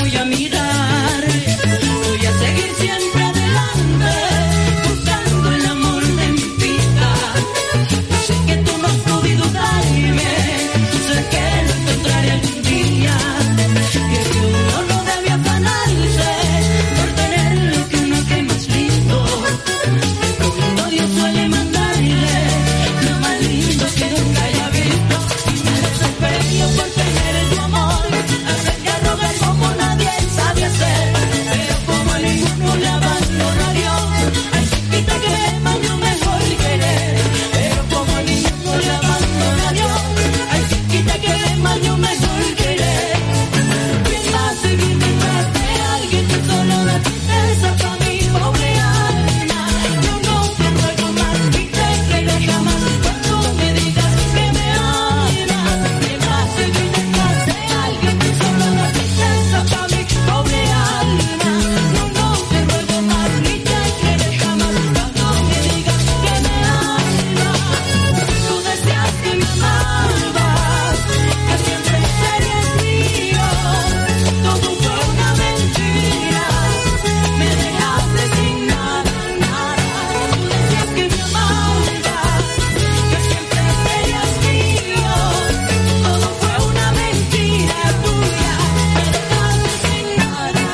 voy a mirar, voy a seguir siempre adelante, buscando el amor de mi vida. Sé que tú no has podido darme, sé que lo encontraré algún día, que uno no debe afanarse por tener lo que uno cree más lindo. Cuando Dios suele mandarle lo más lindo que nunca haya visto, y me desespero por tener tu amor. Aprendí a rogar como nadie sabe hacer, pero como ninguno le abandona a Dios. Ay, chiquita, que más yo mejor querer, pero como ninguno le abandona a Dios. Ay, chiquita, que más yo mejor querer. ¿Quién va a seguir detrás de alguien que solo da tristeza pa' mi pobre alma? Yo no te ruego más ni te creeré jamás cuando me digas que me amas. ¿Quién va a seguir detrás de alguien que solo da tristeza pa' mi pobre alma? Yo no te ruego más ni te creeré jamás cuando me digas que me amas. Tú decías que me amabas, que siempre serías mío. Todo fue una mentira, me dejaste sin nada, nada. Tú decías que me amabas, que siempre serías mío. Todo fue una mentira tuya, me dejaste sin nada,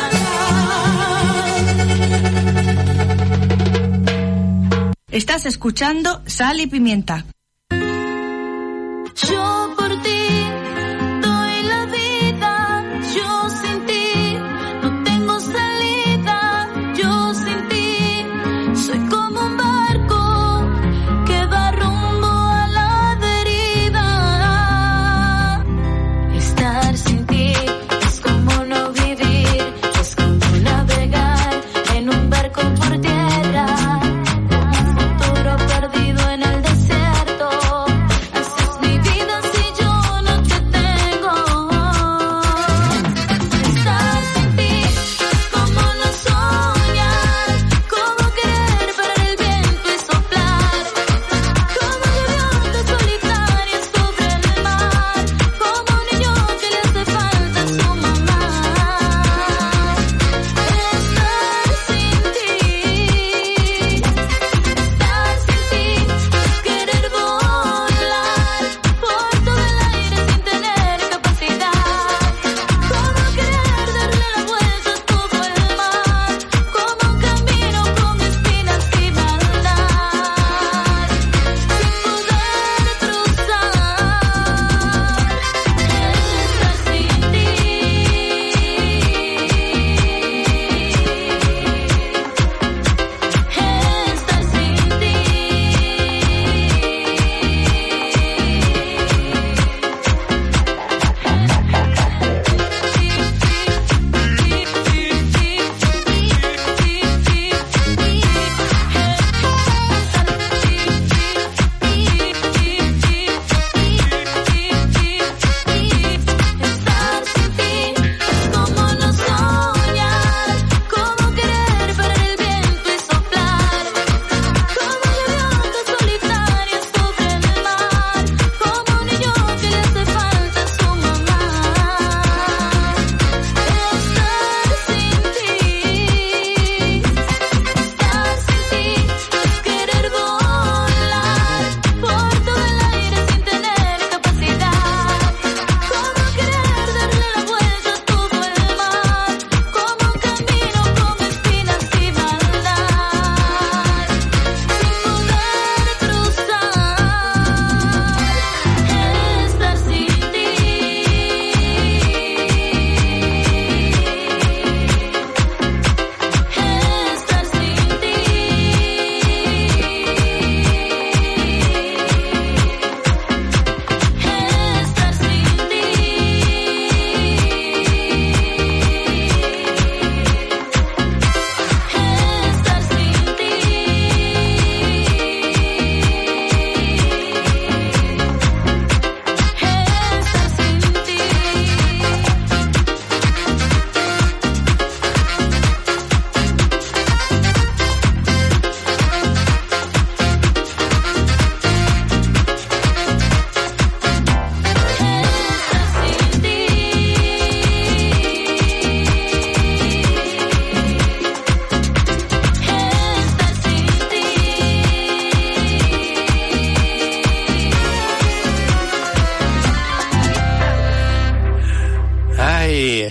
nada. Estás escuchando Sal y Pimienta. Yo por ti doy la vida, yo sin ti no tengo salida, yo sin ti soy como un barco que va rumbo a la deriva. Estar sin ti es como no vivir, es como navegar en un barco por tierra, como un futuro perdido en el desierto.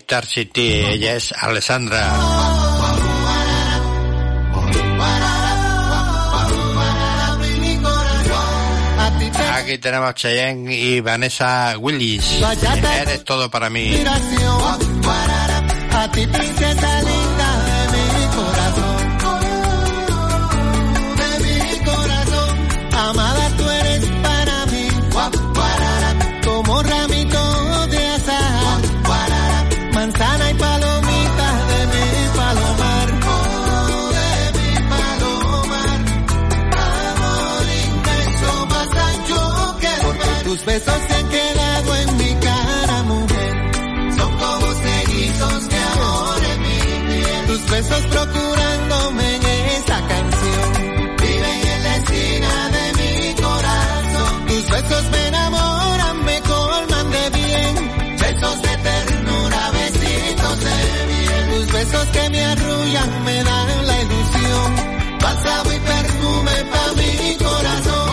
Star City. Ella es Alessandra. Aquí tenemos Cheyenne y Vanessa Willis. Eres todo para mí. A ti, princesa linda de mi corazón, amada tú eres para mí, como ramito de azahar, manzana y palomita de mi palomar, amor inmenso más ancho que el mar, porque tus besos se han quedado en mi cara, mujer, son como cerizos de amor en mi piel, tus besos procurándome en esa canción, viven en la esquina de mi corazón, tus besos me enamoran, me colman de bien, besos de ternura, besitos de miel, tus besos que me arrullan, me dan la ilusión, bálsamo y perfume pa' mi corazón.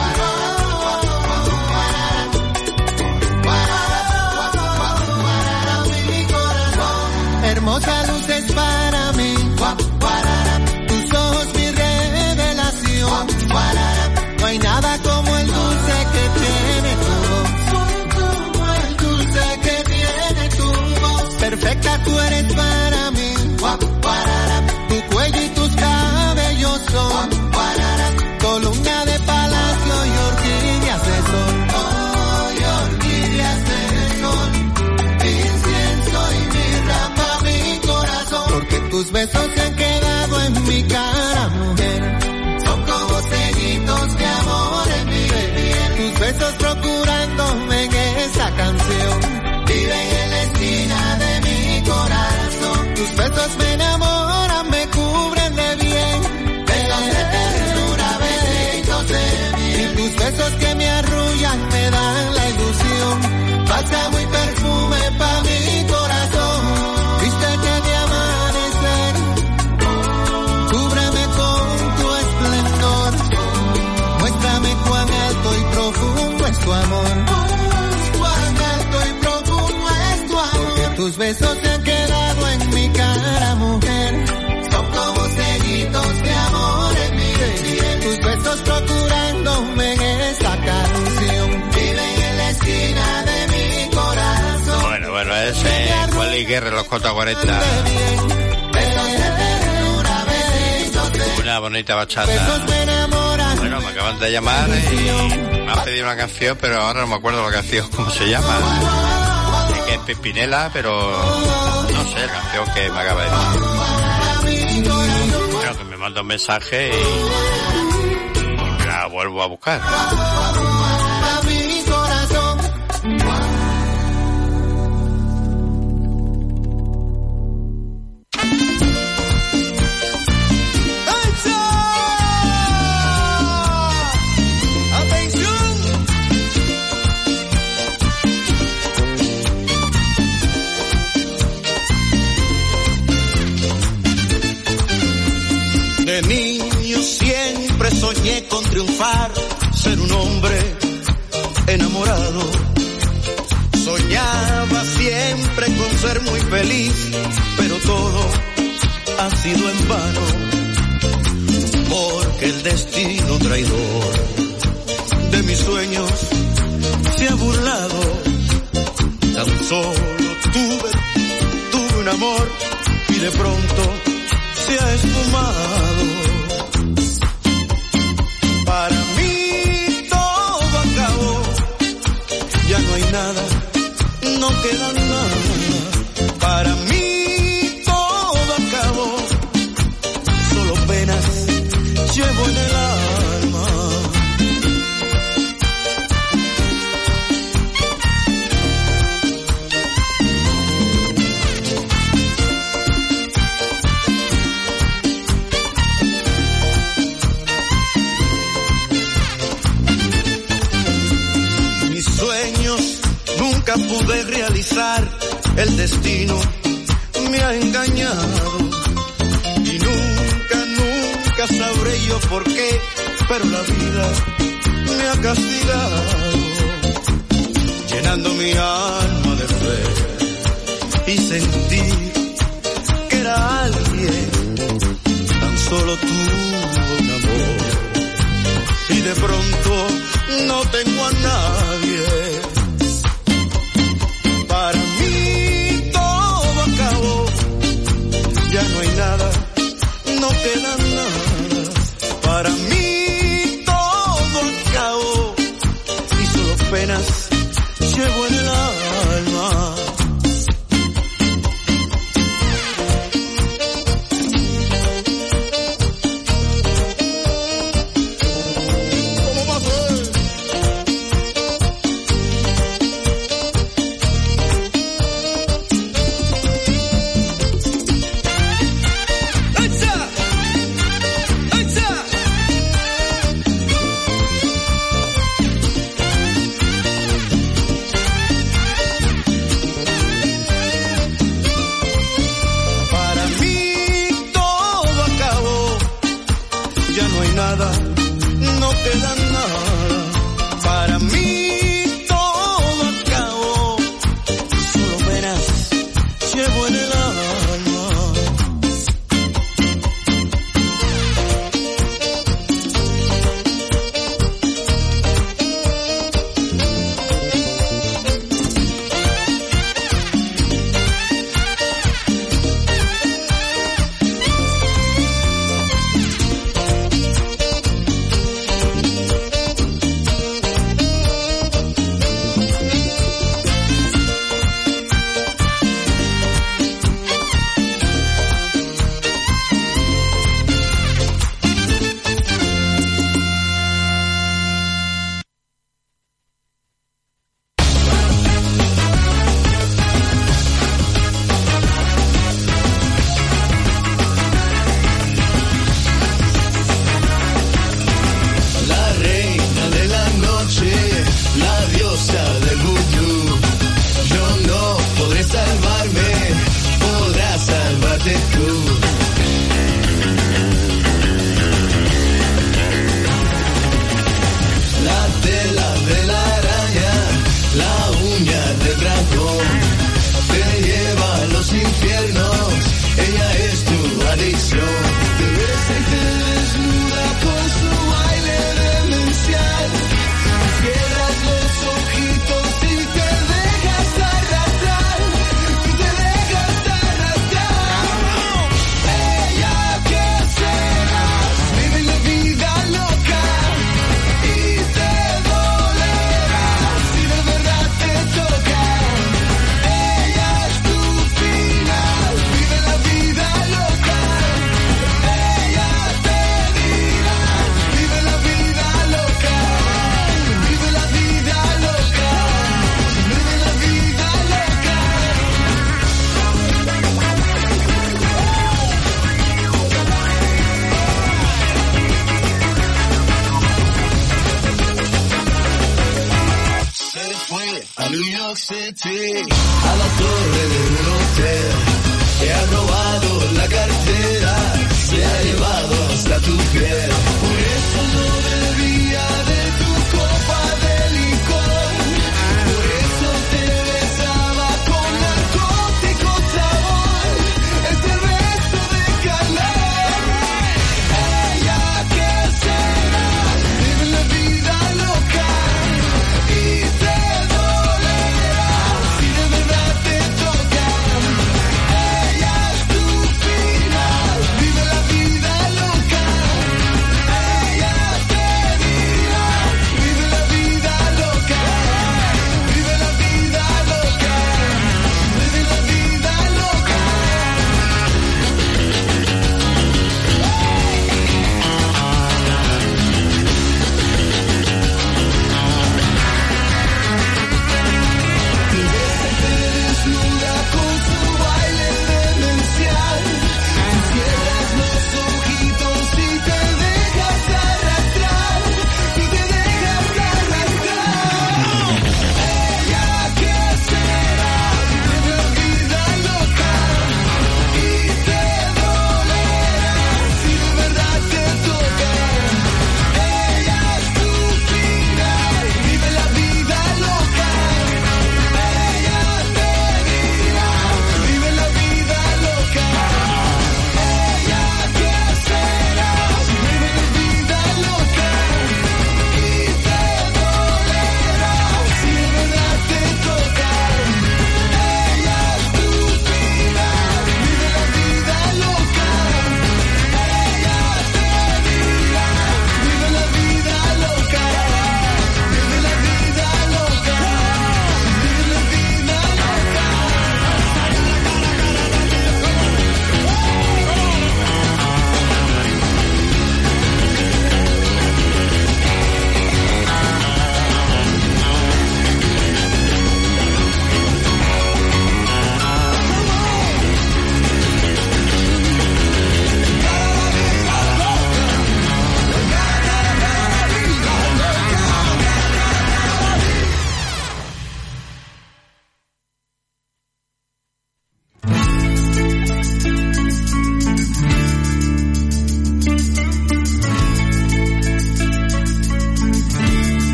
Hermosa luz es para mí, tus ojos mi revelación, no hay nada como el dulce que tiene tu voz, como el dulce que tiene tu voz, perfecta tú eres para mí, tu cuello y tus cabellos son, columna de palacio y orquídeas de sol, y orquídeas de sol, incienso y mirra pa' mi corazón, porque tus besos se han quedado en mi cara, mujer, son como sellitos de amor en mi piel, tus besos procurándome en esa canción, viven en la esquina de mi corazón, tus besos me enamoran, me cubren de bien, besos de ternura, besitos de miel, y tus besos que me arrullan, me dan la ilusión, bálsamo y perfume pa' mi corazón, viste que de amanecer, cúbreme con tu esplendor, muéstrame cuán alto y profundo es tu amor, cuán alto y profundo es tu amor, porque tus besos se han quedado en mi cara, mujer, son como sellitos de amor en mi piel, tus besos procurándome en esa canción, viven en la esquina de mi corazón. Bueno, es Wally Guerra, los Cota 40. Una bonita bachata. Bueno, me acaban de llamar y me han pedido una canción, pero ahora no me acuerdo la canción, cómo se llama. Sé que es Pimpinela, pero no sé la canción que me acaba de decir. Bueno, que me manda un mensaje y la vuelvo a buscar. De niño siempre soñé con triunfar, ser un hombre enamorado. Soñaba siempre con ser muy feliz, pero todo ha sido en vano, porque el destino traidor de mis sueños se ha burlado. Tan solo tuve un amor y de pronto se ha esfumado. Para mí todo acabó, ya no hay nada, no queda nada. Para mí todo acabó, solo penas llevo en el alma. Nunca pude realizar, el destino me ha engañado y nunca sabré yo por qué, pero la vida me ha castigado, llenando mi alma de fe y sentí que era alguien, tan solo tuvo un amor, y de pronto no tengo a nadie. Para mí todo acabó, ya no hay nada, no queda nada. Para mí todo acabó y solo penas llevo en el alma.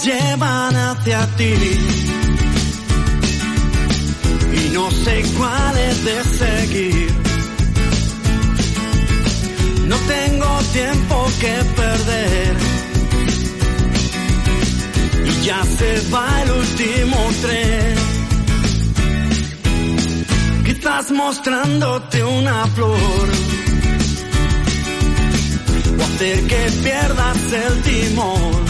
llevan hacia ti y no sé cuáles de seguir. No tengo tiempo que perder y ya se va el último tren. Quizás mostrándote una flor o hacer que pierdas el timón.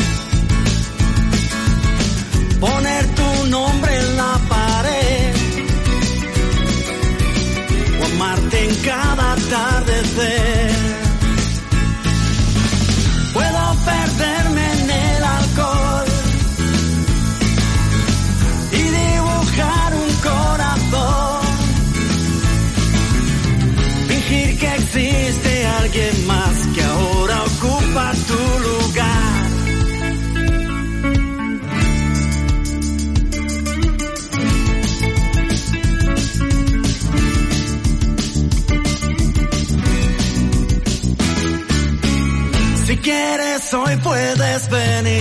Poner tu nombre en la pared o amarte en cada atardecer. Puedo perderme en el alcohol y dibujar un corazón, fingir que existe alguien más que ahora ocupa tu lugar. Si quieres hoy puedes venir,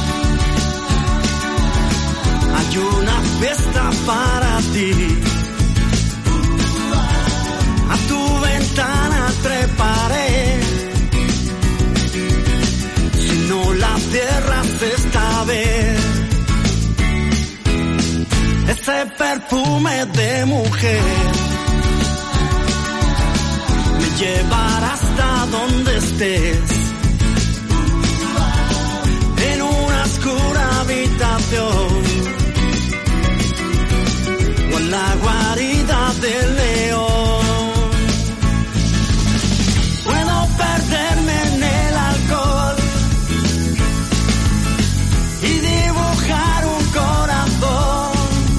hay una fiesta para ti. A tu ventana treparé, si no la cierras esta vez. Ese perfume de mujer me llevará hasta donde estés, en una oscura habitación o en la guarida del león. Puedo perderme en el alcohol y dibujar un corazón,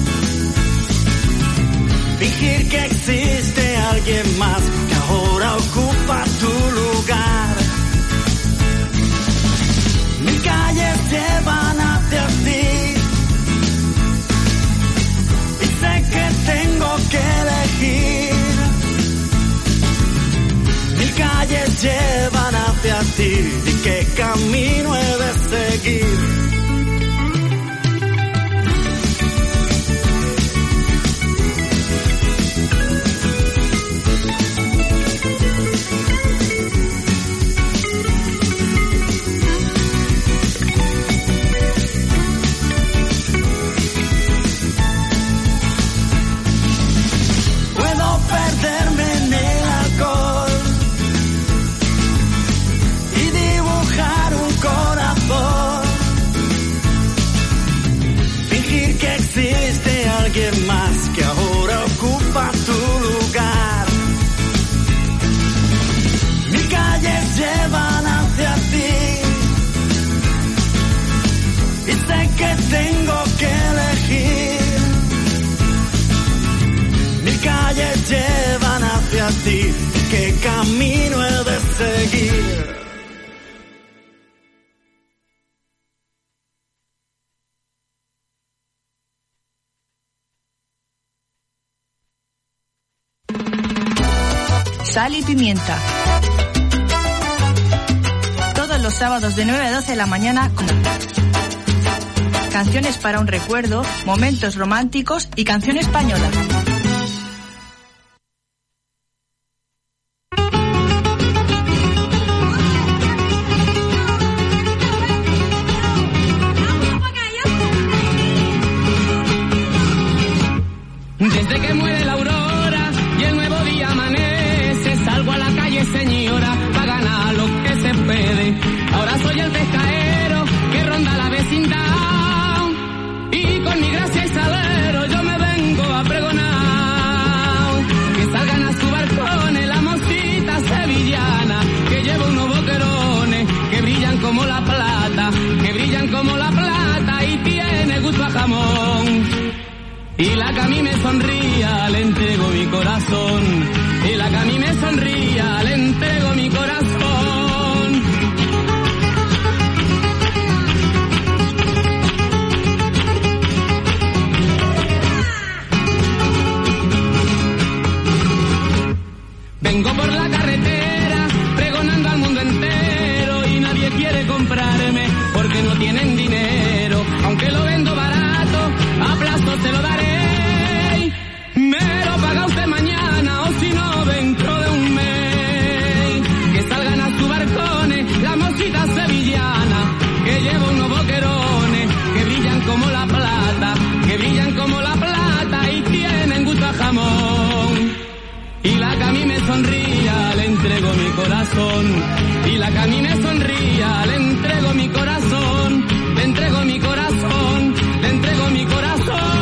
fingir que existe alguien más que ahora ocupa tu lugar. Mis calles llevan hacia ti y sé que tengo que elegir. Mis calles llevan hacia ti y qué camino he de seguir. Alguien más que ahora ocupa tu lugar. Mis calles llevan hacia ti y sé que tengo que elegir. Mis calles llevan hacia ti, ¿qué camino he de seguir? Sal y Pimienta. Todos los sábados de 9 a 12 de la mañana con canciones para un recuerdo, momentos románticos y canción española. Desde que muere la aurora y el nuevo día amanece, salgo a la calle, señora, para ganar lo que se puede. Ahora soy el pescadero que ronda la vecindad y con mi gracia y salero yo me vengo a pregonar. Que salgan a su balcón la mocita sevillana que lleva unos boquerones que brillan como la plata, y tiene gusto a jamón. Y la que a mí me sonría, le entrego mi corazón. Y la que a mí me sonría, le entrego mi corazón. Vengo por la carretera, pregonando al mundo entero. Y nadie quiere comprarme porque no tienen dinero. que brillan como la plata y tienen gusto a jamón. Y la que a mí me sonría, le entrego mi corazón. Y la que a mí me sonría, le entrego mi corazón. Le entrego mi corazón, le entrego mi corazón.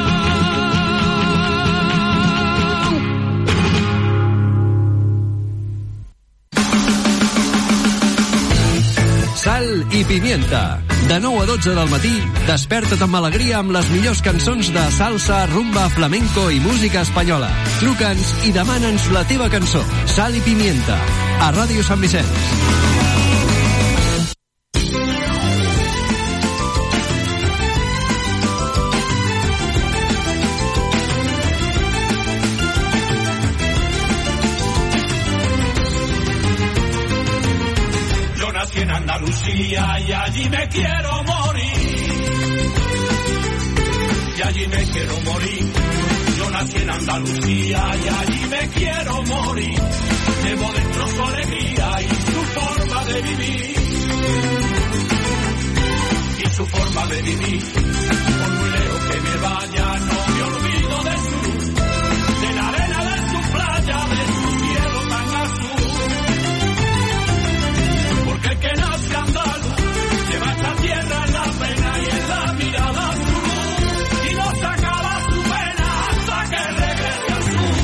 Sal i pimienta. De 9 a 12 del matí, desperta't amb alegria amb les millors cançons de salsa, rumba, flamenco i música espanyola. Truca'ns i demana'ns la teva cançó. Sal i pimienta. A Ràdio Sant Vicenç. En Andalucía y allí me quiero morir, y allí me quiero morir. Yo nací en Andalucía y allí me quiero morir. Llevo dentro su alegría y su forma de vivir, y su forma de vivir. Por muy lejos que me vaya no me olvido de su luz, de la arena de su playa, de su cielo tan azul. Porque el que nace andaluz lleva esta tierra en la pena y en la mirada azul, y no se acaba su pena hasta que regrese al sur.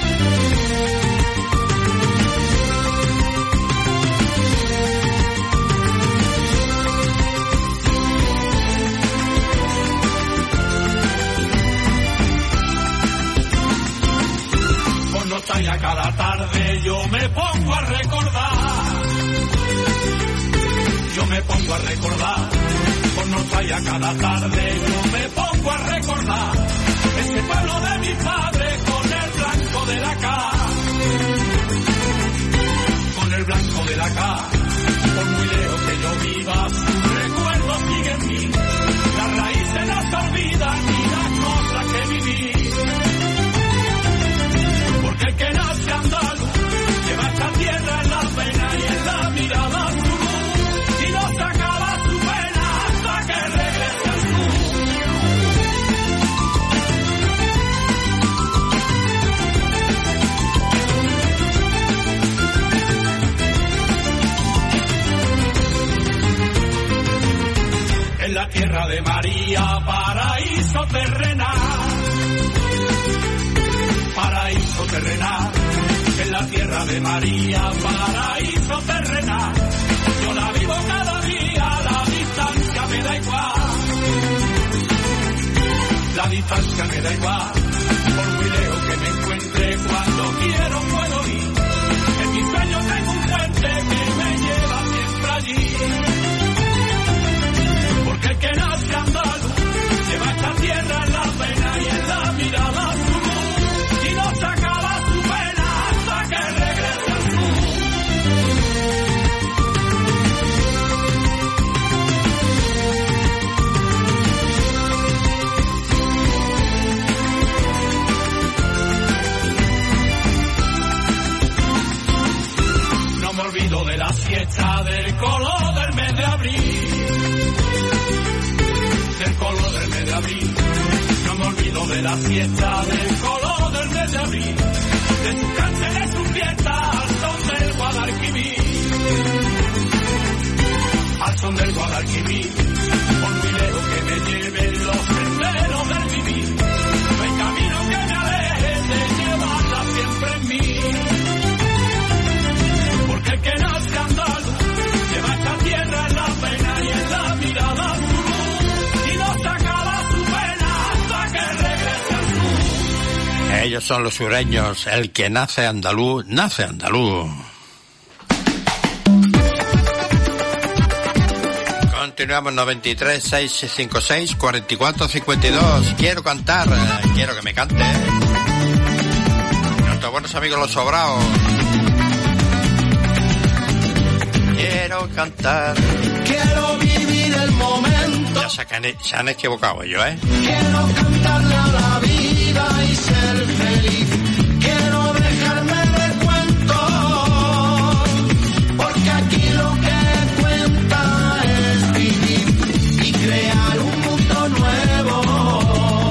Por nostalgia cada tarde yo me pongo a recordar. Yo me pongo a recordar, por nostalgia cada tarde yo me pongo a recordar este pueblo de mi padre con el blanco de la K, con el blanco de la K. Por muy lejos que yo viva, su recuerdo sigue en mí, las raíces no se olvidan ni las cosas que viví. Porque el que nace andaluz lleva esta tierra en la pena y en la mirada azul. Se acaba su pena hasta que regrese al sur. En la tierra de María, paraíso terrenal. Paraíso terrenal. En la tierra de María, paraíso terrenal. Yo la vivo cada día, la distancia me da igual. La distancia me da igual. Por muy lejos que me encuentre, cuando quiero puedo ir. En mi sueño tengo un puente que me lleva siempre allí. Porque el que nace andaluz lleva esta tierra en la pena y en la mirada azul. Y no se acaba su pena hasta que regrese al sur. De la fiesta del color del mes de abril, del color del mes de abril. No me olvido de la fiesta del color del mes de abril, de sus canciones, sus fiestas, al son del Guadalquivir, al son del Guadalquivir. Por muy lejos que me lleven los senderos del vivir, no hay camino que me aleje de llevarla siempre en mí. Porque el que nace andaluz lleva esta tierra en la pena y en la mirada azul, y no se acaba su pena hasta que regrese al sur. Ellos son los sureños, el que nace andaluz, nace andaluz. Continuamos 93 656 44 52. Quiero cantar, quiero que me cante. Nuestros buenos amigos los sobraos. Quiero cantar. Quiero vivir el momento. Ya se han equivocado ellos, ¿eh? Quiero cantarle a la vida y ser feliz. Quiero dejarme de cuentos, porque aquí lo que cuenta es vivir y crear un mundo nuevo.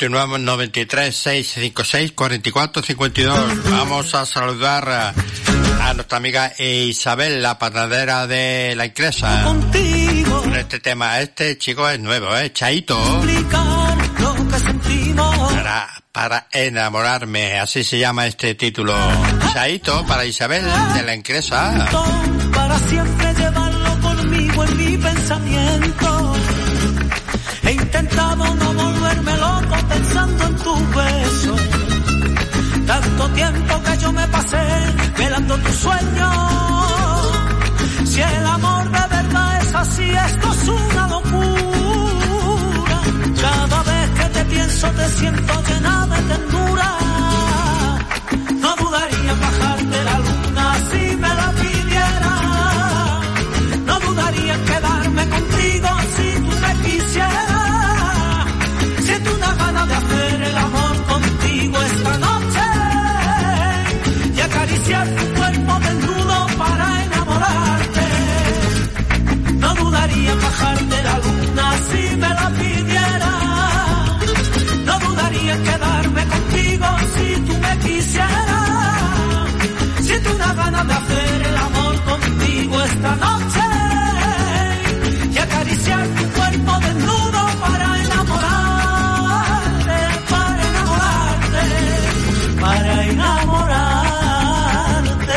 continuamos 93 656 44 52. Vamos a saludar a nuestra amiga Isabel, la panadera de La Inglesa. Contigo. Con este tema, este chico es nuevo, Chaito. Explicar lo que sentimos. Para enamorarme, así se llama este título. Chaito para Isabel de La Inglesa. Para siempre llevarlo conmigo en mi pensamiento. He intentado no volverme loco pensando en tu beso. Tanto tiempo que yo me pasé velando tu sueño. Si el amor de verdad es así, esto es una locura. Cada vez que te pienso te siento llena de ternura. No dudaría en bajarte la luna si me la pidiera. No dudaría en quedarme contigo si tú me quisieras. Siento una gana de hacer el amor contigo esta noche y acariciar tu cuerpo desnudo para enamorarte. No dudaría en bajarte la luna si me la pidiera. No dudaría en quedarme contigo si tú me quisieras. Siento una gana de hacer el amor contigo esta noche y acariciar tu cuerpo desnudo para enamorarte, para enamorarte, para enamorarte.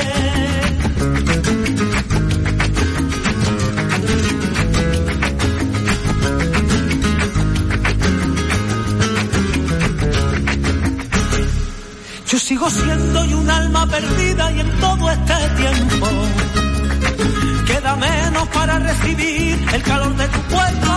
Yo sigo siendo y un alma perdida y en todo este tiempo queda menos para recibir el calor de tu cuerpo.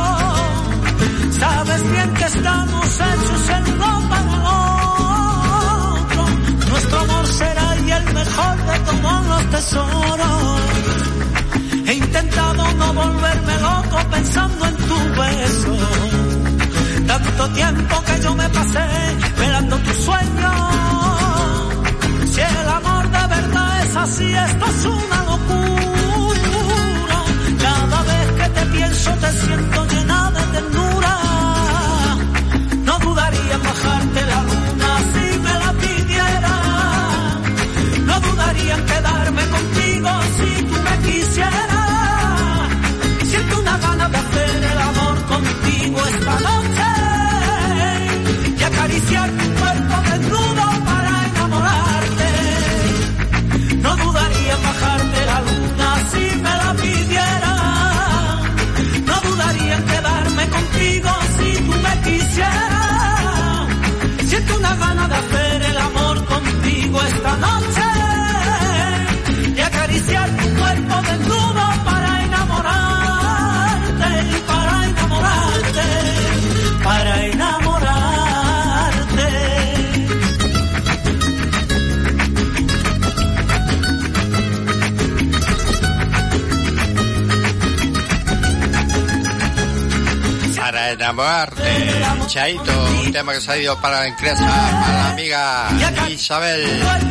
Sabes bien que estamos hechos el uno para el otro. Nuestro amor será y el mejor de todos los tesoros. He intentado no volverme loco pensando en tu beso. Tanto tiempo que yo me pasé velando tu sueño. Si el amor de verdad es así, esto es una locura. Cada vez que te pienso te siento llena de ternura. No dudaría en bajarte la luna si me la pidiera. No dudaría en quedarme contigo si tú me quisieras. Siento una gana de hacer el amor contigo esta noche y acariciar tu cuerpo desnudo para enamorarte. No dudaría en bajarte la luna si me la pidiera. No dudaría en quedarme contigo si tú me quisieras. Siento una gana de hacer el amor contigo esta noche y acariciar tu cuerpo desnudo para enamorarte, para enamorarte, para enamorarte. Para enamorarte, Chaito, un tema que se ha ido para La Inglesa, para la amiga Isabel.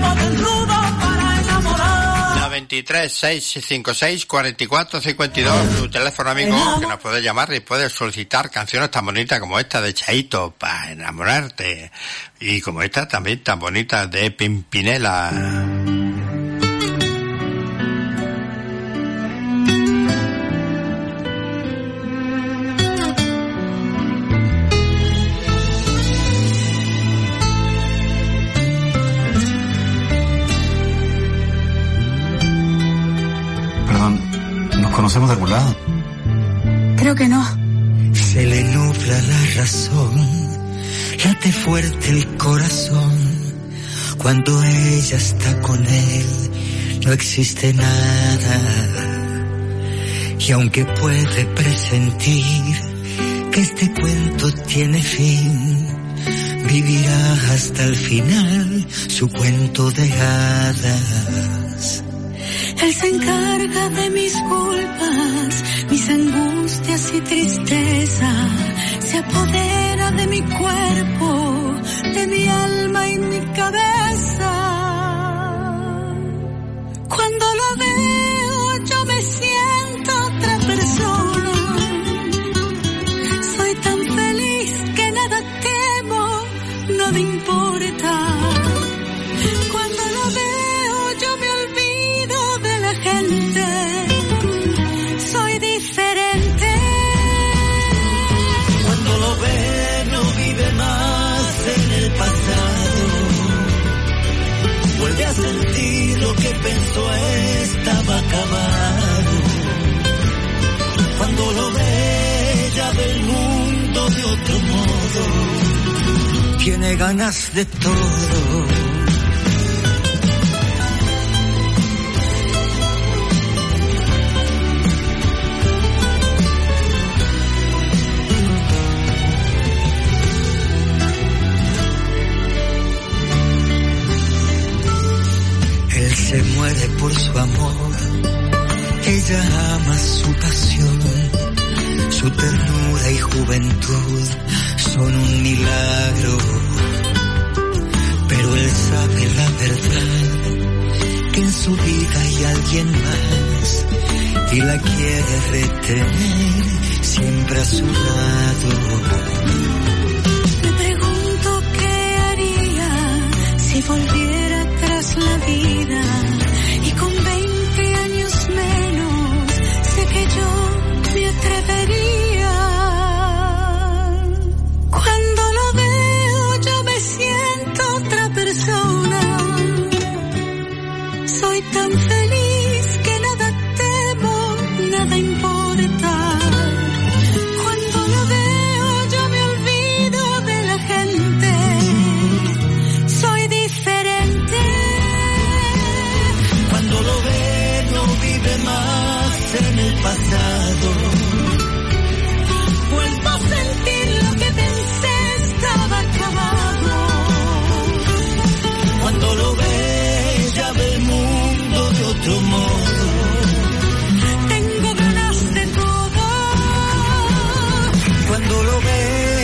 93 656 44 52, tu teléfono, amigo, que nos puedes llamar y puedes solicitar canciones tan bonitas como esta de Chaito, para enamorarte, y como esta también tan bonita de Pimpinela. ¿Conocemos de algún lado? Creo que no. Se le nubla la razón, late fuerte el corazón. Cuando ella está con él, no existe nada. Y aunque puede presentir que este cuento tiene fin, vivirá hasta el final su cuento de hadas. Él se encarga de mis culpas, mis angustias y tristeza. Se apodera de mi cuerpo, de mi alma y mi cabeza. Cuando lo veo yo me siento otra persona. Soy tan feliz que nada temo. sentir lo que pensó estaba acabado. Cuando lo ve ya ve el mundo de otro modo. Tiene ganas de todo. Él se muere por su amor, ella ama su pasión, su ternura y juventud son un milagro. Pero él sabe la verdad, que en su vida hay alguien más y la quiere retener siempre a su lado. Me pregunto qué haría si volviera atrás la vida y con 20 años menos sé que yo me atrevería. Cuando lo veo yo me siento otra persona. Soy tan feliz que nada temo, nada importa. Cuando lo veo yo me olvido de la gente. Soy diferente. Cuando lo ve no vive más en el pasado. Vuelvo a sentir lo que pensé estaba acabado. Cuando lo ve ya ve el mundo de otro modo. Tengo ganas de todo. Cuando lo ve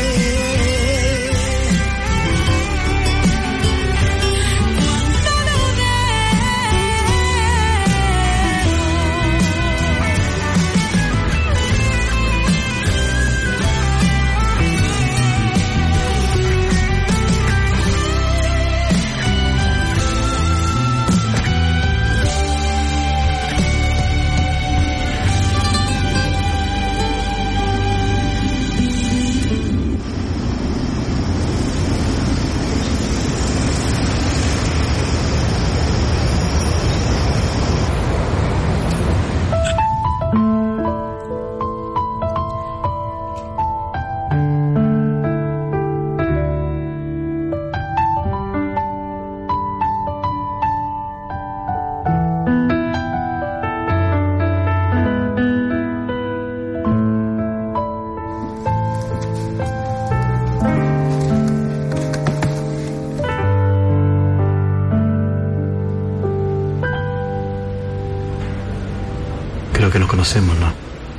Creo que nos conocemos, ¿no?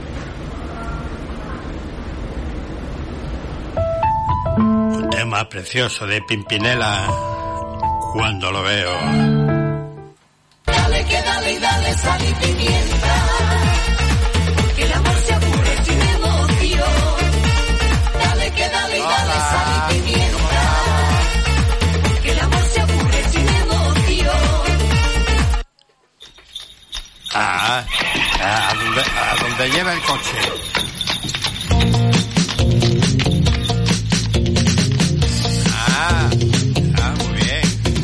Un tema precioso de Pimpinela, Cuando lo veo. Dale que dale y dale sal y pimienta, porque el amor se aburre sin emoción. Dale que dale y dale sal y pimienta, porque el amor se aburre sin emoción. A donde lleva el coche. Muy bien.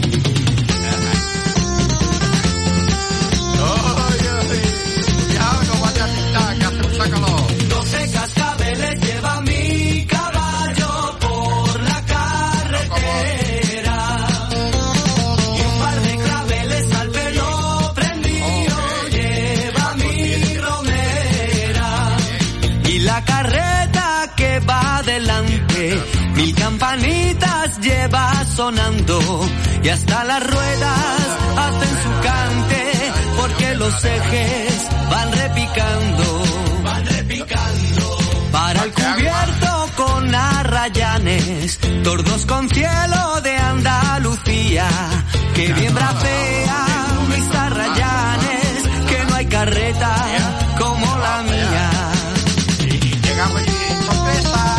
Cuidado, no vaya a pintar, que hace mucha calor. 12 cascabeles lleva mi caballo por la carretera. Y un par de claveles al pelo prendido lleva mi romera. Y la carreta que va adelante, 1000 campanitas lleva sonando. Y hasta las ruedas hacen su cante, porque los ejes van repicando. Para el cubierto con arrayanes, tordos con cielo de Andalucía. Que bien bracea mis arrayanes, que no hay carreta como la mía. Y llegamos y sorpresa.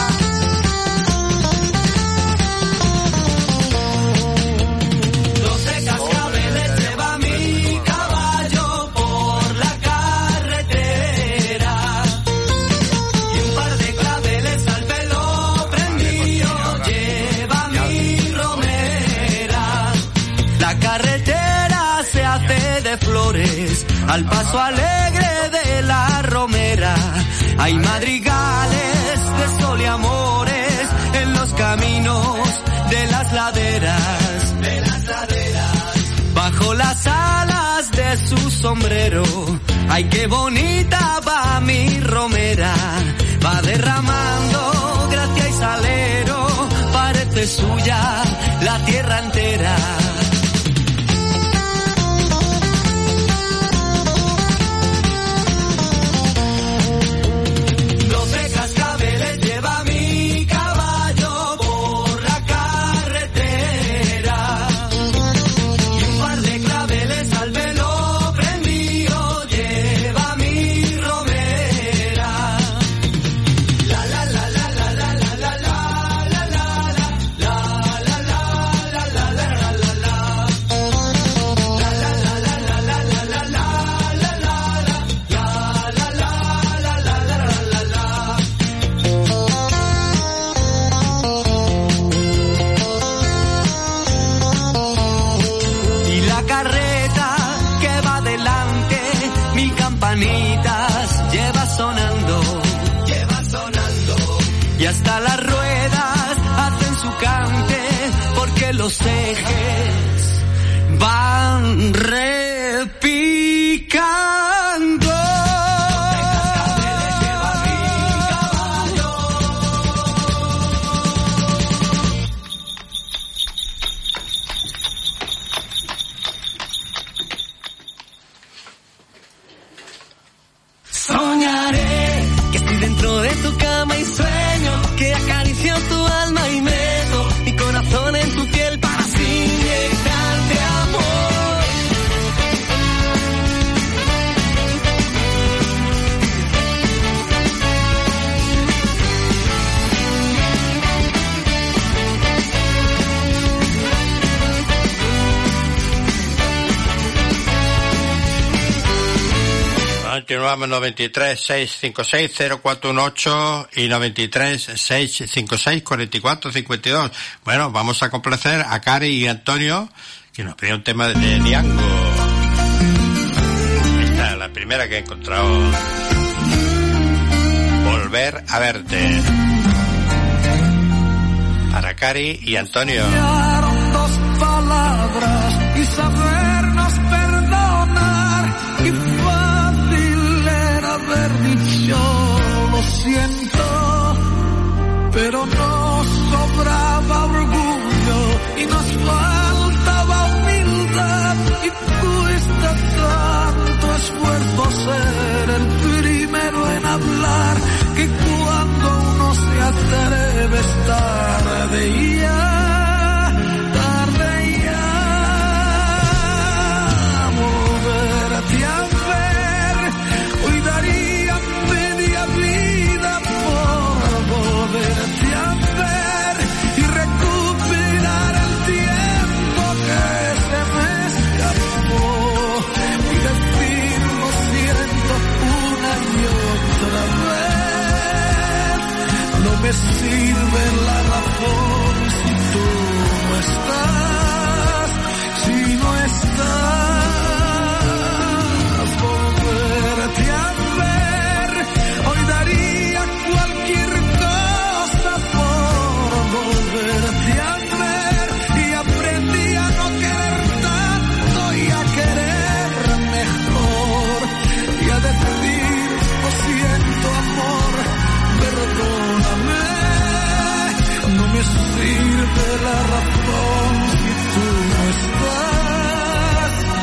Carretera al paso alegre de la romera. Hay madrigales de sol y amores en los caminos de las laderas, bajo las alas de su sombrero. Ay, qué bonita va mi romera, va derramando gracia y salero, parece suya la tierra entera. Y hasta las ruedas hacen su cante, porque los ejes van repicando. Soñaré que estoy dentro de tu cama y sueño que acaricio tu alma y meto mi corazón en tu piel para así inyectarte amor. Continuamos 93 656 0418 y 93 656 4452. Bueno, vamos a complacer a Cari y Antonio, que nos pide un tema de Niango. Esta es la primera que he encontrado. Volver a verte. Para Cari y Antonio. Dos palabras y sabernos perdonar, y fácil era haber dicho lo siento, pero nos sobraba orgullo y nos faltaba humildad, y cuesta tanto esfuerzo ser el primero en hablar, que cuando uno se atreve es tarde ya. Me sirve la razón si tú no estás, si no estás, volverte a ver, hoy daría cualquier cosa por volverte a ver, y aprendí a no querer tanto y a querer mejor, y a decir lo siento amor, perdóname. No me sirve la razón si tú no estás,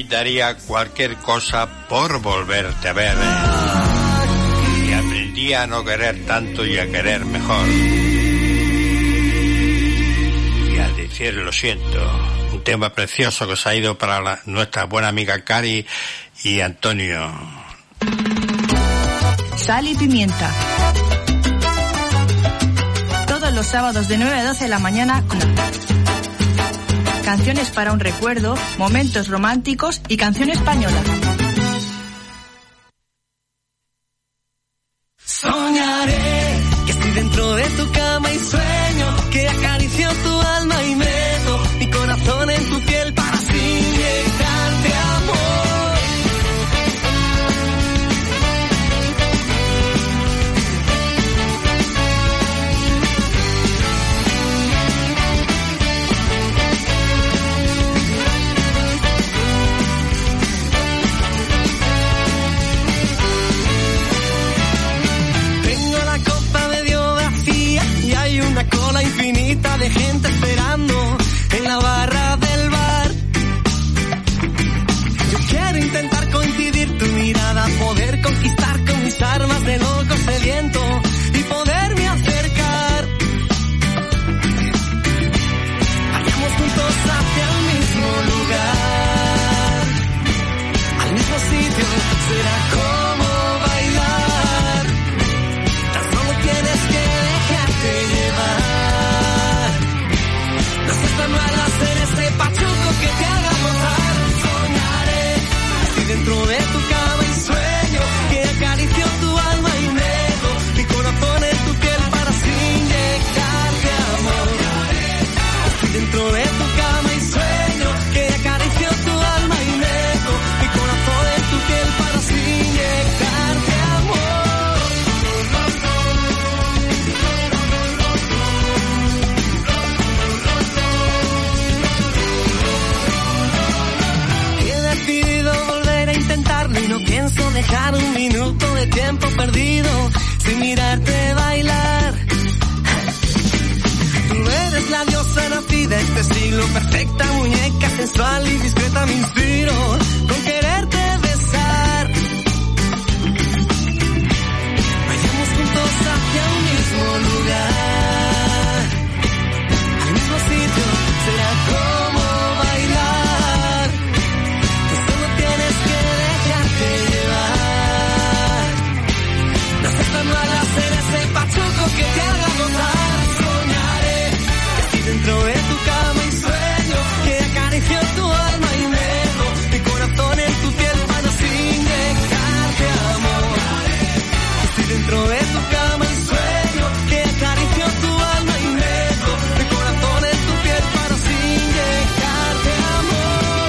hoy daría cualquier cosa por volverte a ver. Y aprendí a no querer tanto y a querer mejor. Y al decir lo siento, un tema precioso que se ha ido para nuestra buena amiga Cari y Antonio. Sal y pimienta. Todos los sábados de 9 a 12 de la mañana con canciones para un recuerdo, momentos románticos y canción española. Soñaré que estoy dentro de tu cama y sueño que acaricio tu alma y meto mi corazón en tu piel para así inyectarte amor. Una cola infinita de gente esperando en la barra del bar. Yo quiero intentar coincidir tu mirada, poder conquistar con mis armas de loco sediento y poderme acercar. Vayamos juntos hacia el mismo lugar, al mismo sitio, será como bailar. Tan solo tienes que dejarte llevar. No seas tan mala hacer este pachuco que te haga gozar. Soñaré, estoy dentro de tu cama y sueño que acaricio tu alma y meto mi corazón en tu piel para así inyectarte amor. Estoy dentro de tu cama y sueño que acaricio tu alma y meto mi corazón en tu piel para así inyectarte amor. He decidido volver a intentarlo y no pienso dejar un minuto de tiempo perdido sin mirarte bailar. Tú eres la diosa nacida este siglo, perfecta muñeca sensual y discreta, me inspiro con quererte besar. Vayamos juntos hacia un mismo lugar, al mismo sitio, será como bailar. Tú solo tienes que dejarte llevar. No seas tan mala hacer ese pachuco que te haga gozar. Soñaré que estoy dentro de tu cama y sueño que acaricio tu alma y meto mi corazón en tu piel para así inyectarte amor. Estoy dentro de tu cama y sueño que acaricio tu alma y meto mi corazón en tu piel para así inyectarte amor.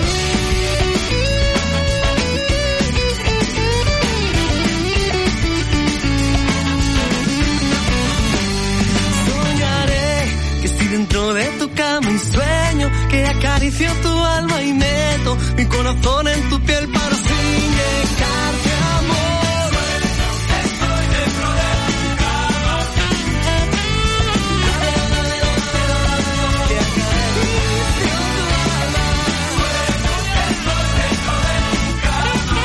Soñaré que estoy dentro de tu cama y sueño que acaricio tu alma y meto mi corazón en tu piel para así inyectarte amor. Estoy dentro de tu cama. Que acaricio tu alma. Estoy dentro de tu cama.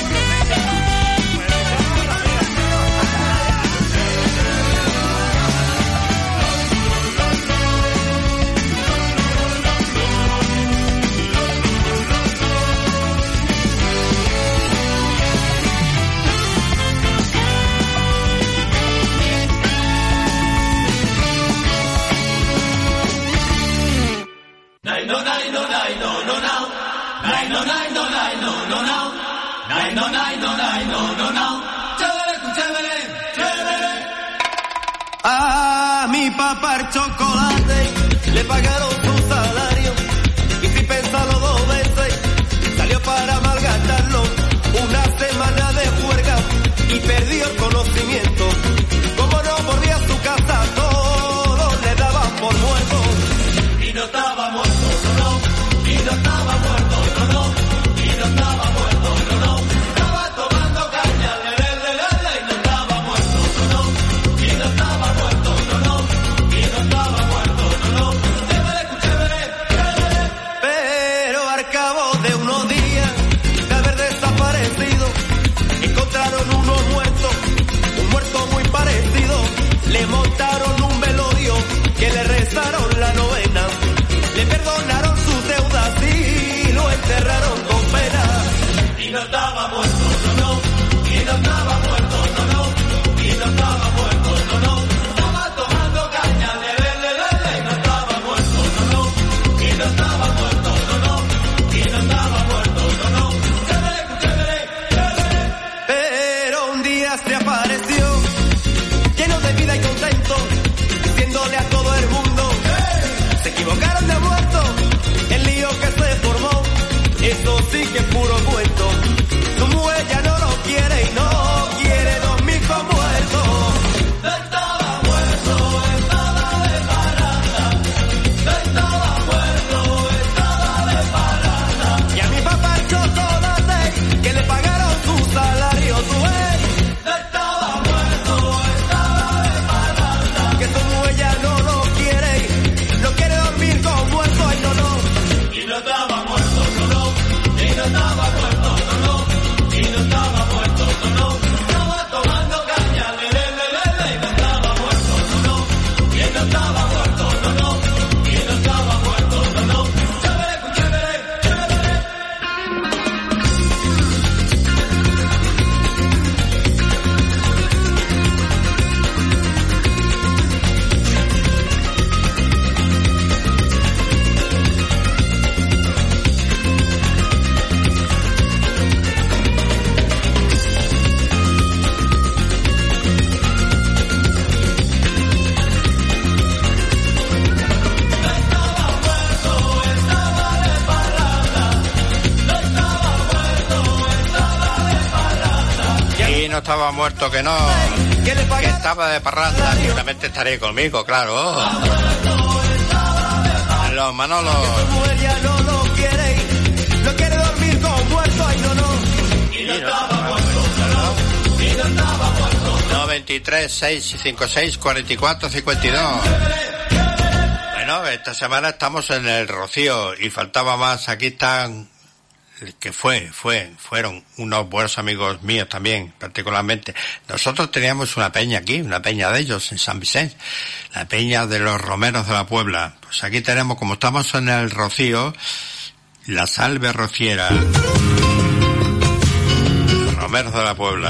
A mi papá el chocolate le pagaron su salario y sin pensarlo dos veces salió para malgastarlo. Una semana de juerga y perdió el conocimiento. Como no volvía a su casa, todos le daban por muerto. Y no estaba muerto, no, y no estaba muerto, no, y no estaba muerto, no. Estaba tomando caña, y no estaba muerto, no, y no estaba muerto, no, y no estaba muerto, no. Debe de escuchar. equivocaron de muerto, el lío que se formó, eso sí que es puro cuento. Tu mujer ya no lo quiere y no quiere dormir con muerto. Estaba muerto, estaba de parranda. Estaba muerto, estaba de parranda. Y a mi papá el chocolate, que le pagaron su salario, tu ex. Estaba muerto, estaba de parranda. Que tu mujer ya no lo quiere dormir con muerto, ay no, no. Y no estaba muerto, no, no. Y no estaba muerto, no, no. Y no estaba muerto, no, no. Estaba tomando caña, le, y no estaba muerto, no, no. Y no estaba muerto, no, no. Y no estaba muerto, no, no. Chévere, chévere, chévere. No estaba muerto, que no, que estaba de parranda. Seguramente estaré conmigo, claro. Los Manolos. No lo quiere dormir con muerto, ay no, no. Y no estaba muerto, no. Y no estaba muerto. 93 656 44 52. Bueno, esta semana estamos en el Rocío y faltaba más. Aquí están, que fueron unos buenos amigos míos también, particularmente. Nosotros teníamos una peña aquí, una peña de ellos en San Vicente, la peña de los Romeros de la Puebla. Pues aquí tenemos, como estamos en el Rocío, la Salve Rociera, Romeros de la Puebla.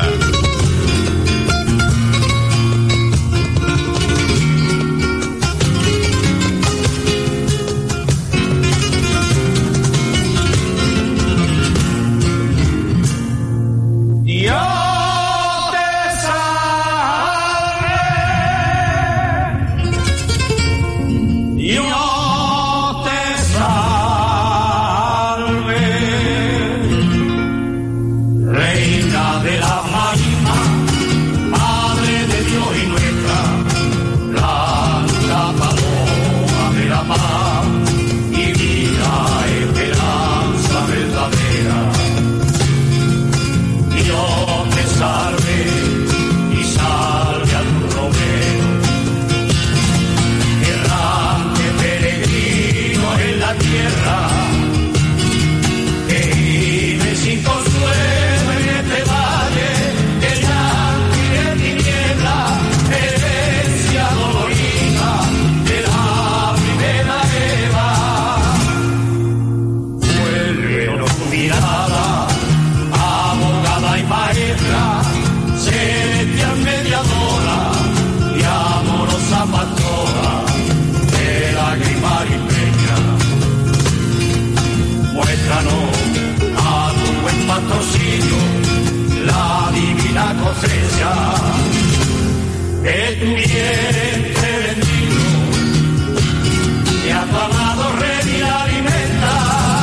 De tu vientre bendito, y a tu amado rey y alimenta.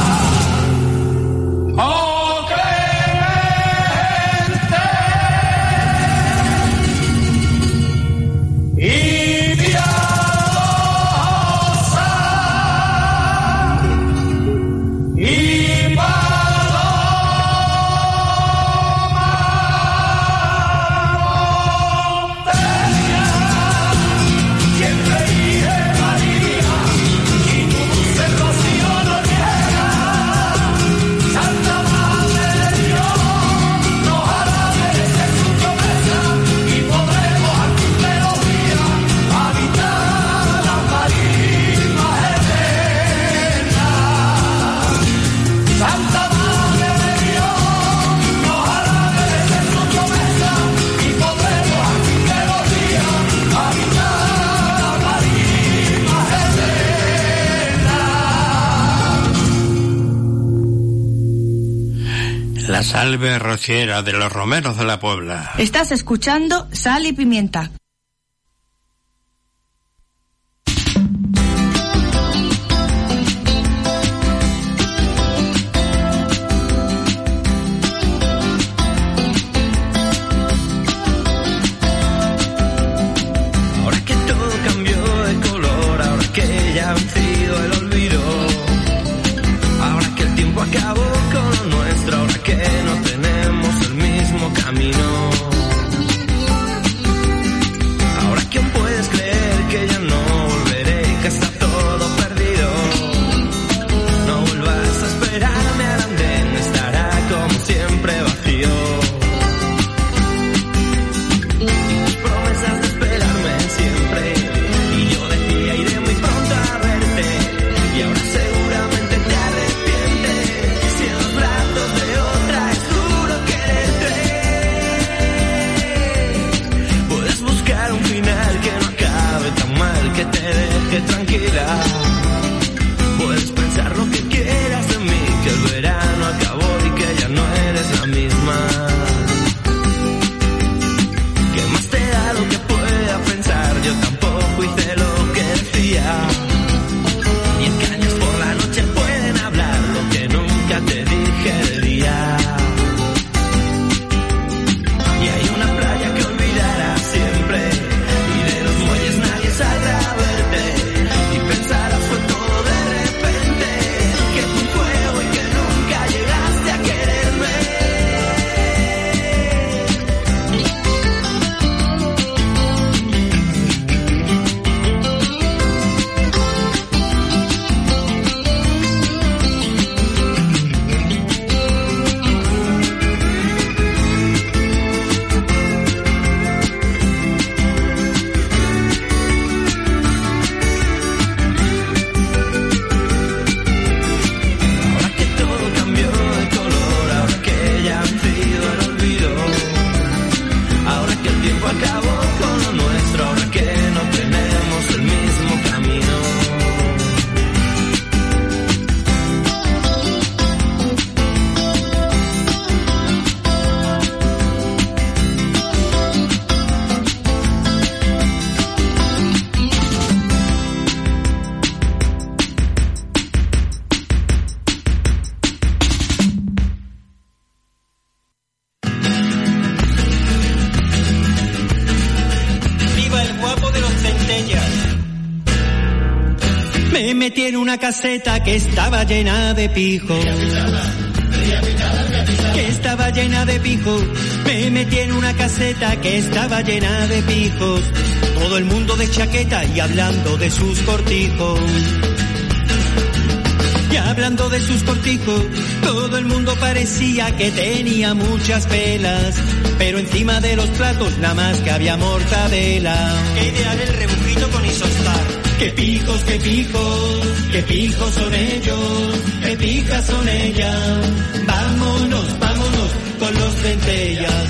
Oh clemente y piadosa y la Salve Rociera de los Romeros de la Puebla. Estás escuchando Sal y Pimienta. Me metí en una caseta que estaba llena de pijos. Que estaba llena de pijos. Me metí en una caseta que estaba llena de pijos. Todo el mundo de chaqueta y hablando de sus cortijos. Y hablando de sus cortijos, todo el mundo parecía que tenía muchas pelas. Pero encima de los platos nada más que había mortadela. Qué ideal el rebujito con isostar. Qué pijos, qué pijos, qué pijos son ellos, qué pijas son ellas. Vámonos, vámonos con los centellas.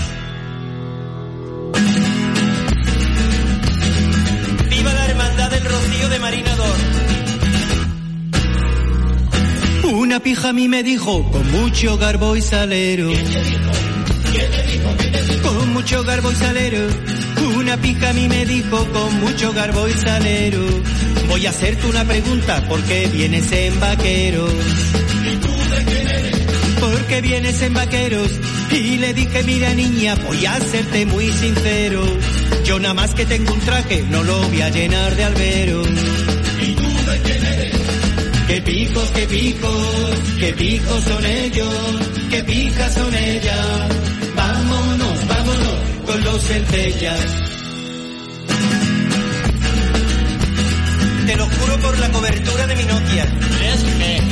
¡Viva la hermandad del Rocío de Marinador! Una pija a mí me dijo con mucho garbo y salero. ¿Quién te dijo? ¿Quién te dijo? ¿Quién te dijo? Con mucho garbo y salero. Una pija a mí me dijo con mucho garbo y salero. Voy a hacerte una pregunta, ¿por qué vienes en vaqueros? ¿Y tú de quién eres? ¿Por qué vienes en vaqueros? Y le dije, mira niña, voy a serte muy sincero. Yo nada más que tengo un traje, no lo voy a llenar de alberos. ¿Y tú de quién eres? Qué pijos, qué pijos, qué pijos son ellos, qué pijas son ellas. Vámonos, vámonos con los centellas. Te lo juro por la cobertura de mi Nokia. ¿Es qué?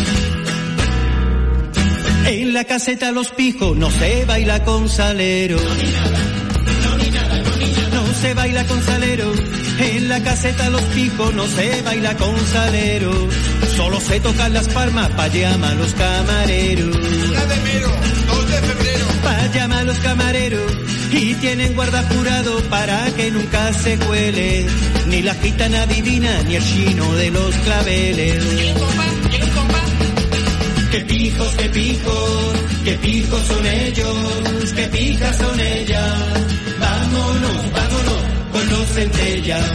En la caseta Los Pijos no se baila con salero. No, ni nada, no, ni nada, no, ni nada. No se baila con salero. En la caseta Los Pijos no se baila con salero. Solo se tocan las palmas pa' llamar a los camareros. 1 de enero, 2 de febrero. Pa' llamar a los camareros. Y tienen guarda jurado para que nunca se cuele ni la gitana divina ni el chino de los claveles. ¿Quién compa? ¿Quién compa? Qué pijos, qué pijos, qué pijos son ellos, qué pijas son ellas. Vámonos, vámonos con los centellas.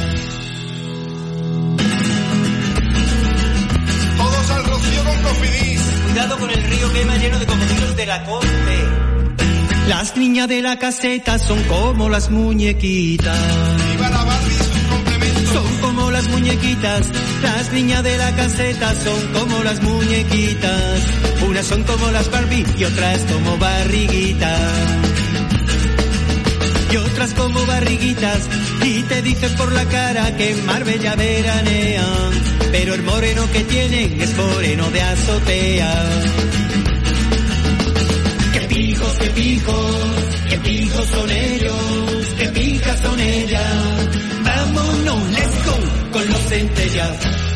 Todos al Rocío con Cofidis. Cuidado con el río quema lleno de cocodrilos de la corte. Las niñas de la caseta son como las muñequitas. ¡Viva la Barbie y sus complementos! Son como las muñequitas. Las niñas de la caseta son como las muñequitas. Unas son como las Barbie y otras como barriguitas. Y otras como barriguitas. Y te dicen por la cara que en Marbella veranean. Pero el moreno que tienen es moreno de azotea. Qué pijos, qué pijos, qué pijos son ellos, qué pijas son ellas. Vámonos, let's go, con los centellas.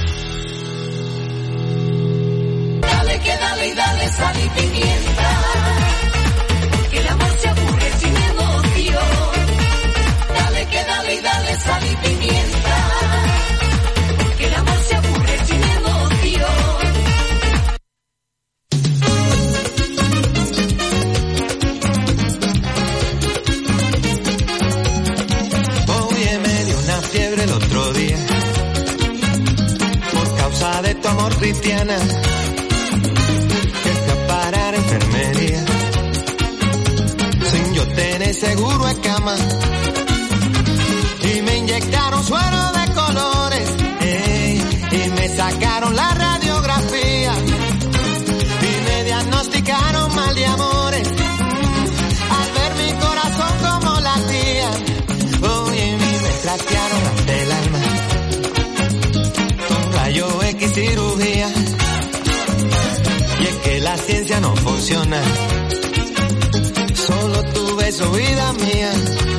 Dale que dale y dale sal y pimienta, porque el amor se aburre sin emoción. Dale que dale y dale sal y pimienta, porque el amor se aburre sin emoción. El otro día, por causa de tu amor, cristiana, que fui a parar a enfermería, sin yo tener seguro de cama, y me inyectaron suero de colores, y me sacaron la radiografía, y me diagnosticaron mal de amores, al ver mi corazón como latía. Trastearon ante el alma con rayo X cirugía, y es que la ciencia no funciona, solo tu beso, vida mía.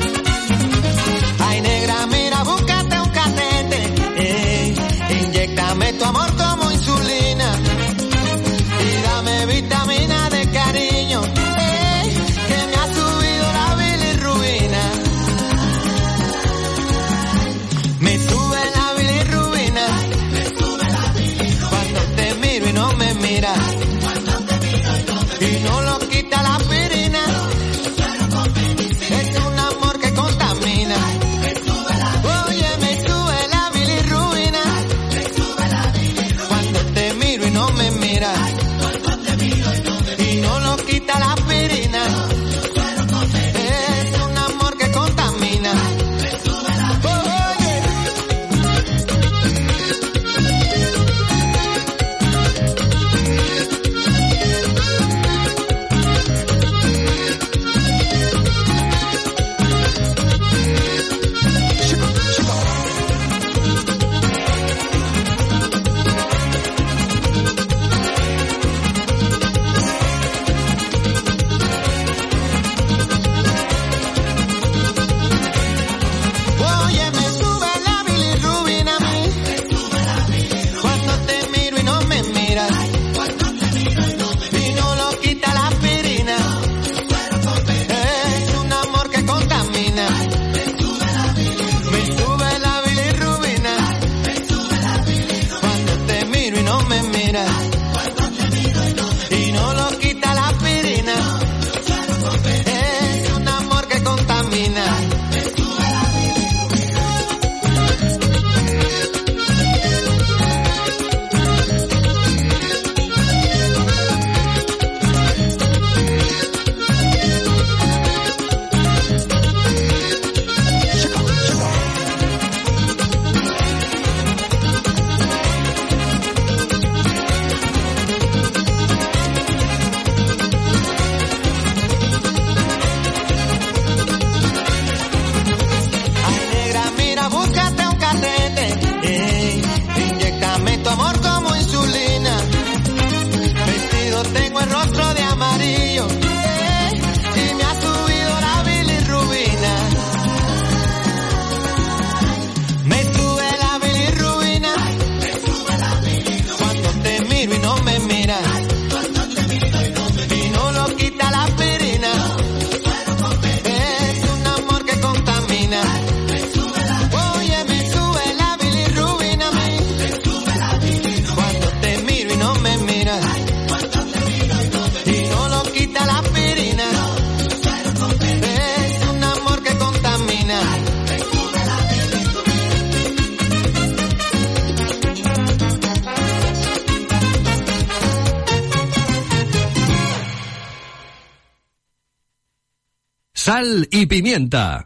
Ay negra, mira, búscate un catete, inyéctame tu amor como insulina, y dame vitamina de cariño, que me ha subido la bilirrubina. Me sube la bilirrubina cuando te miro y no me miras, y no lo quita la aspirina, es un amor que contamina. Oye, me sube la bilirrubina cuando te miro y no me miras, y no lo quita la aspirina, es un amor que contamina. Sal y pimienta.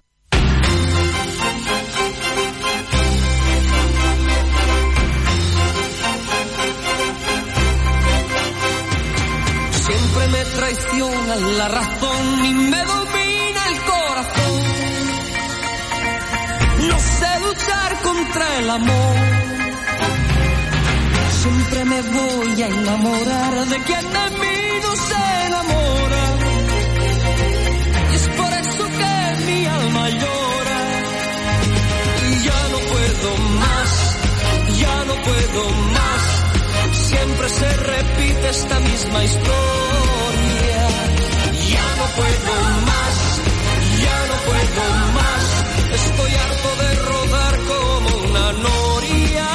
Siempre me traiciona la razón y me domina el corazón. No sé luchar contra el amor. Siempre me voy a enamorar de quien de mí no se enamora. Y es por eso que mi alma llora. Y ya no puedo más, ya no puedo más. Siempre se repite esta misma historia. Ya no puedo más, ya no puedo más. Estoy harto de rodar como una noria.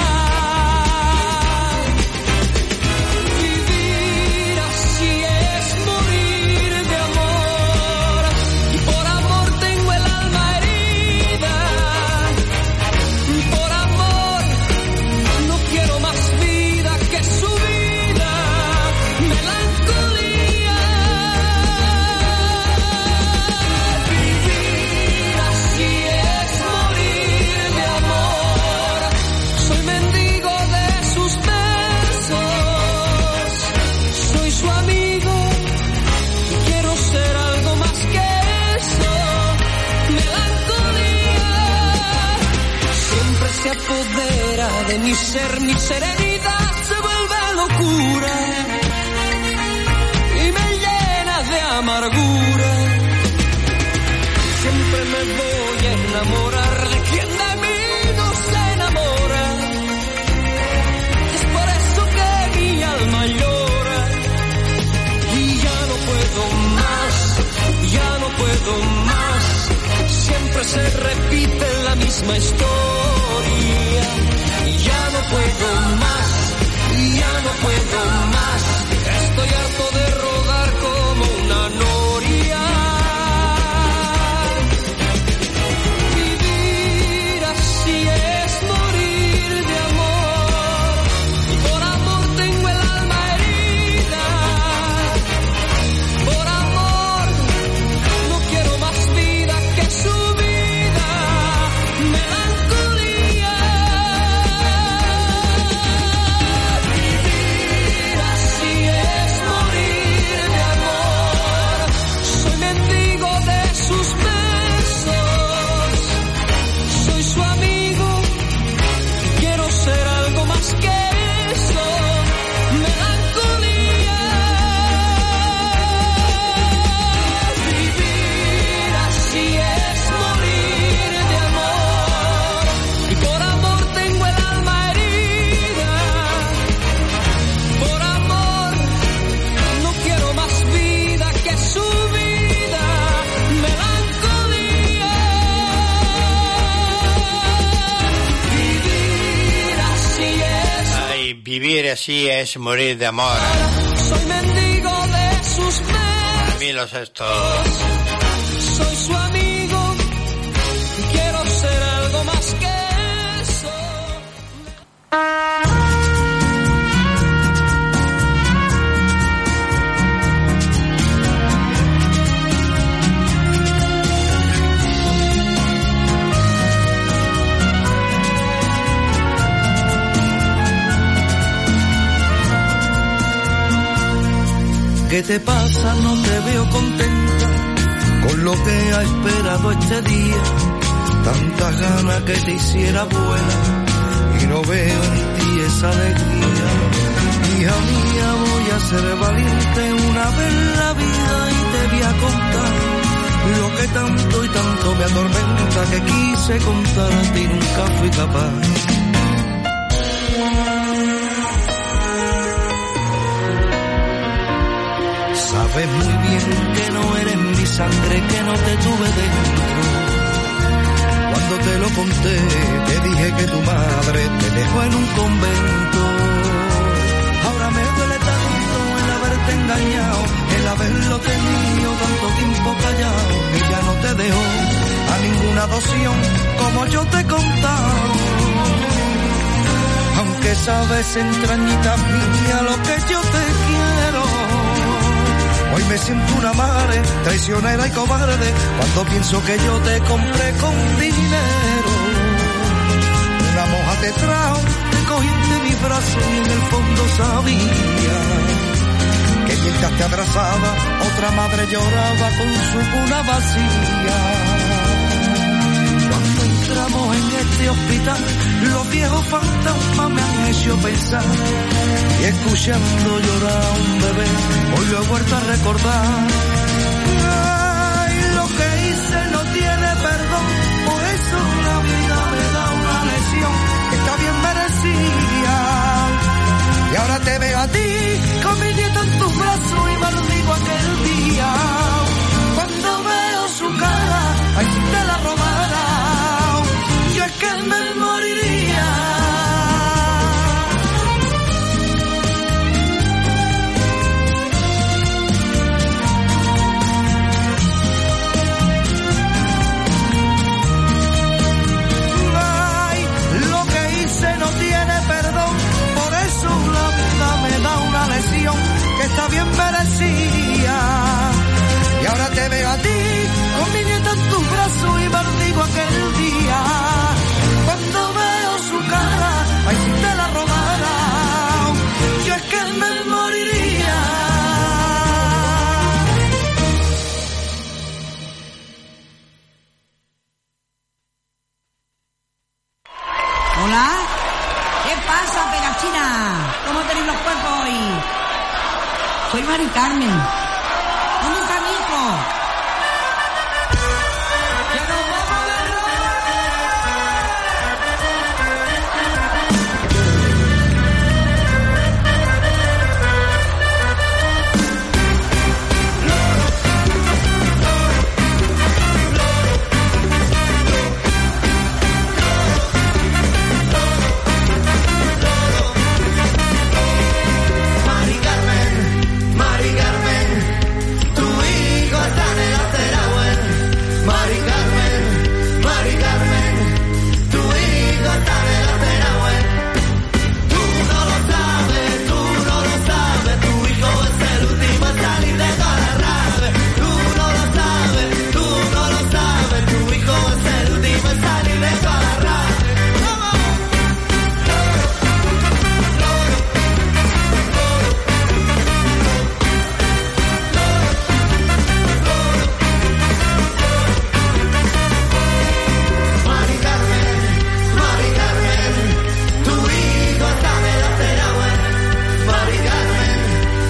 Vivir así es morir de amor. Y por amor tengo el alma herida. Por amor no quiero más vida que su vida. Melancolía. Vivir así es morir de amor. Soy mendigo de sus besos. Soy su amigo y quiero ser algo más que eso. Melancolía. Siempre se apodera de mi ser, mi serenidad se vuelve locura y me llena de amargura. Siempre me voy a enamorar de quien de mí no se enamora. Es por eso que mi alma llora. Y ya no puedo más, ya no puedo más. Siempre se repite la misma historia. Y ya no puedo más, ya no puedo más. Estoy harto de rodar como una noria. Vivir así es morir de amor. Y por amor tengo el alma herida. Por amor no quiero más vida que su vida. Melancolía. Vivir así es morir de amor. Soy mendigo de sus besos. Soy su amigo. Quiero ser algo más que eso. Melancolía. Vivir así es morir de amor. Y por amor tengo el alma herida. Por amor no quiero más vida que su vida. Melancolía. Vivir así es. Ay, vivir así es morir de amor. Soy mendigo de sus besos. Milos estos. Soy su amigo y quiero ser algo más que eso. ¿Qué te pasa? No te veo contenta con lo que ha esperado este día. Tantas ganas que te hiciera buena y no veo en ti esa alegría. Hija mía, voy a ser valiente una vez en la vida y te voy a contar lo que tanto y tanto me atormenta, que quise contar a ti, nunca fui capaz. Sabes muy bien que no eres mi sangre, que no te tuve dentro. Cuando te lo conté, te dije que tu madre te dejó en un convento. Ahora me duele tanto el haberte engañado, el haberlo tenido tanto tiempo callado, que ya no te dejó a ninguna adopción como yo te he contado. Aunque sabes, entrañita mía, lo que yo te quiero. Hoy me siento una madre, traicionera y cobarde, cuando pienso que yo te compré con dinero. Una moja te trajo, te cogí entre mis brazos y en el fondo sabía que mientras te abrazaba, otra madre lloraba con su cuna vacía. Cuando entramos en este hospital, los viejos fantasmas me han hecho pensar, y escuchando llorar a un bebé, hoy lo he vuelto a recordar. Ay, lo que hice no tiene perdón, por eso la vida me da una lesión que está bien merecida. Y ahora te veo a ti, con mi nieto en tus brazos, y maldigo aquel día. Cuando veo su cara, ay, si te la robara, yo es que me moriría. Ay, lo que hice no tiene perdón, por eso la vida me da una lesión que está bien merecida. Y ahora te veo a ti, con mi nieto en tus brazos, y maldigo aquel día. Cuando veo su cara, ay, si te la robara, yo es que me moriría. Hola, ¿qué pasa, Pegatina? ¿Cómo tenéis los cuerpos hoy? Soy Mari Carmen. ¿Dónde está mi hijo? Mari Carmen, tu hijo está en el Asteragüen. Mari Carmen, tu hijo está en el Asteragüen. Tú no lo sabes, tu hijo es el último en salir de toda la rave. Tú no lo sabes, tu hijo es el último en salir de toda la rave. Mari Carmen, tu hijo está en el Asteragüen. Mari Carmen,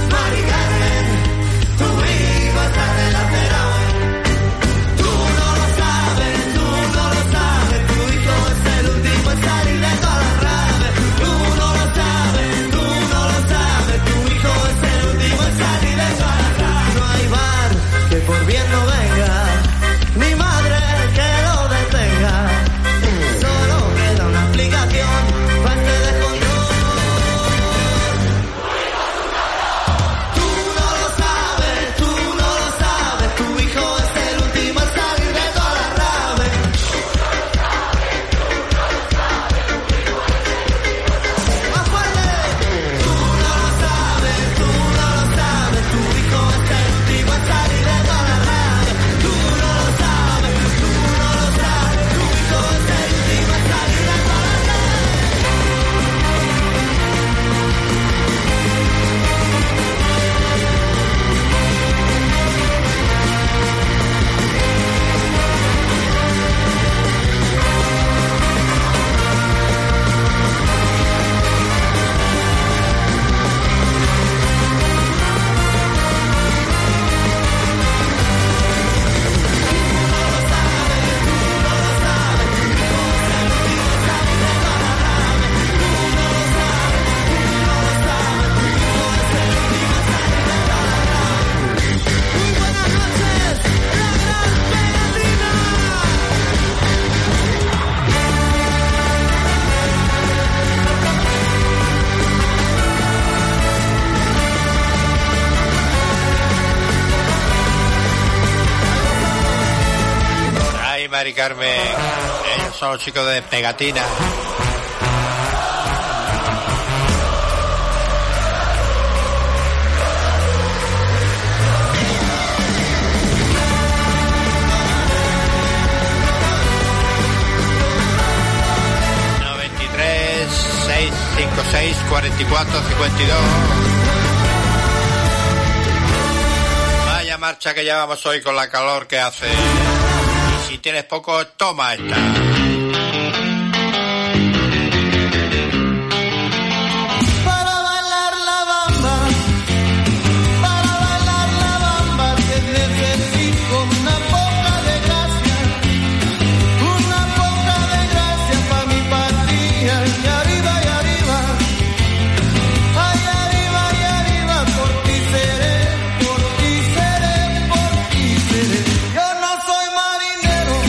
tu hijo está en el Asteragüen. Tú no lo sabes, tu hijo es el último en salir de toda la rave. Tú no lo sabes, tu hijo es el último en salir de toda la rave. No hay bar que por bien no venga, ni madre que lo detenga. Solo queda una aplicación para este descontrol. Tú no lo sabes, tu hijo es el último en salir de toda la rave. ¡Más fuerte! Tú no lo sabes, tu hijo es el último en salir de toda la rave. Tú no lo sabes, tu hijo es el último en salir de toda la rave. Ay, Mari Carmen, ellos son los chicos de Pegatina. 24-52. Vaya marcha que llevamos hoy con la calor que hace. Y si tienes poco, toma esta. Yo no soy marinero,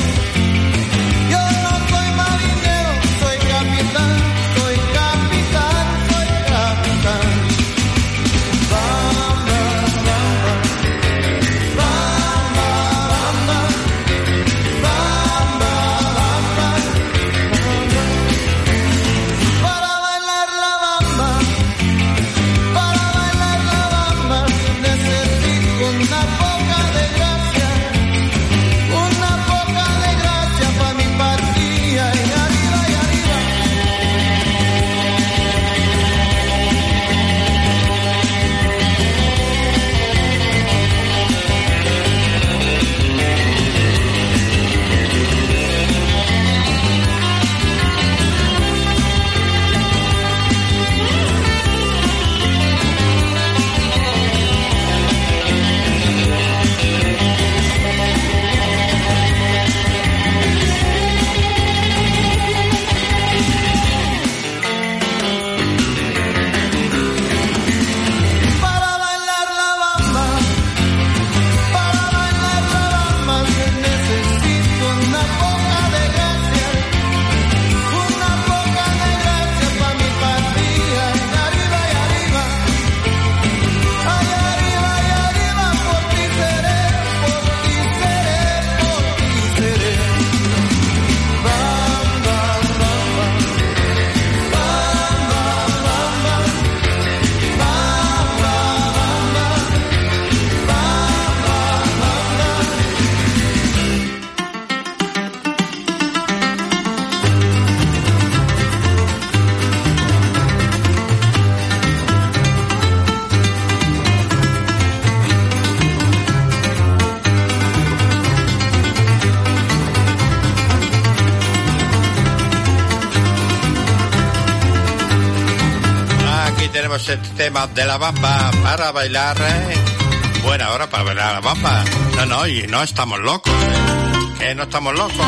tenemos este tema de la bamba para bailar. Buena hora para bailar la bamba. No, y no estamos locos. Que no estamos locos.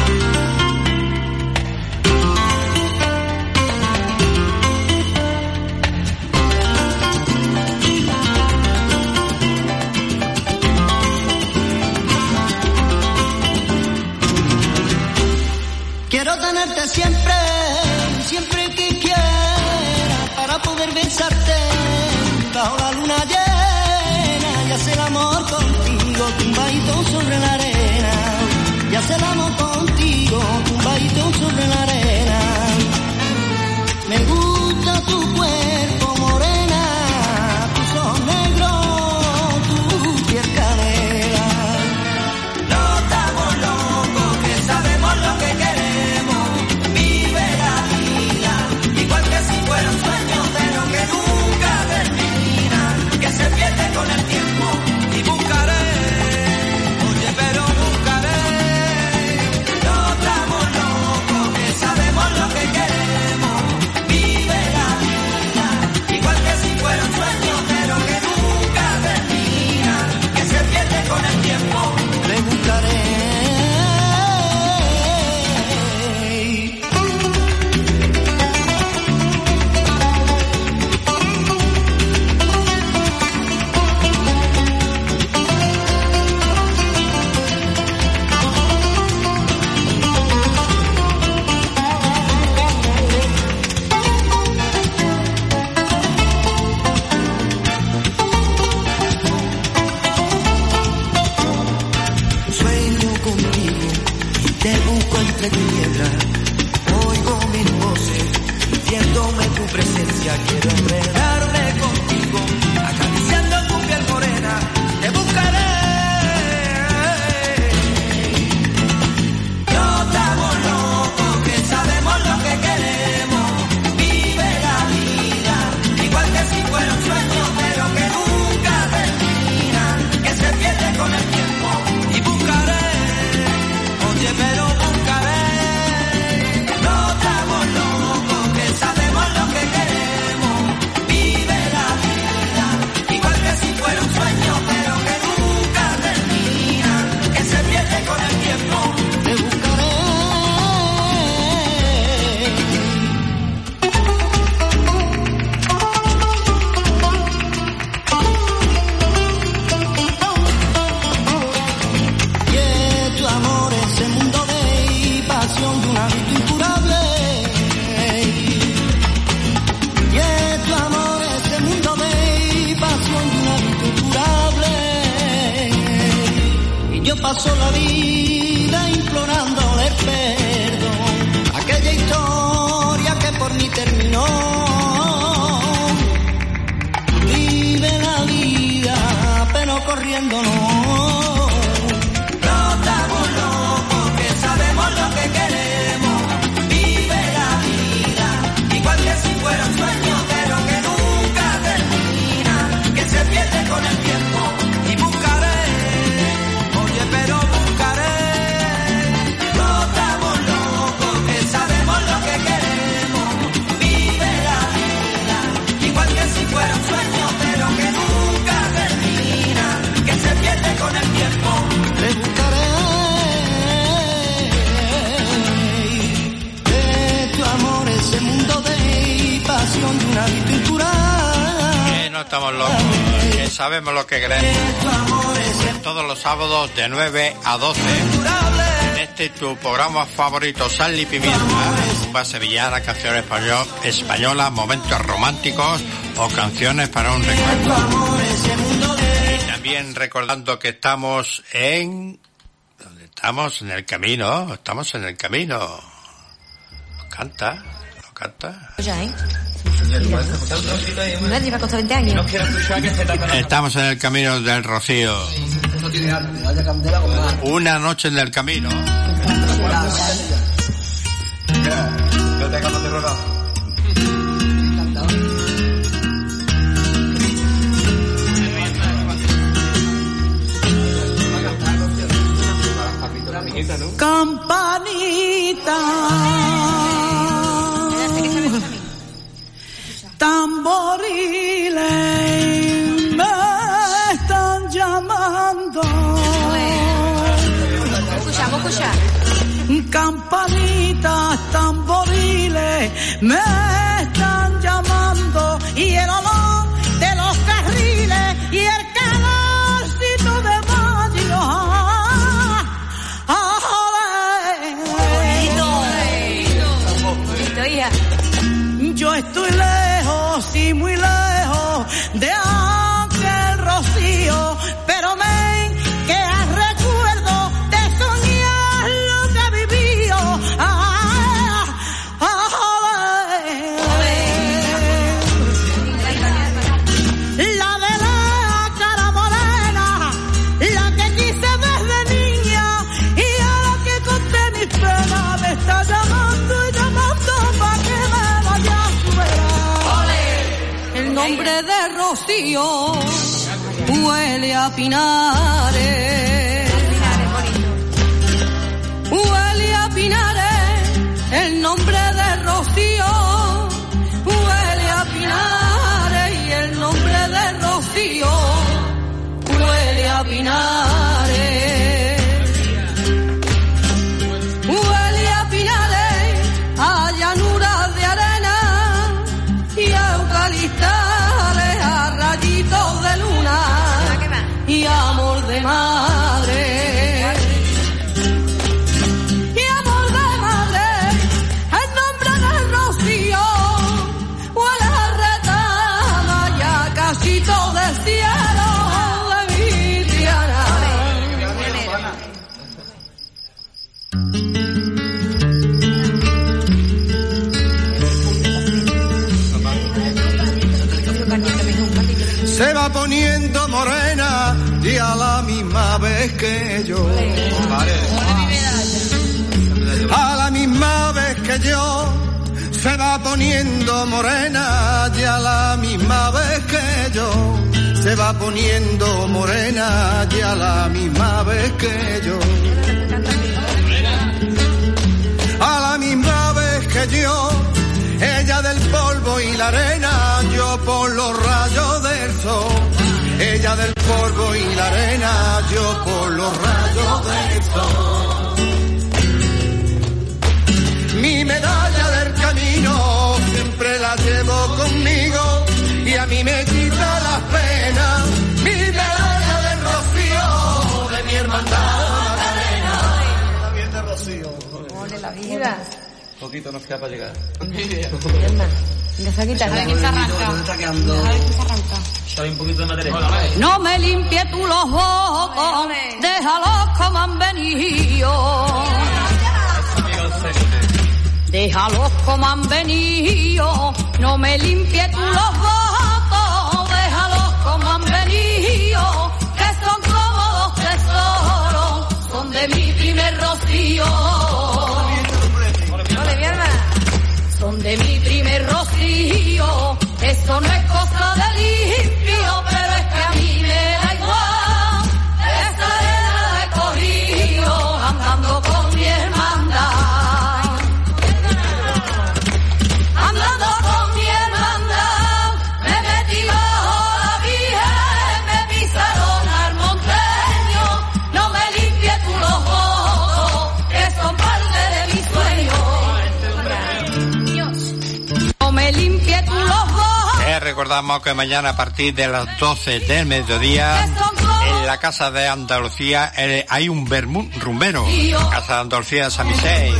Quiero tenerte siempre, siempre que quiera, para poder besarte bajo la luna llena y hacer amor contigo, tumbadito sobre la arena. Y hacer amor contigo, tumbadito sobre la arena. Me gusta tu cuerpo morena, tus ojos negros, tu piel canela. No estamos locos, que sabemos lo que queremos. Vive la vida, igual que si fuera un sueño, pero que nunca termina, que se pierde con el tiempo. Y buscaré, oye, pero buscaré. No estamos locos, que sabemos lo que queremos. Vive la vida, igual que si fuera un sueño, pero que nunca termina, que se pierde con el tiempo. Le buscaré. Sueño contigo y te busco entre tinieblas. Oigo mis voces, sintiéndome tu presencia. Quiero enredarme contigo, acariciando tu piel morena. Te buscaré. No estamos locos, que sabemos lo que queremos. Vive la vida, yo paso la vida implorándole perdón. Aquella historia que por mí terminó. Vive la vida, pero corriendo no. No estamos locos, que sabemos lo que queremos. Vive la vida, igual que si fuera un sueño, pero que nunca termina, que se pierde con el tiempo. Y buscaré, oye, pero buscaré. No estamos locos, que sabemos lo que queremos. Vive la vida, igual que si fuera un sueño, pero que nunca termina, que se pierde con el tiempo. Le buscaré de tu amor ese mundo de pasión de una pintura. Que no estamos locos, que sabemos lo que queremos. Todos los sábados de 9 a 12. En este tu programa favorito, Sal y Pimienta. Rumba sevillana, canciones españolas, momentos románticos o canciones para un recuerdo. Y también recordando que estamos en... ¿Dónde estamos? En el camino. Estamos en el camino. ¿Lo canta? ¿Lo canta? Ya, ¿eh? Me lleva costado 20 años. Estamos en el camino del Rocío. Una noche en el camino. Campanita, tamboriles me están llamando. Escucha. Campanitas, tamboriles me están llamando. Y el olor de los carriles y el calorcito de mayo. Yo estoy lejos y muy lejos de aquel rocío, pero ven que recuerdo de soñar lo que viví. La de la cara morena, la que quise desde niña y a la que conté mis penas me está llamando y llamando para que me vaya a superar. El nombre de Rocío huele a pinares. Huele a pinares. El nombre de Rocío huele a pinares. Y el nombre de Rocío huele a pinares. Huele a pinares, a llanuras de arena y a eucaliptales, a rayitos de luna y amor de madre. Y amor de madre, el nombre de Rocío huele a retama y a casito de cielo de mi Triana. Se va poniendo morena y a la misma vez que yo. A la misma vez que yo. Se va poniendo morena y a la misma vez que yo. Se va poniendo morena y a la misma vez que yo. A la misma vez que yo. Ella del polvo y la arena, yo por los rayos del sol. Ella del polvo y la arena, yo por los rayos del sol. Mi medalla del camino siempre la llevo conmigo y a mí me quita las penas. Mi medalla del Rocío, de mi hermandad Macarena. También de Rocío. Ole la vida. Poquito nos queda para llegar. Venga, se ha quitado. A ver quién se arranca. No me limpie tú los ojos, déjalos como han venido. Déjalos como han venido, no me limpie tú los ojos, déjalos como han venido, que son como dos tesoros, son de mi primer rocío. Son de mi primer rocío, eso no es cosa de limpio, pero es que a mí me da igual, esa arena la he cogido, andando con mi hermandad. Andando con mi hermandad, me metí bajo la Virgen, me pisaron al monteño, no me limpie tú los ojos, que son parte de mi sueño. No me limpie tú los ojos. Recordamos que mañana a partir de las 12 del mediodía en la Casa de Andalucía hay un vermú rumbero. Casa de Andalucía de San Vicente.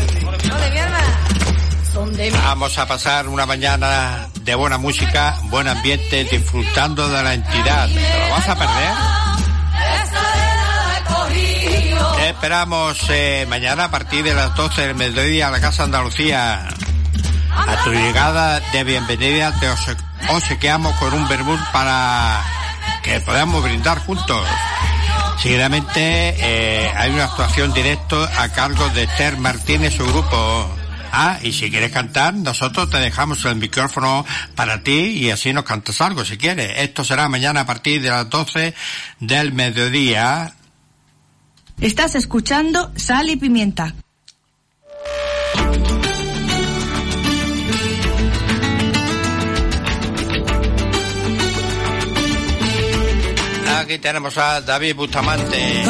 Vamos a pasar una mañana de buena música, buen ambiente, disfrutando de la entidad. ¿Te lo vas a perder? Te esperamos mañana a partir de las 12 del mediodía a la Casa de Andalucía. A tu llegada de bienvenida te obsequiamos con un vermut para que podamos brindar juntos. Seguidamente hay una actuación directa a cargo de Esther Martínez y su grupo. Y si quieres cantar, nosotros te dejamos el micrófono para ti y así nos cantas algo si quieres. Esto será mañana a partir de las 12 del mediodía. Estás escuchando Sal y Pimienta. Aquí tenemos a David Bustamante.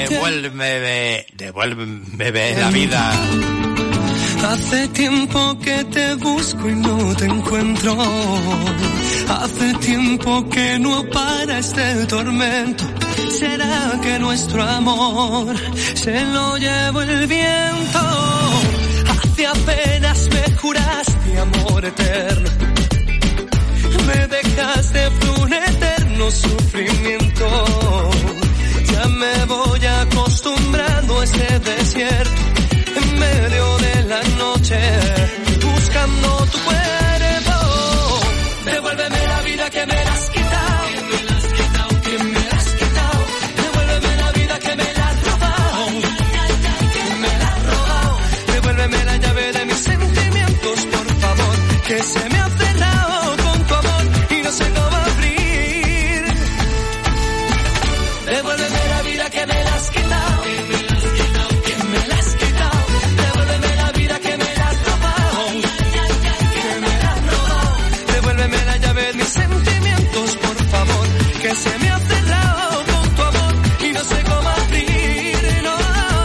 Devuélveme la vida. Hace tiempo que te busco y no te encuentro. Hace tiempo que no para este tormento. ¿Será que nuestro amor se lo llevó el viento? Hace apenas me juraste amor eterno. Me dejaste por un eterno sufrimiento. Ya me voy acostumbrando a ese desierto. En medio de la noche, buscando tu cuerpo. Devuélveme la vida que me la has quitado. Que me la has quitado. Devuélveme la vida que me la has robado. Que me la has robado. Devuélveme la llave de mis sentimientos, por favor. Que se me ha cerrado con tu amor y no sé cómo abrir. Devuélveme la vida que me la has quitado. Que me la has quitado. Devuélveme la vida que me la has robado. Que me la has robado. Devuélveme la llave de mis sentimientos, por favor. Que se me ha cerrado con tu amor y no sé cómo abrir. No.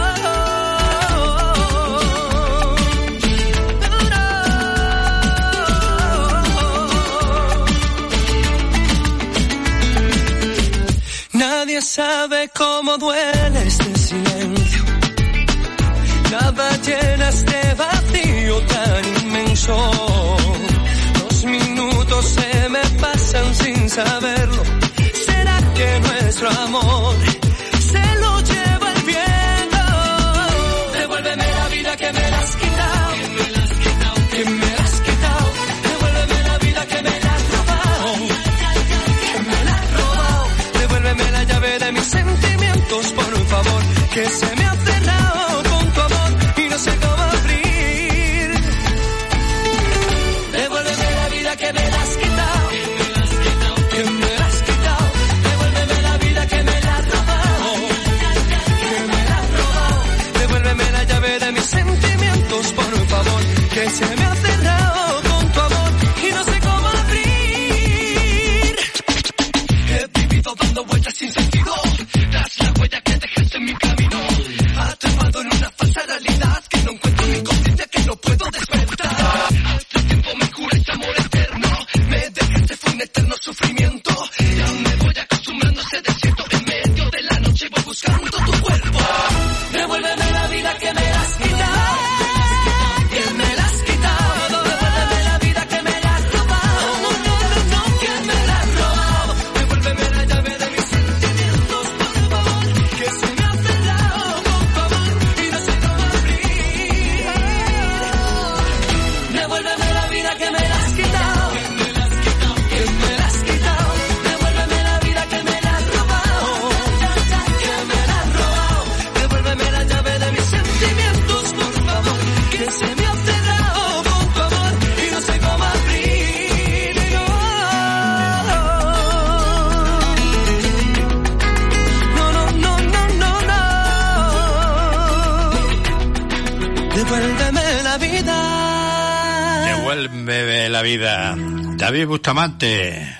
Nadie sabe cómo duele este silencio. Nada llena este vacío tan inmenso. 2 minutos se me pasan sin saberlo. ¿Será que nuestro amor se lo lleva el viento? Devuélveme la vida que me la has quitado. Que me la has quitado. Devuélveme la vida que me la has robado. Que me la has robado. Devuélveme la llave de mis sentimientos, por favor. Que se me ha cerrado con tu amor y no sé cómo abrir. Devuélveme la vida que me la has quitado. Que me la has quitado. Devuélveme la vida que me la has robado. Que me la has robado. Devuélveme la llave de mis sentimientos, por favor. Que se me ha cerrado con tu amor y no sé cómo abrir. He vivido dando vueltas sin sentido. Tras la huella que dejaste en mi camino. Atrapado en una falsa realidad que no encuentro mi conciencia, que no puedo despertar. Hace tiempo me juraste amor eterno. Me dejaste, fue un eterno sufrimiento. Ya me voy acostumbrando a ese desierto. En medio de la noche voy buscando tu cuerpo. Devuélveme la vida que me la has quitado. Que me la has quitado. Devuélveme la vida que me la has robado. Que me la has robado. ¿Quién bebe la vida? David Bustamante.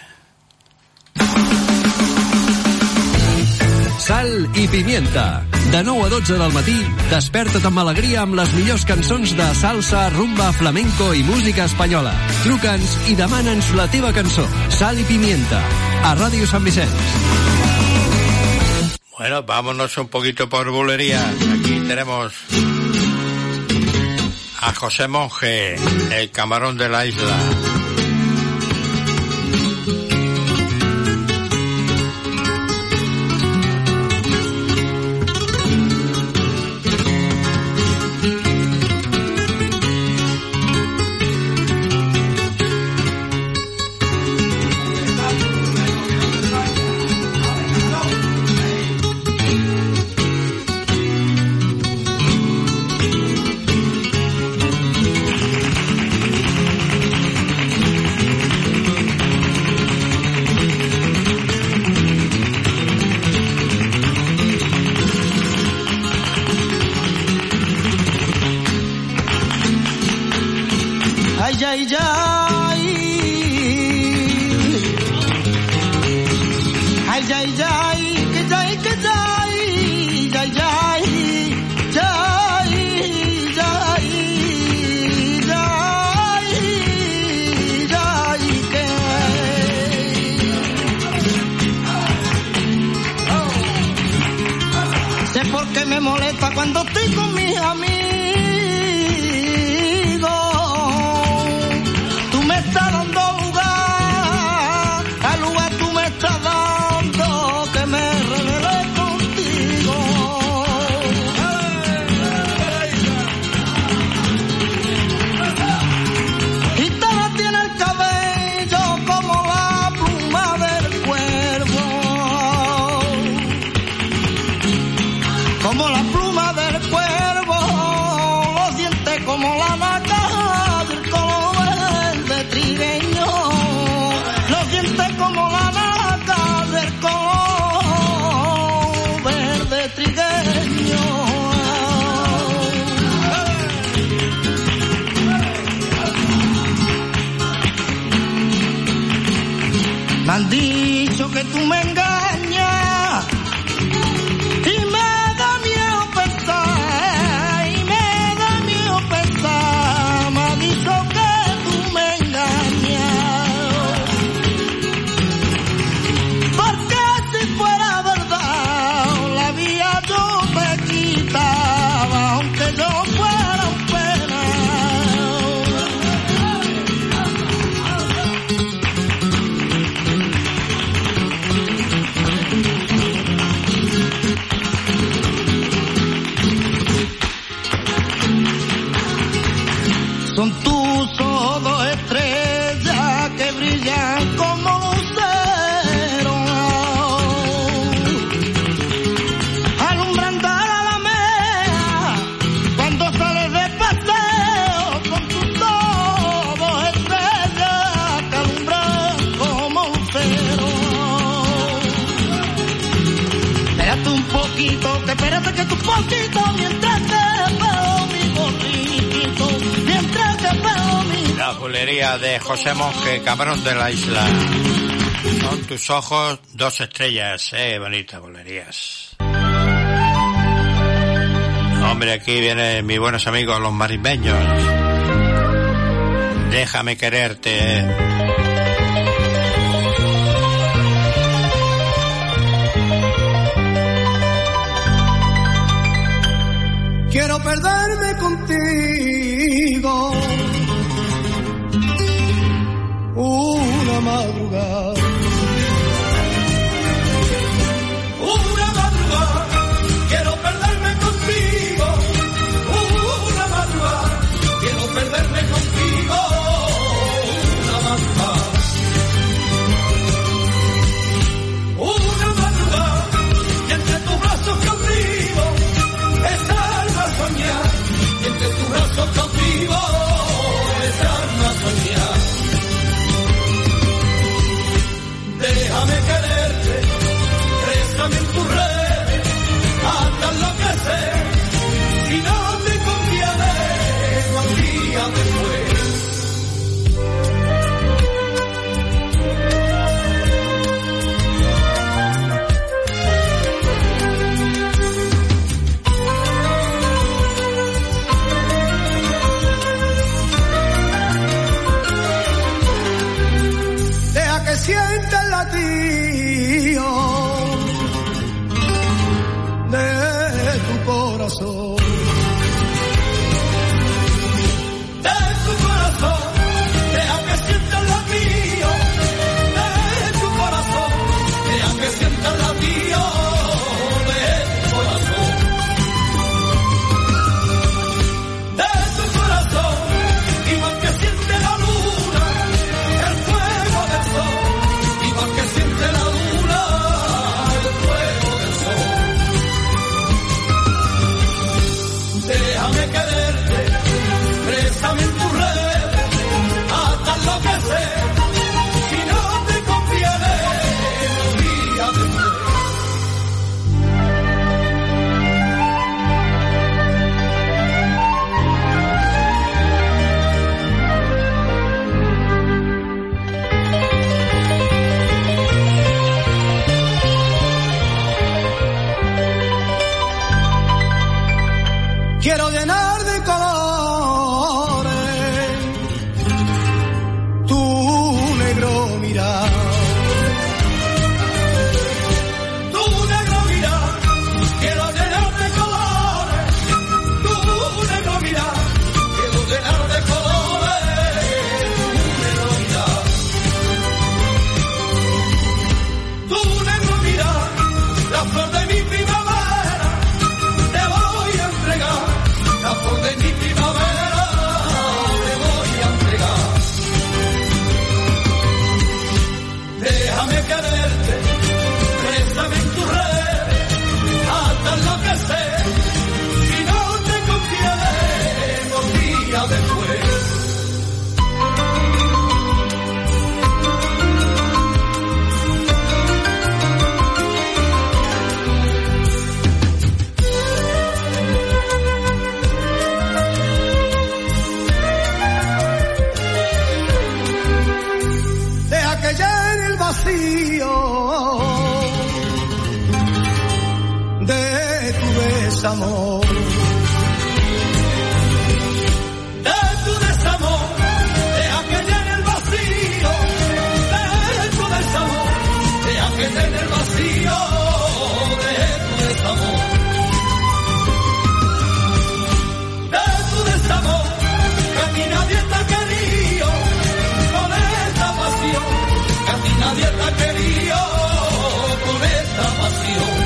Sal i pimienta. De 9 a 12 del matí, desperta't amb alegria amb les millors cançons de salsa, rumba, flamenco i música espanyola. Truca'ns i demana'ns la teva cançó. Sal i pimienta. A Ràdio Sant Vicenç. Bueno, vámonos un poquito por bulería. Aquí tenemos a José Monge, el camarón de la isla. Cuando estoy con mis amigos, tú me estás dando lugar, al lugar tú me estás dando que me revele contigo. Y todo tiene el cabello como la pluma del cuervo, como la pluma del cuervo, los dientes como la naca del color verde trigueño, los dientes como la naca del color verde trigueño. Me han dicho que tú me engañas y me da miedo pensar, y me da miedo pensar, me ha dicho que tú me engañas, porque si fuera verdad la vida yo te quitaba, aunque yo fuera un son tus ojos dos estrellas que brillan como luceros, alumbrando a la alameda cuando sales de paseo. Son tus ojos dos estrellas que alumbran como luceros. Espérate un poquito, que espérate que tu poquito mientras te veo mi gorrito, mientras te veo mi... La bulería de José Monge, camarón de la isla. Son tus ojos dos estrellas, bonitas bulerías. Hombre, aquí vienen mis buenos amigos los marismeños. Déjame quererte. Quiero perderme contigo una madrugada. Una madrugada, quiero perderme contigo. Una madrugada, quiero perderme contigo. Una madrugada. siente el latido de tu corazón. De tu corazón, deja que sienta el latido de tu corazón, deja que sienta el latido de tu corazón. De tu corazón, igual que siente la luna, el fuego del sol, igual que siente la luna, el fuego del sol. Déjame quererte, présame en tu red, hasta enloquecer, si no te conviene, los días después. Quiero llenar de colores tu negro mirar. Tu negro mirar, quiero llenar de colores, tu negro mirar, quiero llenar de colores, tu negro mirar. Tu negro mirar, la flor de mi primavera, te voy a entregar, la flor de mi primavera, te voy a entregar. Déjame quererte, présame en tu red, hasta enloquecer, si no te conviene, los días después. Deja que llene el vacío de tu desamor. De tu desamor, deja que llene el vacío, de tu desamor, deja que llene el vacío, de tu desamor. De tu desamor, que a ti nadie te ha querido, con esta pasión, que a ti nadie te ha querido, con esta pasión.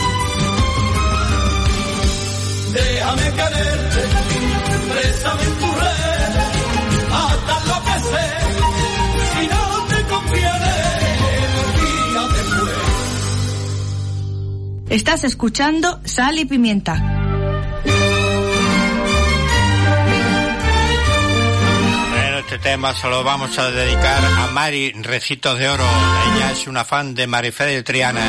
Déjame quererte, présame en tu red, hasta enloquecer, si no te conviene, los días después. Estás escuchando Sal y Pimienta. Bueno, este tema se lo vamos a dedicar a Mari Recitos de Oro. Ella es una fan de Marifé de Triana.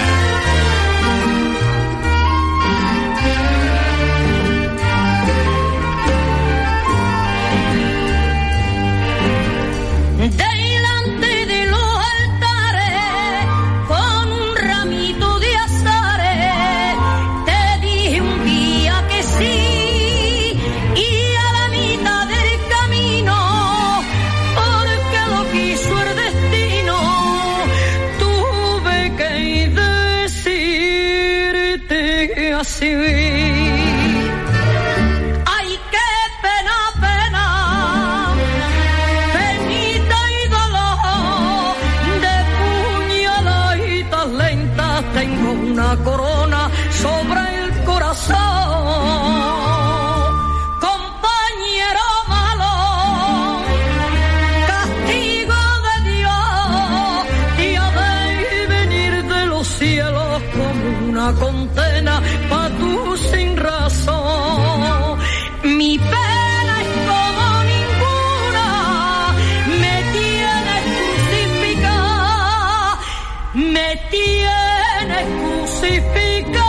Delante de los altares, con un ramito de azares, te dije un día que sí, y a la mitad del camino, porque lo quiso el destino, tuve que decirte así. Ay, qué pena, pena, penita y dolor, de puñaladitas lentas tengo una corona sobre el corazón. Compañero malo, castigo de Dios, y ha de venir de los cielos como una condena pa' tu sin razón. Mi pena es como ninguna, me tienes crucificada, me tienes crucificada.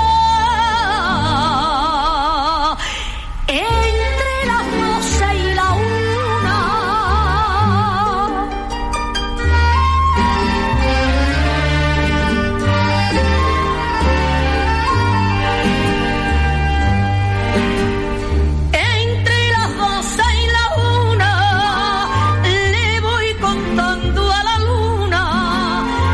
Entre las 12 y la 1. Entre las 12 y la 1 le voy contando a la luna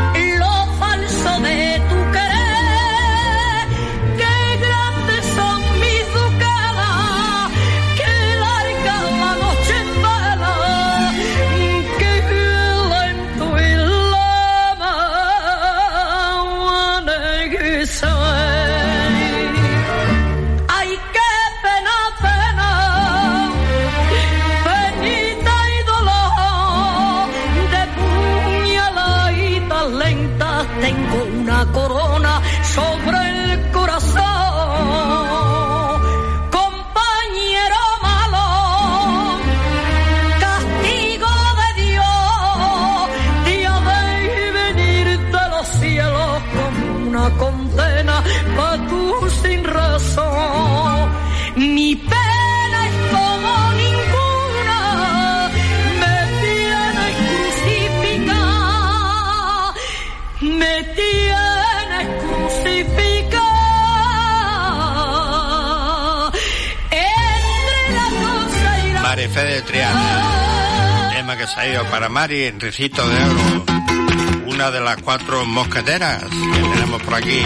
me tienes crucificado entre la cosa y la... Marife de Triana, tema que se ha ido para Mari en Ricito de Oro, una de las 4 mosqueteras que tenemos por aquí.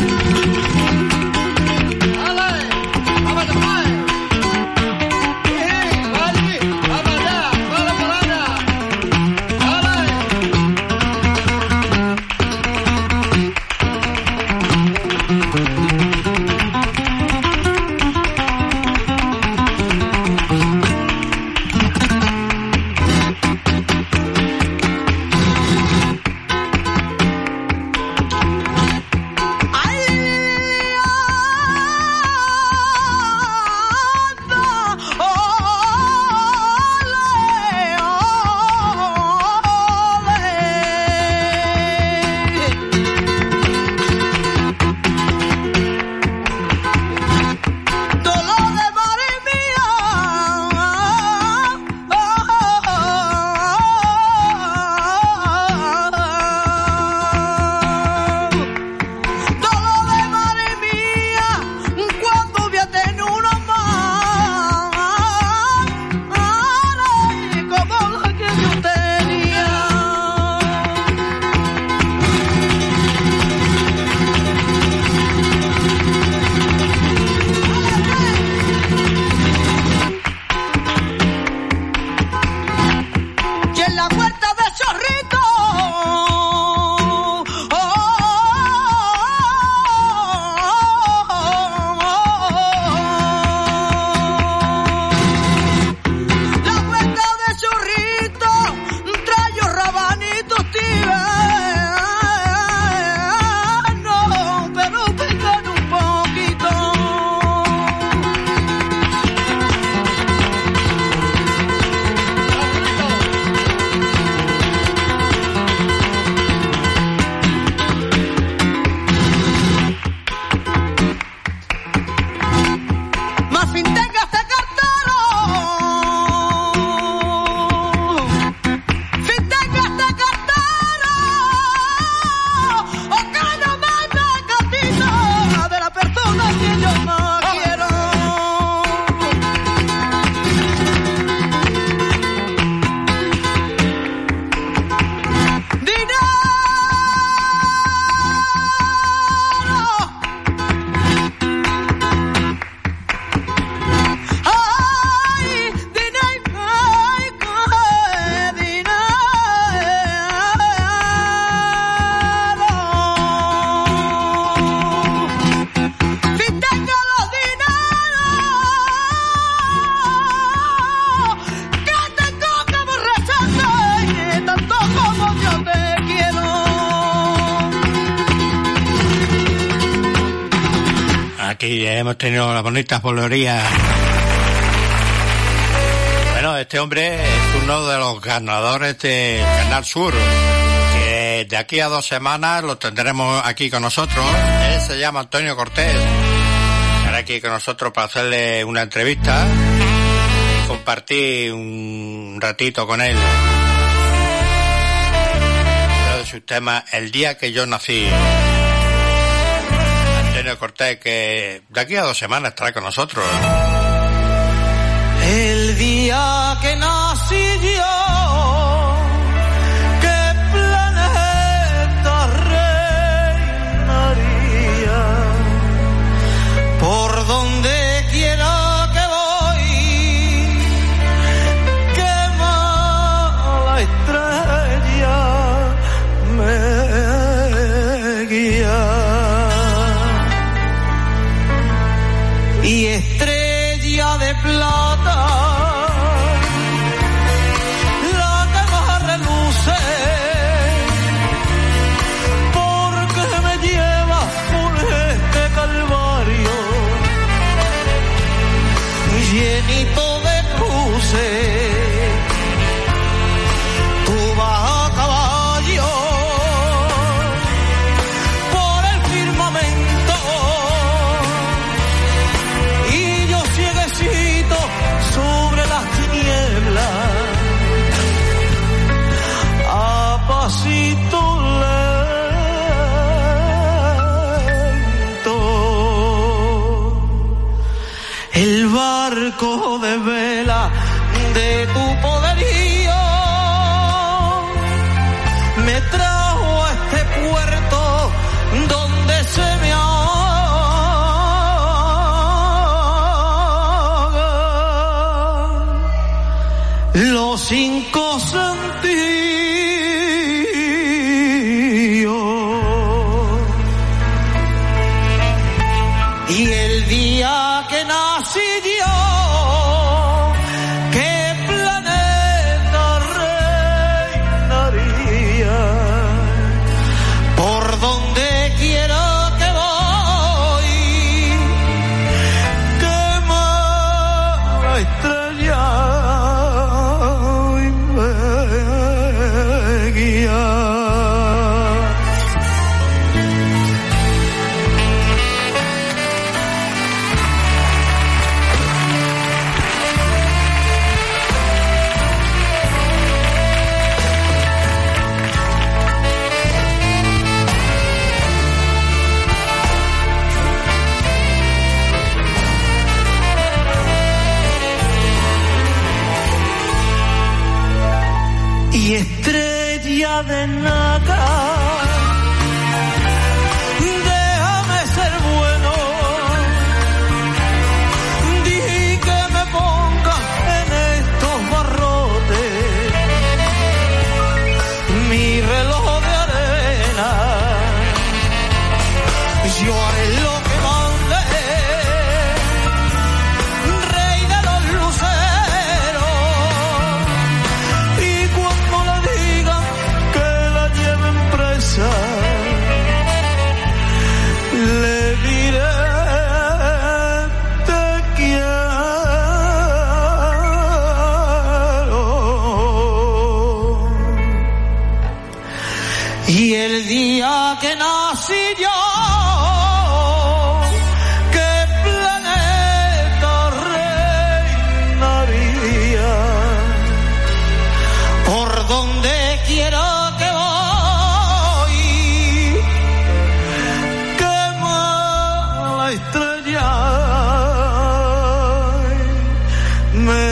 Aquí hemos tenido las bonitas bolerías. Bueno, este hombre es uno de los ganadores de Canal Sur, que de aquí a 2 semanas lo tendremos aquí con nosotros. Él se llama Antonio Cortés. Estará aquí con nosotros para hacerle una entrevista y compartir un ratito con él. Uno de sus temas, El día que yo nací. Antonio Cortés, que de aquí a 2 semanas estará con nosotros. El día que nací yo, qué planeta reinaría, por donde quiera que voy, qué mala estrella me guía. Y estrella de plata que tu poderío me trajo a este puerto donde se me ahogan los 5 sentidos. Y el día que nací yo, ¿qué planeta reinaría? Por donde quiera que voy, que mala estrella hoy me guía. Y estrella de nada, déjame ser bueno, di que me ponga en estos barrotes mi reloj de arena, yo haré lo que mande, rey de los luceros. Le diré te quiero. Y el día que nací yo, ¿qué planeta reinaría? Por donde quiera que la estrella me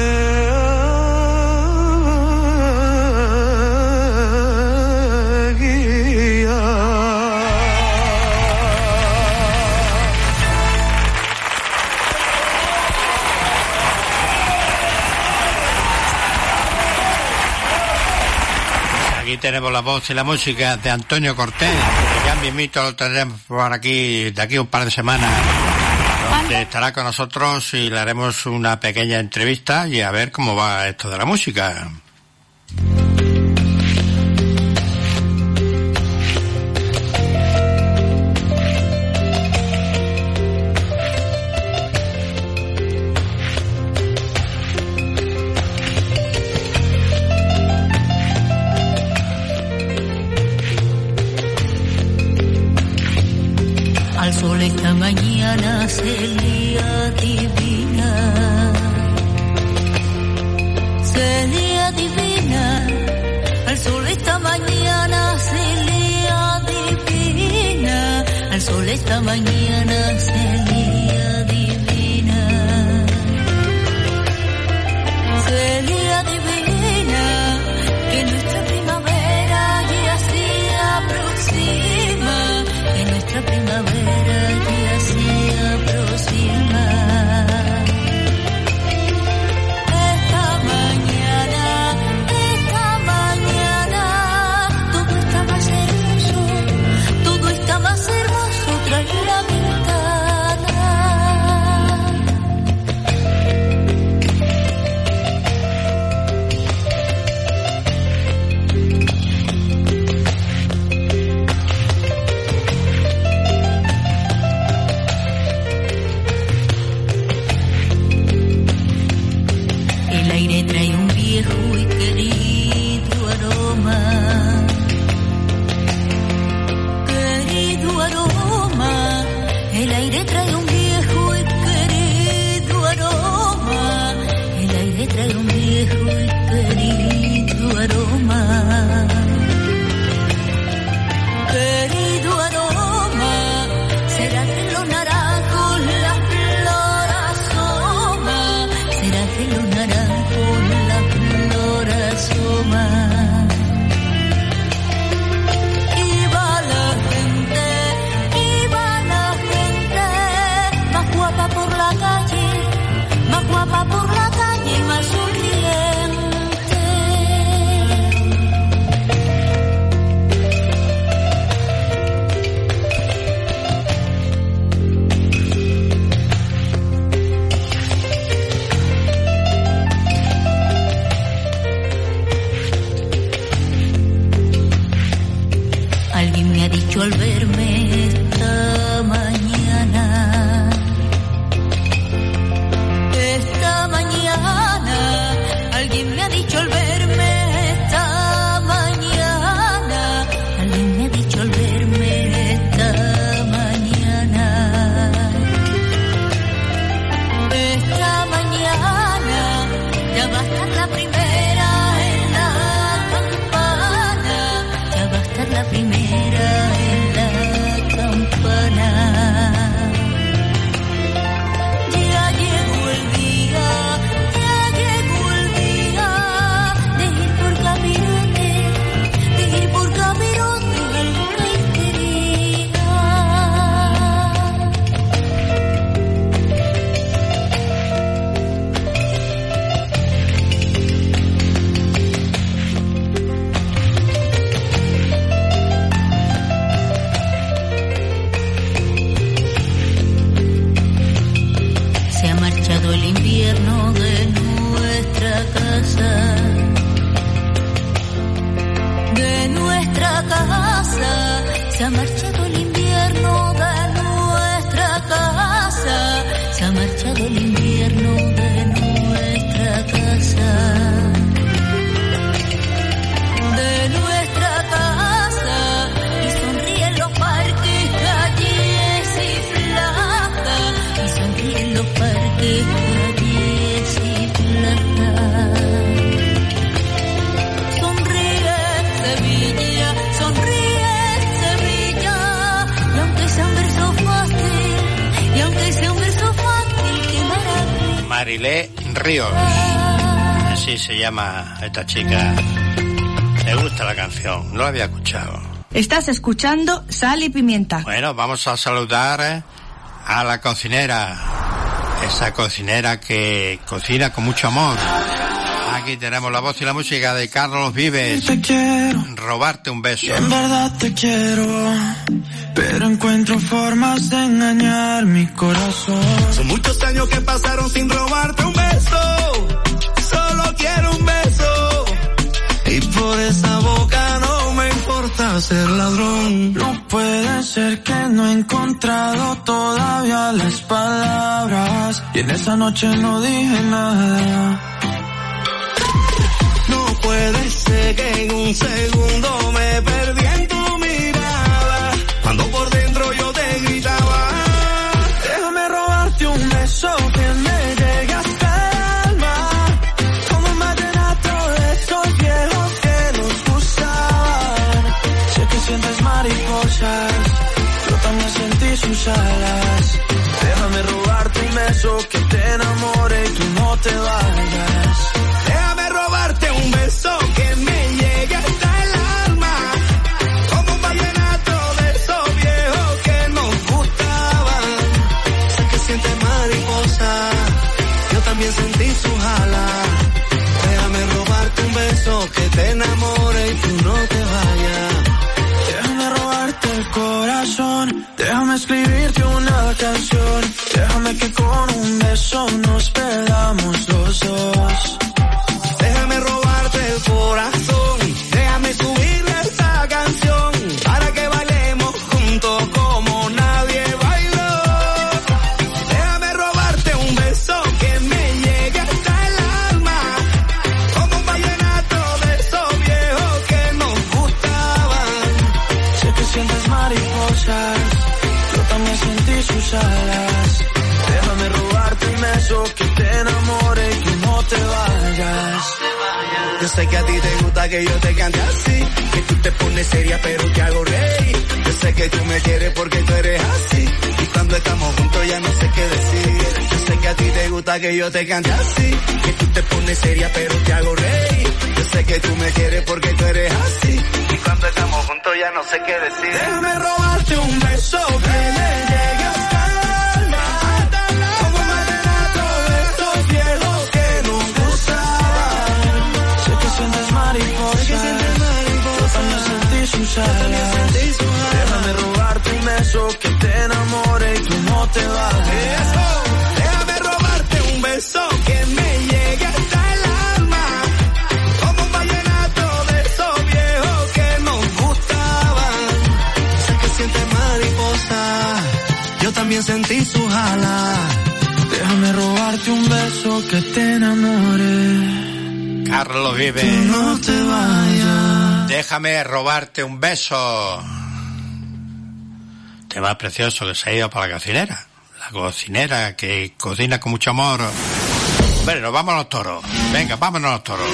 guía. Aquí tenemos la voz y la música de Antonio Cortés, que ya mismito lo tendremos por aquí, de aquí un par de semanas, donde estará con nosotros y le haremos una pequeña entrevista y a ver cómo va esto de la música. Al sol esta mañana se adivina, al sol esta mañana se le adivina, al sol esta mañana se le adivina, se le adivina que nuestra primavera ya se aproxima, que nuestra primavera ya se aproxima. Todo está más hermoso tras la ventana. dicho al verme esta mañana. Esta mañana alguien me ha dicho al verme esta mañana. Alguien me ha dicho al verme esta mañana. Esta mañana ya va a estar la primera en la campana. Ya va a estar la primera en la campana. Ya llegó el día de ir por camirote al Caicería. Se ha marchado el invierno de nuestra casa. De nuestra casa. Se ha marchado el invierno de nuestra casa. Se ha marchado el invierno de nuestra casa. De nuestra casa. Y sonríen los parques, calles y plazas. Y sonríen los parques, calles y plazas. Sonríe Sevilla, y aunque sea un verso fácil, qué maravilla. Marilé Ríos, así se llama esta chica. Me gusta la canción, no la había escuchado. Estás escuchando Sal y Pimienta. Bueno, vamos a saludar a la cocinera, esa cocinera que cocina con mucho amor. Aquí tenemos la voz y la música de Carlos Vives. Te quiero, Robarte un beso. y en verdad te quiero, pero encuentro formas de engañar mi corazón. Son muchos años que pasaron sin robarte un beso. Solo quiero un beso. Y por esa boca no me importa ser ladrón. No puede ser que no he encontrado todavía las palabras. Y en esa noche no dije nada. No puede ser que en un segundo me perdí en tu mirada. Cuando por dentro yo te gritaba. Déjame robarte un beso que me llegue hasta el alma. Como un vallenato de esos viejos que nos gustaban. Sé que sientes mariposas, yo también sentí sus alas. Déjame robarte un beso que te enamore y tú no te vayas. Déjame robarte un beso que me llegue hasta el alma. Como un vallenato de esos viejos que nos gustaban. Sé que sientes mariposa, yo también sentí sus alas. Déjame robarte un beso que te enamore y tú no te vayas. Déjame robarte el corazón, déjame escribirte una canción. Déjame que con un beso nos perdamos los dos. Déjame robarte el corazón, déjame subirle esta canción para que bailemos juntos como nadie bailó. Déjame robarte un beso que me llegue hasta el alma, como un vallenato de esos viejos que nos gustaban. Sé que sientes mariposas, yo también sentí sus alas. Déjame robarte un beso que te enamore y tú no te vayas. Yo sé que a ti te gusta que yo te cante así, que tú te pones seria pero te hago reír. Yo sé que tú me quieres porque tú eres así, y cuando estamos juntos ya no sé qué decir. Yo sé que a ti te gusta que yo te cante así, que tú te pones seria pero te hago reír. Yo sé que tú me quieres porque tú eres así, y cuando estamos juntos ya no sé qué decir. Déjame robarte un beso que me llegue hasta el alma. Como un vallenato de estos viejos que nos gustaban. Sé que sientes mariposas, yo también sentí sus alas. Déjame robarte un beso que te enamore y tú no te vayas. Déjame robarte un beso que me llegue hasta el alma, como un vallenato de esos viejos que nos gustaban. Sé que también sentí sus alas. Déjame robarte un beso que te enamore. Carlos Vives. Tú no te vayas. Déjame robarte un beso. Tema precioso que se ha ido para la cocinera. La cocinera que cocina con mucho amor. Bueno, nos vamos a los toros. Venga, vámonos a los toros.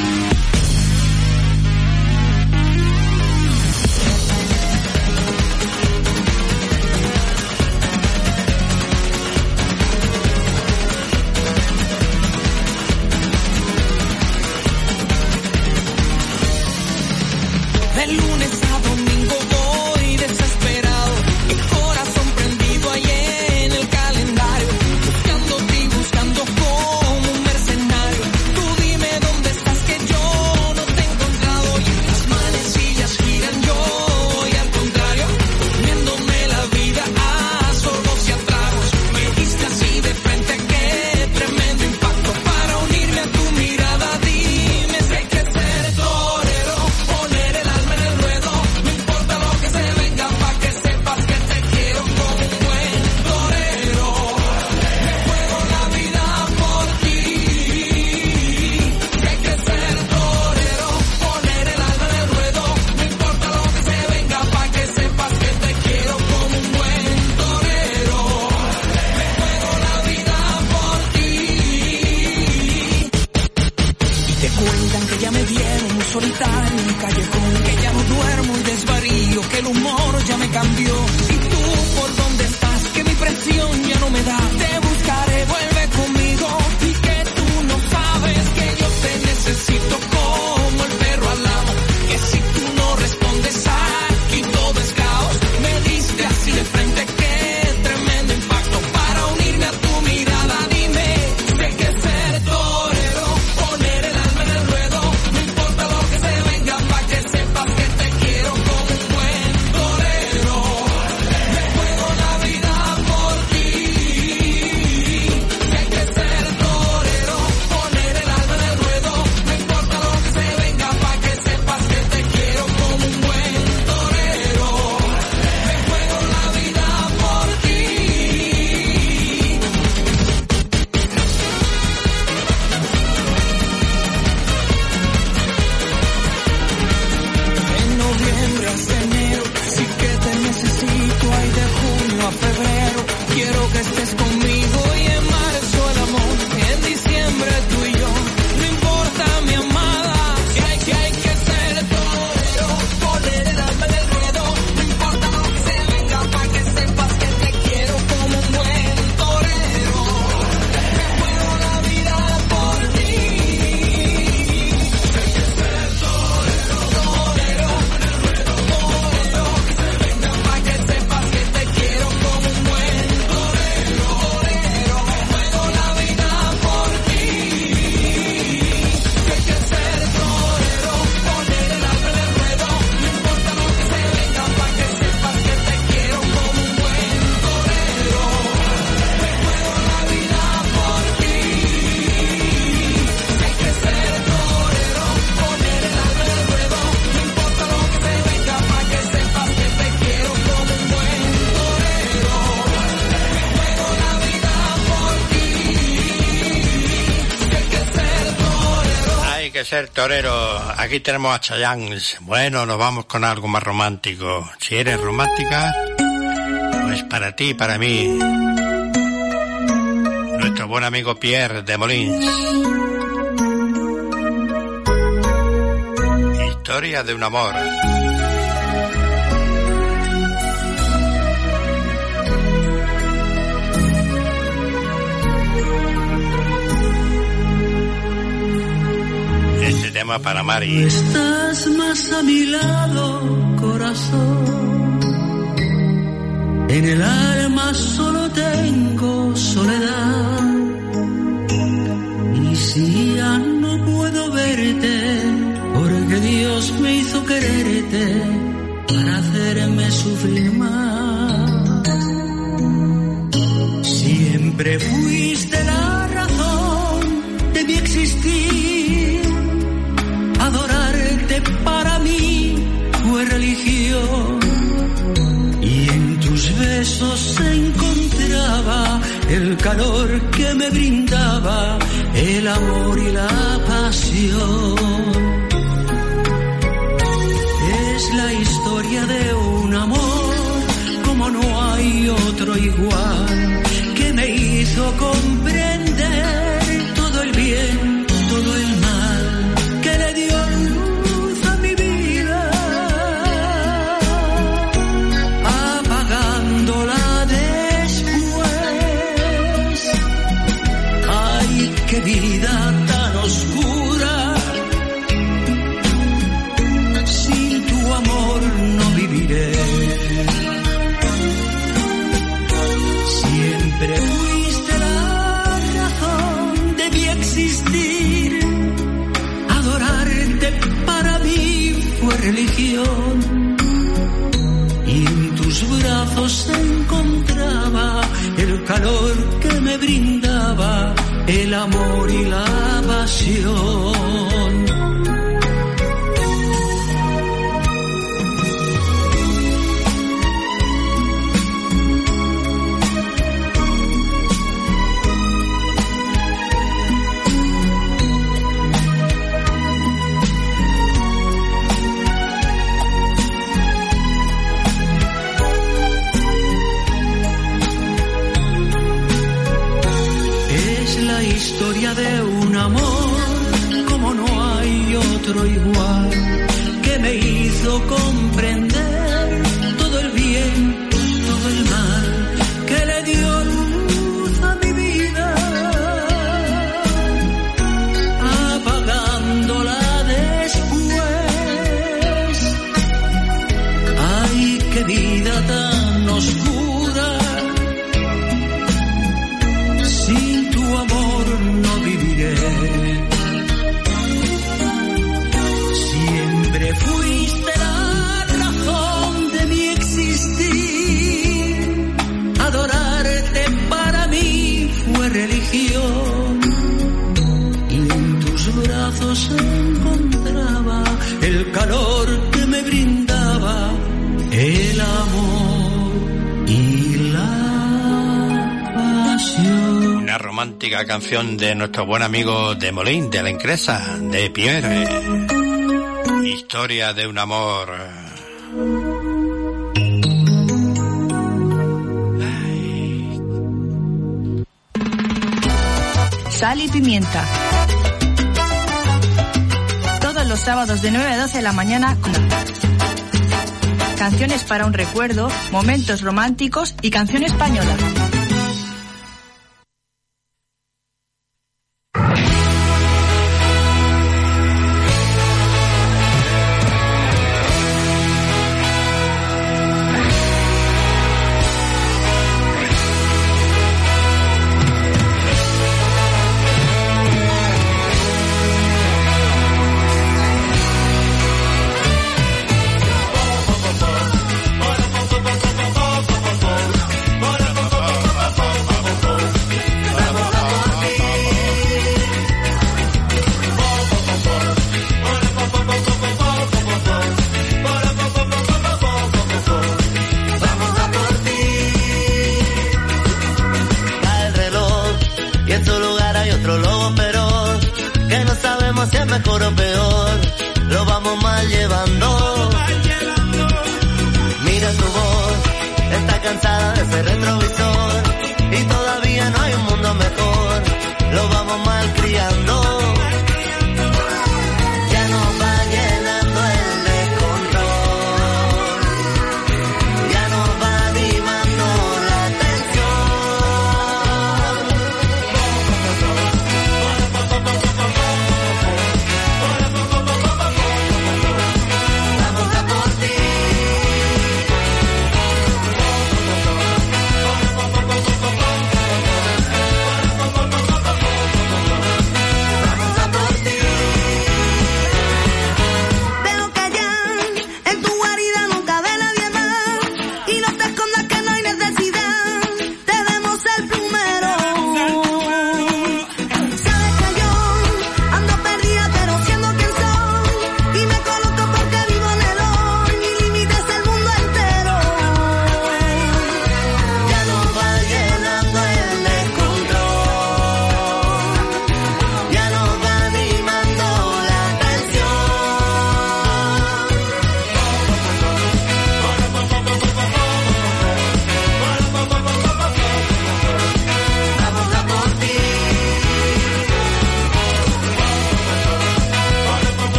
De lunes a domingo voy desesperado, el corazón prendido ahí en el calendario, buscándote y buscando como un mercenario. Tú dime dónde estás que yo no te he encontrado, y las manecillas giran, yo voy al contrario, poniéndome la vida a sorbos y a tragos. Me diste así de frente, qué tremendo impacto para unirme a tu mirada. Dime si hay que ser torero, poner el alma en el ruedo, no importa lo que se venga, pa' que sepas que te quiero como un buen torero. Me juego la vida por ti. Si hay que ser torero, poner el alma en el ruedo, no importa lo que se venga, pa' que sepas que te quiero como un buen torero. Me juego la vida por ti. Y te cuentan que ya me vieron muy solitario en el callejón, que ya no duermo y desvarío, que el humor ya me cambió. ¿Y tú por dónde estás? Que mi presión ya no me da. Te buscaré, vuelve conmigo. Y que tú no sabes que yo te necesito como el perro al amo. Que si tú no respondes aquí todo es caos. Me diste así de frente, qué tremendo impacto para unirme a tu mirada. Dime si hay que ser torero, poner el alma en el ruedo, no importa lo que se venga, pa' que sepas que te quiero como un buen torero. Me juego la vida por ti. Si hay que ser torero, poner el alma en el ruedo, no importa lo que se venga, pa' que sepas que te quiero como un buen torero. Me juego la vida por ti. En noviembre hasta enero, sí que te necesito. Ay, de junio a febrero, quiero que estés conmigo. Y en marzo el amor, en diciembre tú y yo. No importa mi amada, que hay que ser torero, poner el alma en el ruedo, no importa lo que se venga, pa' que sepas que te quiero como un buen torero. Me juego la vida por ti. Hay que ser torero, torero, torero, que se venga, pa' que sepas que te quiero como un buen torero, torero. Me juego la vida por ti. Hay que ser torero, poner el alma en el ruedo, no importa lo que se venga, pa' que sepas que te quiero como un buen torero. Me juego la vida por ti. Hay que ser torero, poner el alma en el ruedo, no importa lo que se venga, pa' que sepas que te quiero como un buen torero. Me juego la vida por ti. Hay que ser torero. Hay que ser torero. Aquí tenemos a Chayanne. Bueno, nos vamos con algo más romántico. Si eres romántica, pues para ti y para mí. Nuestro buen amigo Pierre de Molins. Historia de un amor. Este tema para Mari. Estás más a mi lado, corazón. En el alma solo tengo soledad. Y si ya no puedo verte, porque Dios me hizo quererte para hacerme sufrir más. Siempre fuiste la razón de mi existir. Adorarte para mí fue religión. Y en tus besos besos se encontraba el calor que me brindaba el amor y la pasión. Es la historia de un amor como no hay otro igual, que me hizo comprender todo el bien, todo el mal, que le dio luz a mi vida, apagándola después. Ay, qué vida tan oscura, sin tu amor no viviré. Siempre fuiste la razón de mi existir, adorarte para mí fue religión, y en tus brazos se encontraba el calor que me brindaba el amor y la pasión. Historia de un amor como no hay otro igual, que me hizo comprender todo el bien, todo el mal, que le dio luz a mi vida, apagándola después. Ay, qué vida tan oscura, sin tu amor no viviré. Siempre fuiste la razón de mi existir, adorarte para mí fue religión, y en tus brazos se encontraba el calor que me brindaba el amor y la pasión. Una romántica canción de nuestro buen amigo de Molín, de la Incresa, de Pierre. Historia de un amor. Sal y pimienta. Todos los sábados de 9 a 12 de la mañana. Canciones para un recuerdo, momentos románticos y canción española.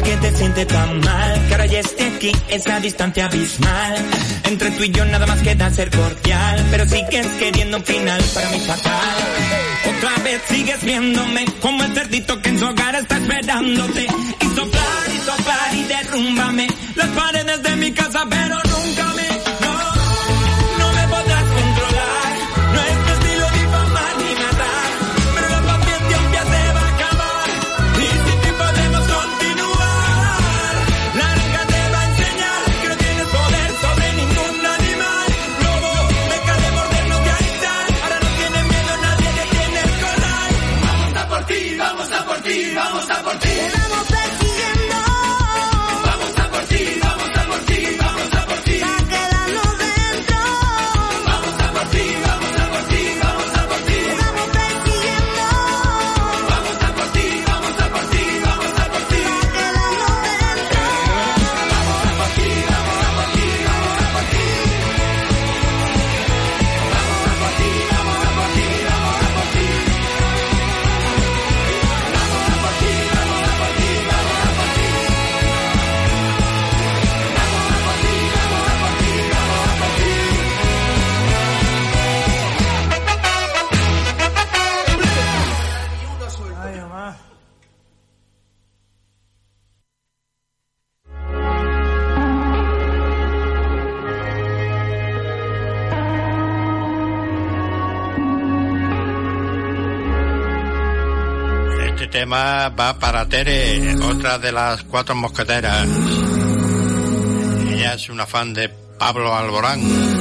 que te siente tan mal, que ahora ya esté aquí, esa distancia abismal. Entre tú y yo nada más queda ser cordial, pero sigues queriendo un final para mí fatal. Otra vez sigues viéndome como el cerdito que en su hogar está esperándote. Y soplar y derrúmbame las paredes de mi casa, pero nunca me... No me podrás controlar, no es mi estilo difamar ni matar, pero la paciencia un día se va a acabar, y sin ti podemos continuar. La naranja te va a enseñar que no tienes poder sobre ningún animal. Lobo, deja de mordernos y ahí está, ahora no tiene miedo nadie, que tiene el coral. Vamos a por ti, vamos a por ti, vamos a por ti. tema va para Tere, otra de las 4 mosqueteras. Ella es una fan de Pablo Alborán.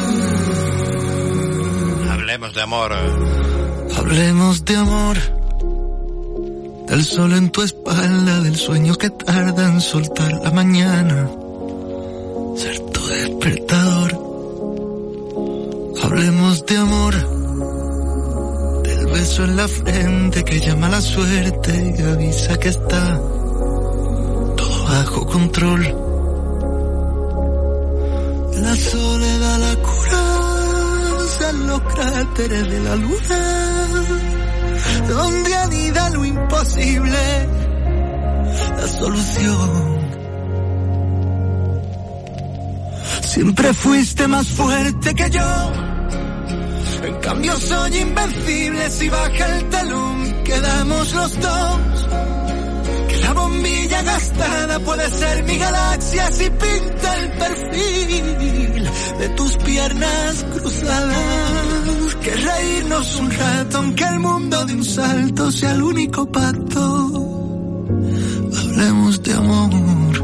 Hablemos de amor. Hablemos de amor, del sol en tu espalda, del sueño que tarda en soltar la mañana, ser tu despertador. Hablemos de amor, del beso en la frente que llama la suerte y avisa que está todo bajo control. De la soledad la coraza en los cráteres de la luna, donde anida lo imposible, la solución. Siempre fuiste más fuerte que yo, en cambio soy invencible. Si baja el telón quedamos los dos, que la bombilla gastada puede ser mi galaxia si pinta el perfil de tus piernas cruzadas. Que reírnos un rato aunque el mundo de un salto sea el único pacto. Hablemos de amor.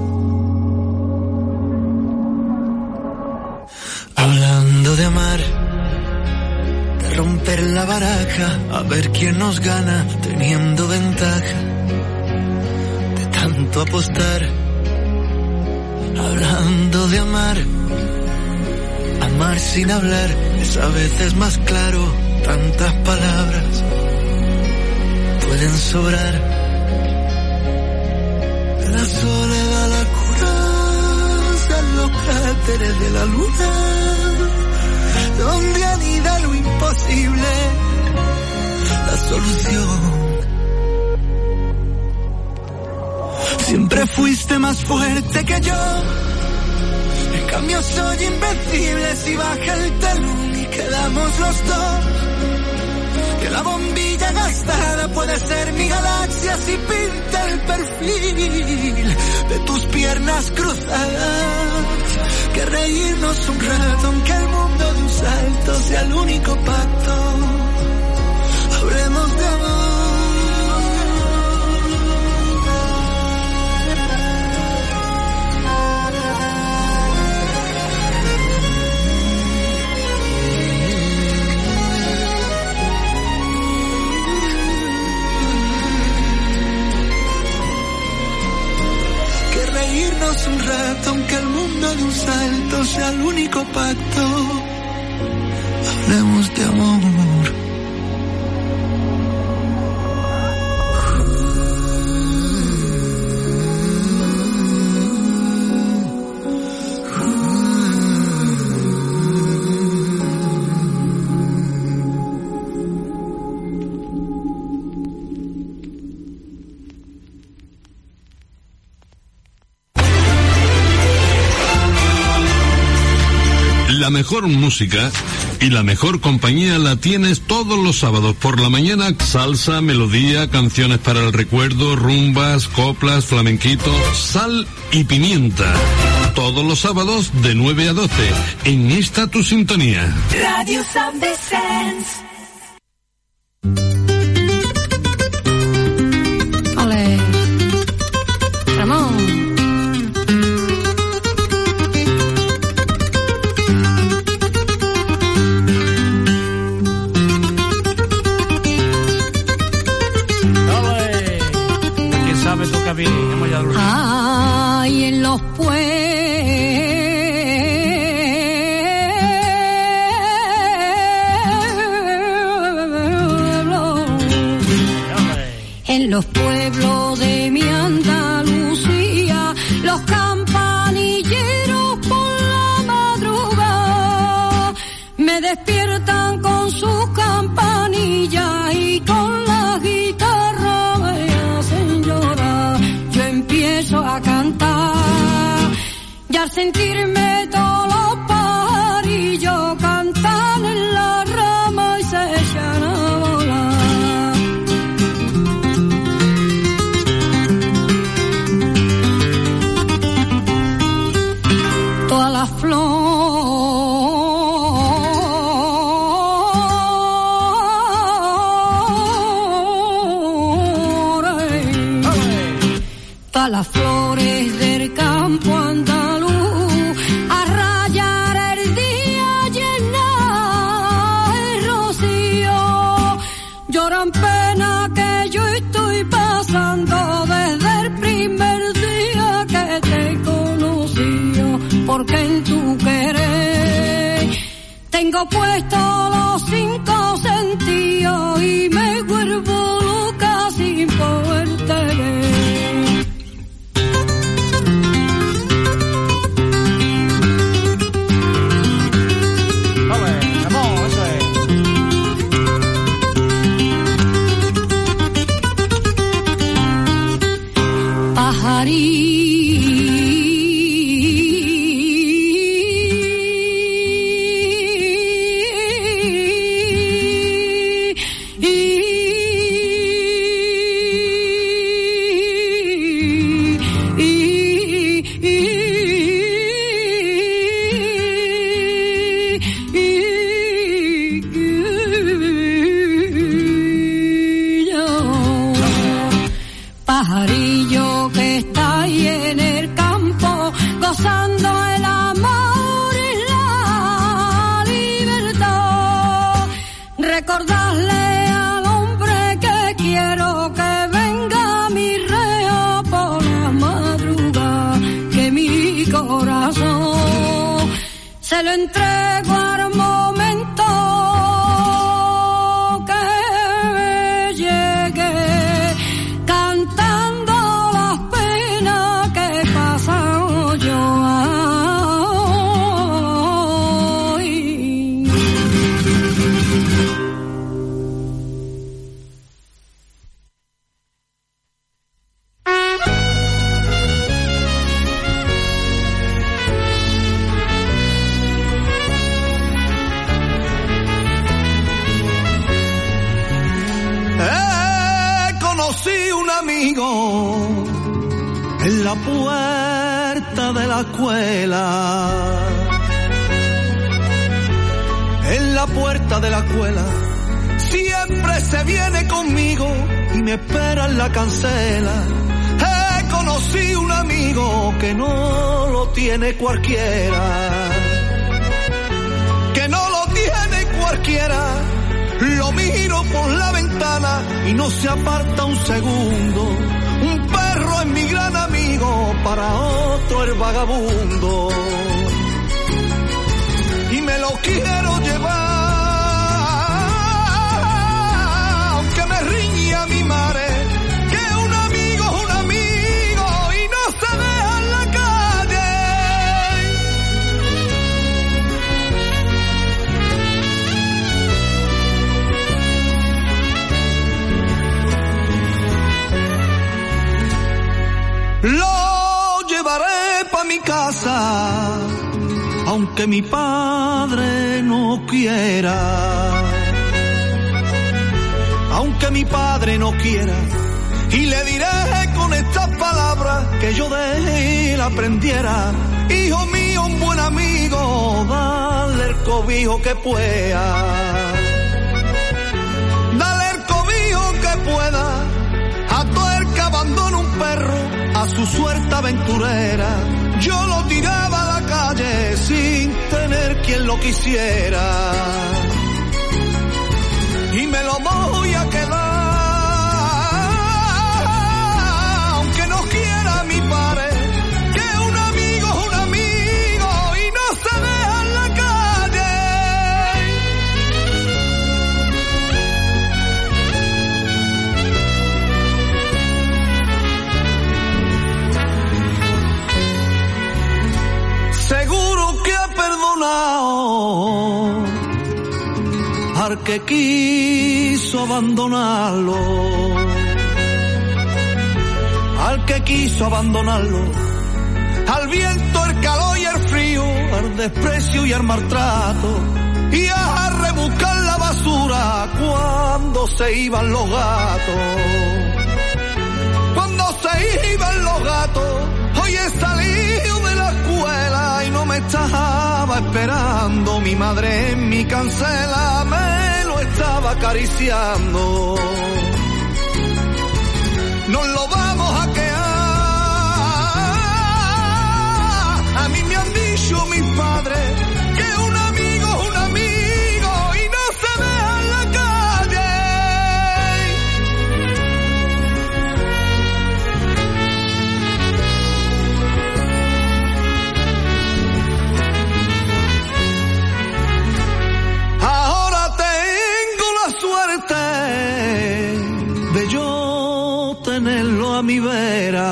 Hablando de amar, de romper la baraja, a ver quién nos gana teniendo ventaja, de tanto apostar. Hablando de amar, amar sin hablar es a veces más claro, tantas palabras pueden sobrar. De la soledad la coraza en los cráteres de la luna, donde anida lo imposible, la solución. Siempre fuiste más fuerte que yo, en cambio soy invencible. Si baja el telón y quedamos los dos, que la bombilla gastada puede ser mi galaxia si pinta el perfil de tus piernas cruzadas. Que reírnos un rato aunque el mundo de un salto sea el único pacto. Hablemos de amor. Reírnos un rato aunque el mundo de un salto sea el único pacto. Hablemos de amor. La mejor música y la mejor compañía la tienes todos los sábados por la mañana. Salsa, melodía, canciones para el recuerdo, rumbas, coplas, flamenquito, sal y pimienta. Todos los sábados de 9 a 12 en esta tu sintonía. Radio San Vicente. Ole. Ramón. Ay, en los pueblos, en los pueblos de mi Andalucía, los campanilleros por la madrugada me despiertan con sus campanillas y con la guitarra me hacen llorar. Yo empiezo a cantar y al sentirme todos los pajarillos cantan en la rama y se echan a volar. Todas las flores las flores del campo andaluz a rayar el día llena el rocío lloran pena que yo estoy pasando desde el primer día que te conocí, porque en tu querer tengo puestos los 5 sentidos y me vuelvo loca sin poderte ver. Pajarillo que está ahí en el campo gozando el amor y la libertad, recordarle al hombre que quiero que venga a mi rea por la madrugada, que mi corazón se lo entrego al momento que llegue cantando las penas que he pasado yo hoy. Conocí un amigo en la puerta de la escuela. En la puerta de la escuela siempre se viene conmigo y me espera en la cancela. Conocí un amigo que no lo tiene cualquiera, que no lo tiene cualquiera. Lo miro por la ventana y no se aparta un segundo. Un perro es mi gran amigo, para otro el vagabundo. Y me lo quiero llevar, aunque me riña mi madre, que un amigo es un amigo y no se deja en la calle. Lo llevaré pa' mi casa, aunque mi padre no quiera. Aunque mi padre no quiera, y le diré con estas palabras que yo de él aprendiera. Hijo mío, un buen amigo, dale el cobijo que pueda. Dale el cobijo que pueda a todo el que abandona un perro a su suerte aventurera. Yo lo tiraba a la calle sin tener quien lo quisiera. Y me lo voy a quedar, aunque no quiera mi padre, que un amigo es un amigo y no se deja en la calle. Seguro que ha perdonado al que quiso abandonarlo, al que quiso abandonarlo, al viento, el calor y el frío, al desprecio y al maltrato, y a rebuscar la basura cuando se iban los gatos. Cuando se iban los gatos, hoy he salido de la escuela y no me estaba esperando mi madre en mi cancela, me lo estaba acariciando. Nos lo vamos a quedar, a mí me han dicho mis padres que un amigo es un amigo y no se deja en la calle. Ahora tengo la suerte de yo tenerlo a mi vera,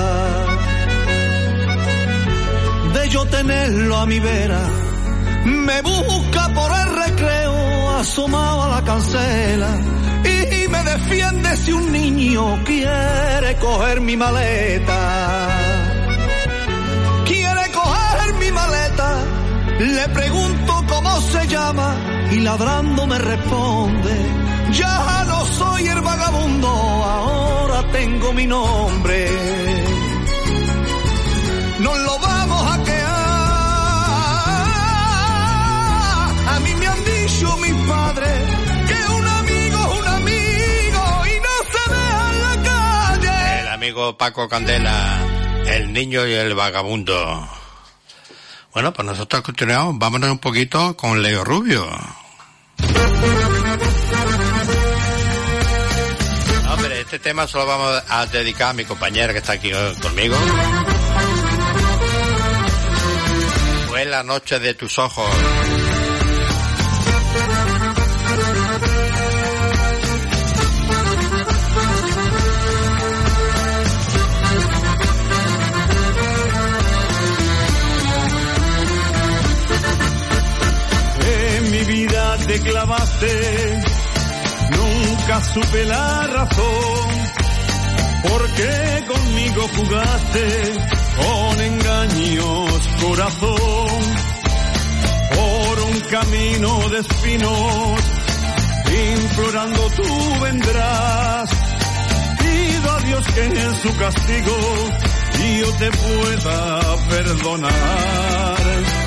de yo tenerlo a mi vera. Me busca por el recreo asomado a la cancela y me defiende si un niño quiere coger mi maleta. Quiere coger mi maleta, le pregunto cómo se llama y ladrando me responde: ya no soy el vagabundo, ahora tengo mi nombre. Nos lo vamos a quedar, a mí me han dicho mis padres que un amigo es un amigo y no se deja en la calle. El amigo Paco Candela, el niño y el vagabundo. Bueno, pues nosotros continuamos, vámonos un poquito con Leo Rubio. Hombre, este tema se lo vamos a dedicar a mi compañera que está aquí conmigo. Fue la noche de tus ojos. En mi vida te clavaste, nunca supe la razón, por qué conmigo jugaste con engaños, corazón, por un camino de espinos, implorando tú vendrás, pido a Dios que en su castigo yo te pueda perdonar.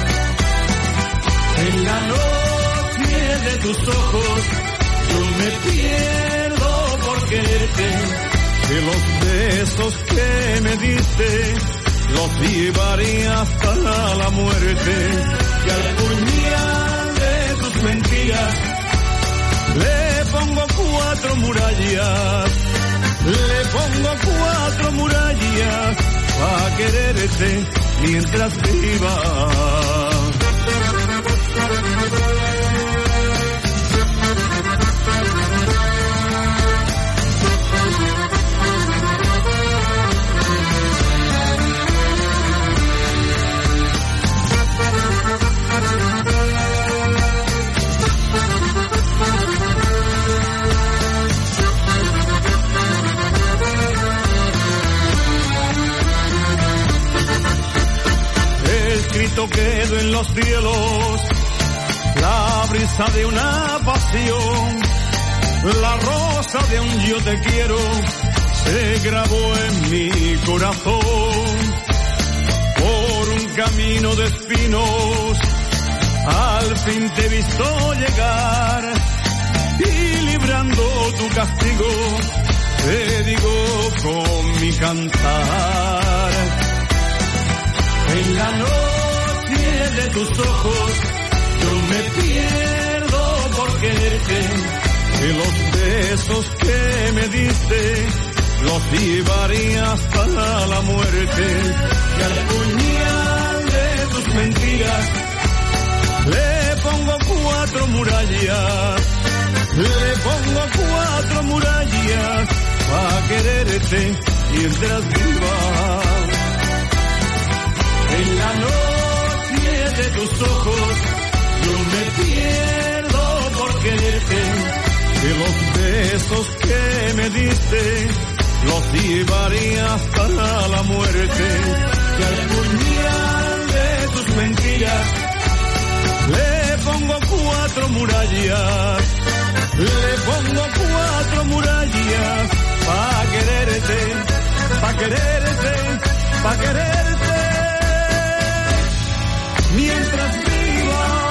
En la noche de tus ojos yo me pierdo por quererte, que los besos que me diste los llevaré hasta la muerte, que al puñal de tus mentiras le pongo 4 murallas, le pongo 4 murallas para quererte mientras viva. Escrito quedó en los cielos, la brisa de una pasión, la rosa de un yo te quiero, se grabó en mi corazón. Por un camino de espinos, al fin te he visto llegar, y librando tu castigo, te digo con mi cantar. En la noche de tus ojos, yo me pierdo por quererte, y los besos que me diste, los llevaré hasta la muerte. Y al puñal de tus mentiras, le pongo 4 murallas, le pongo 4 murallas, pa' quererte mientras viva. En la noche de tus ojos, yo me pierdo por quererte, y los besos que me diste, los llevaré hasta la muerte. Y al puñal de tus mentiras, le pongo 4 murallas, le pongo 4 murallas, pa' quererte, pa' quererte, pa' quererte, mientras viva.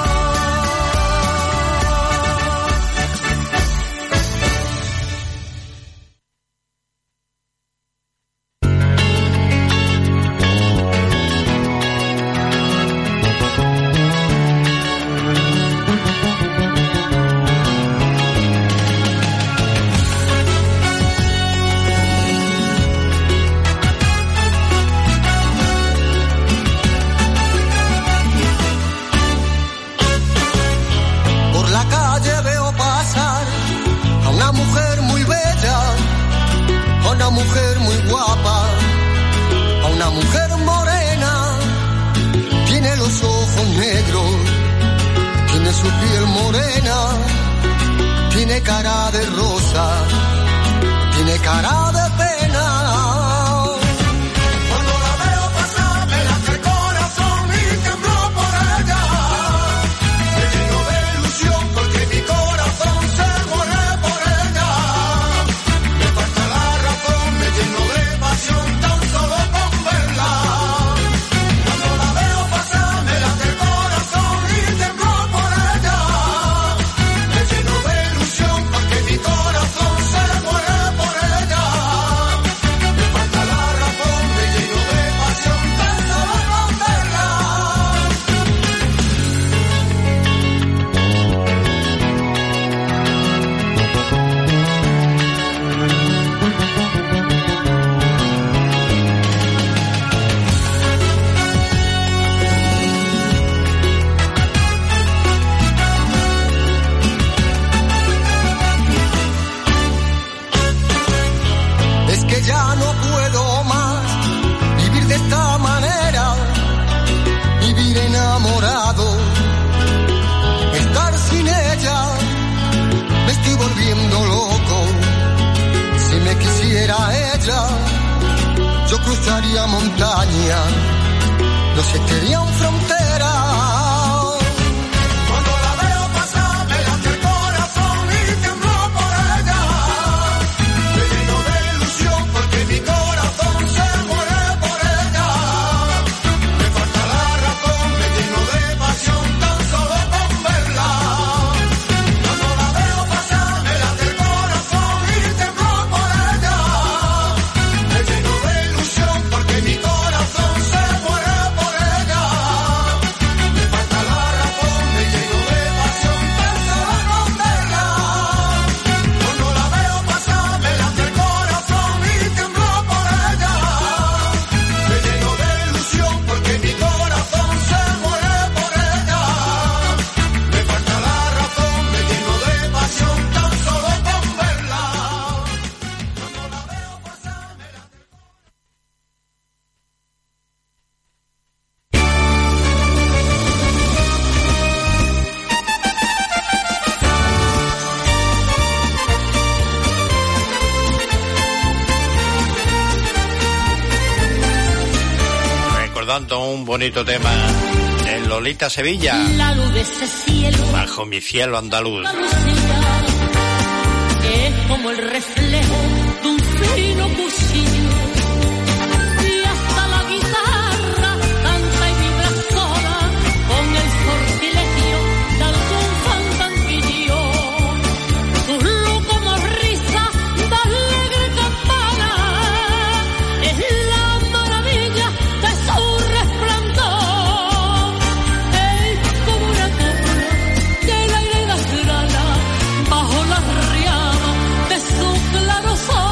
Un bonito tema, el Lolita Sevilla. La luz de ese cielo, Bajo mi cielo andaluz. Andalucía, es como el reflejo de un fino cuchillo. Y hasta la guitarra canta y vibra sola con el sortilegio de algún fandanguillo. Tu luz como risa de alegre campana es la maravilla de su resplandor. Es como una copla que el aire desgrana bajo las riadas de su claro sol.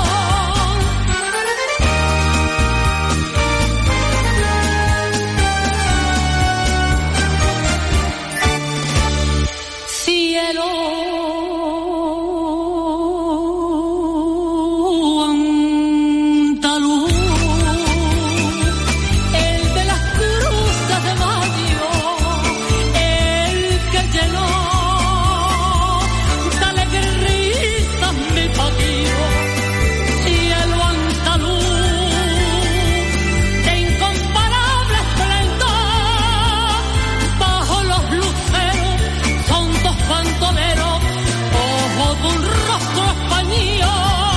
Cielo andaluz, el de las cruces de mayo, el que llenó de alegrías mi patio. Cielo andaluz, de incomparable esplendor, bajo los luceros son dos bandoleros, ojos de un rostro español.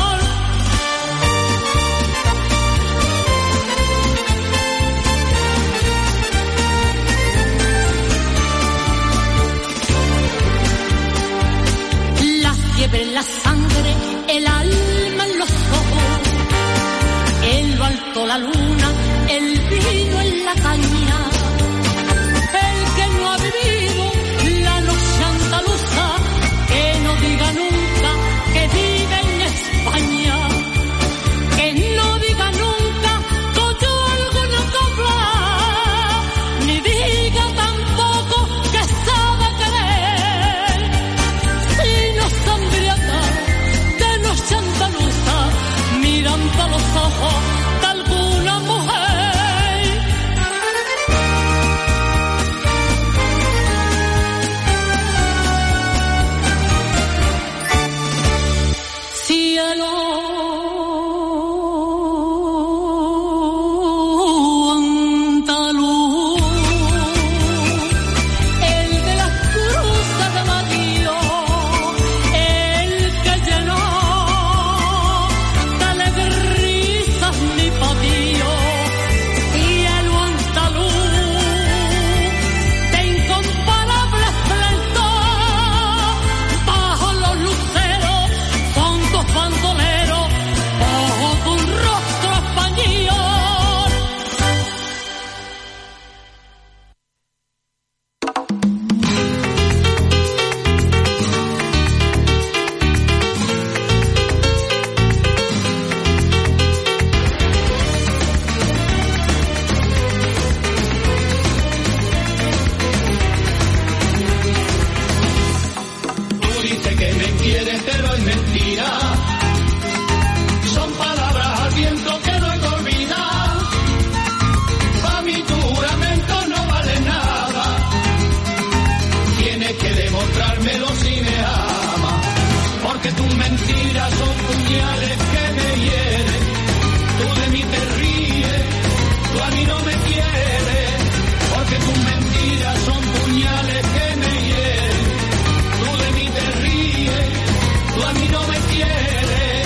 La fiebre en la sangre, el alma en los ojos, en lo alto la luna, el vino en la caña. El que no ha vivido la noche andaluza, que no diga nunca que vive en España. Que no diga nunca que oyó alguna copla, ni diga tampoco que sabe querer. Si nos embriaga de noche andaluza, mirando a los ojos de alguna mujer. Cielo andaluz, el de las cruces de mayo, el que llenó de alegrías mi patio. Cielo andaluz, de incomparable esplendor, bajo los luceros son dos bandoleros, ojos de un rostro español. Tú dices que me quieres, pero es mentira. Son palabras al viento que no hay que olvidar. Pa' mí tu juramento no vale nada. Tienes que demostrármelo si me amas. Porque tus mentiras son puñales que me hieren. Tú de mí te ríes, tú a mí no me quieres. Porque tus mentiras son puñales que me hieren. Tú de mí te ríes, tú a mí no me quieres.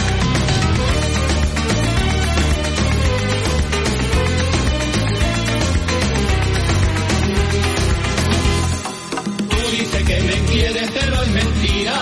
Tú dices que me quieres, pero es mentira.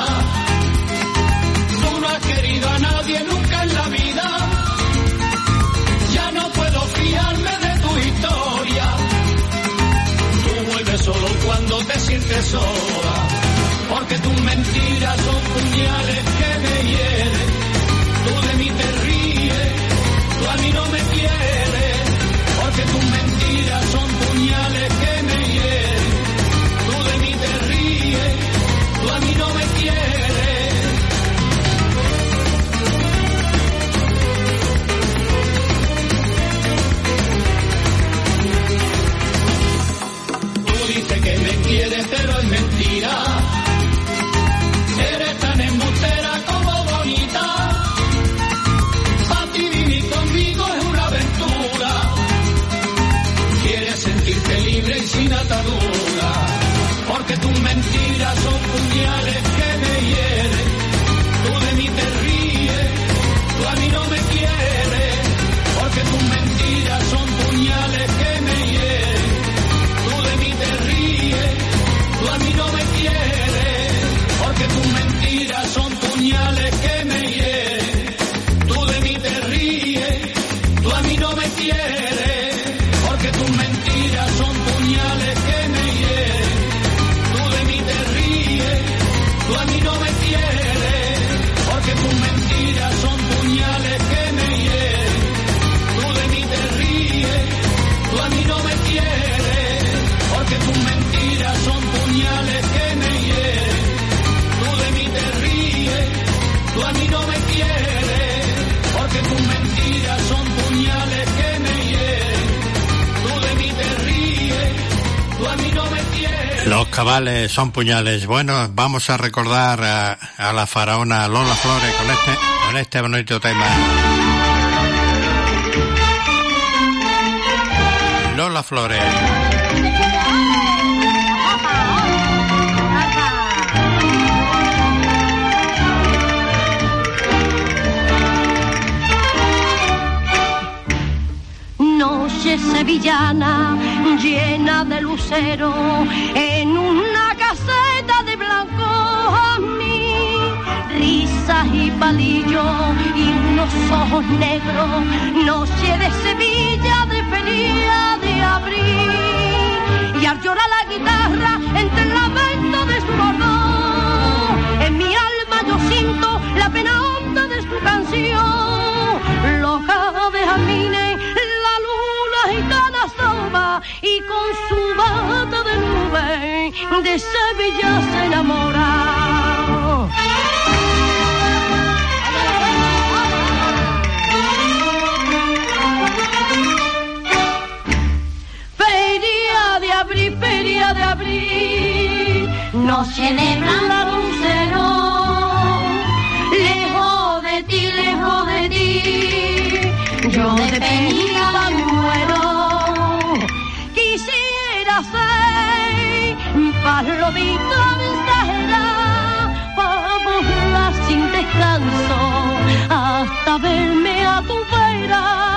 Tú no has querido a nadie nunca en la vida. Ya no puedo fiarme de tu historia. Tú vuelves solo cuando te sientes sola. Porque tus mentiras son puñales que me hieren. Tú de mí te ríes, tú a mí no me quieres. Porque tus mentiras son puñales que me hieren. Tú de mí te ríes, tú a mí no me quieres. Tú dices que me quieres, pero es mentira. Los cabales son puñales. Bueno, vamos a recordar a la faraona Lola Flores con este bonito tema. Lola Flores. Noche sevillana llena de lucero en una caseta de blanco a mí, risas y palillos y unos ojos negros, noche de Sevilla de feria de abril, y al llorar la guitarra entre el lamento de su bordón, en mi alma yo siento la pena honda de su canción, loca de Jamine, gitana asoma y con su bata de nube de Sevilla se enamora. Feria de abril, nos celebran la lucero, lejos de ti, yo de penita me muero. Quisiera ser palomita mensajera para volar sin descanso hasta verme a tu vera.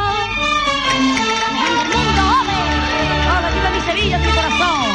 Ahora viva mi Sevilla, mi corazón.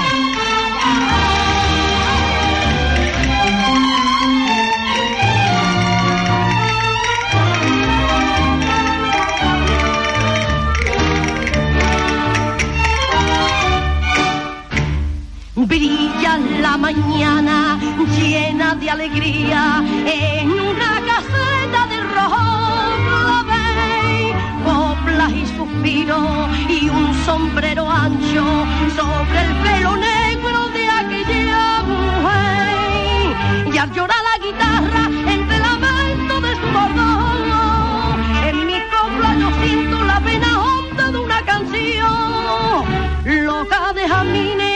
Brilla la mañana llena de alegría en una caseta de rojo clavel, coplas y suspiros y un sombrero ancho sobre el pelo negro de aquella mujer, y al llorar la guitarra entre el lamento de su bordón, en mi copla yo siento la pena honda de una canción, loca de Jamine,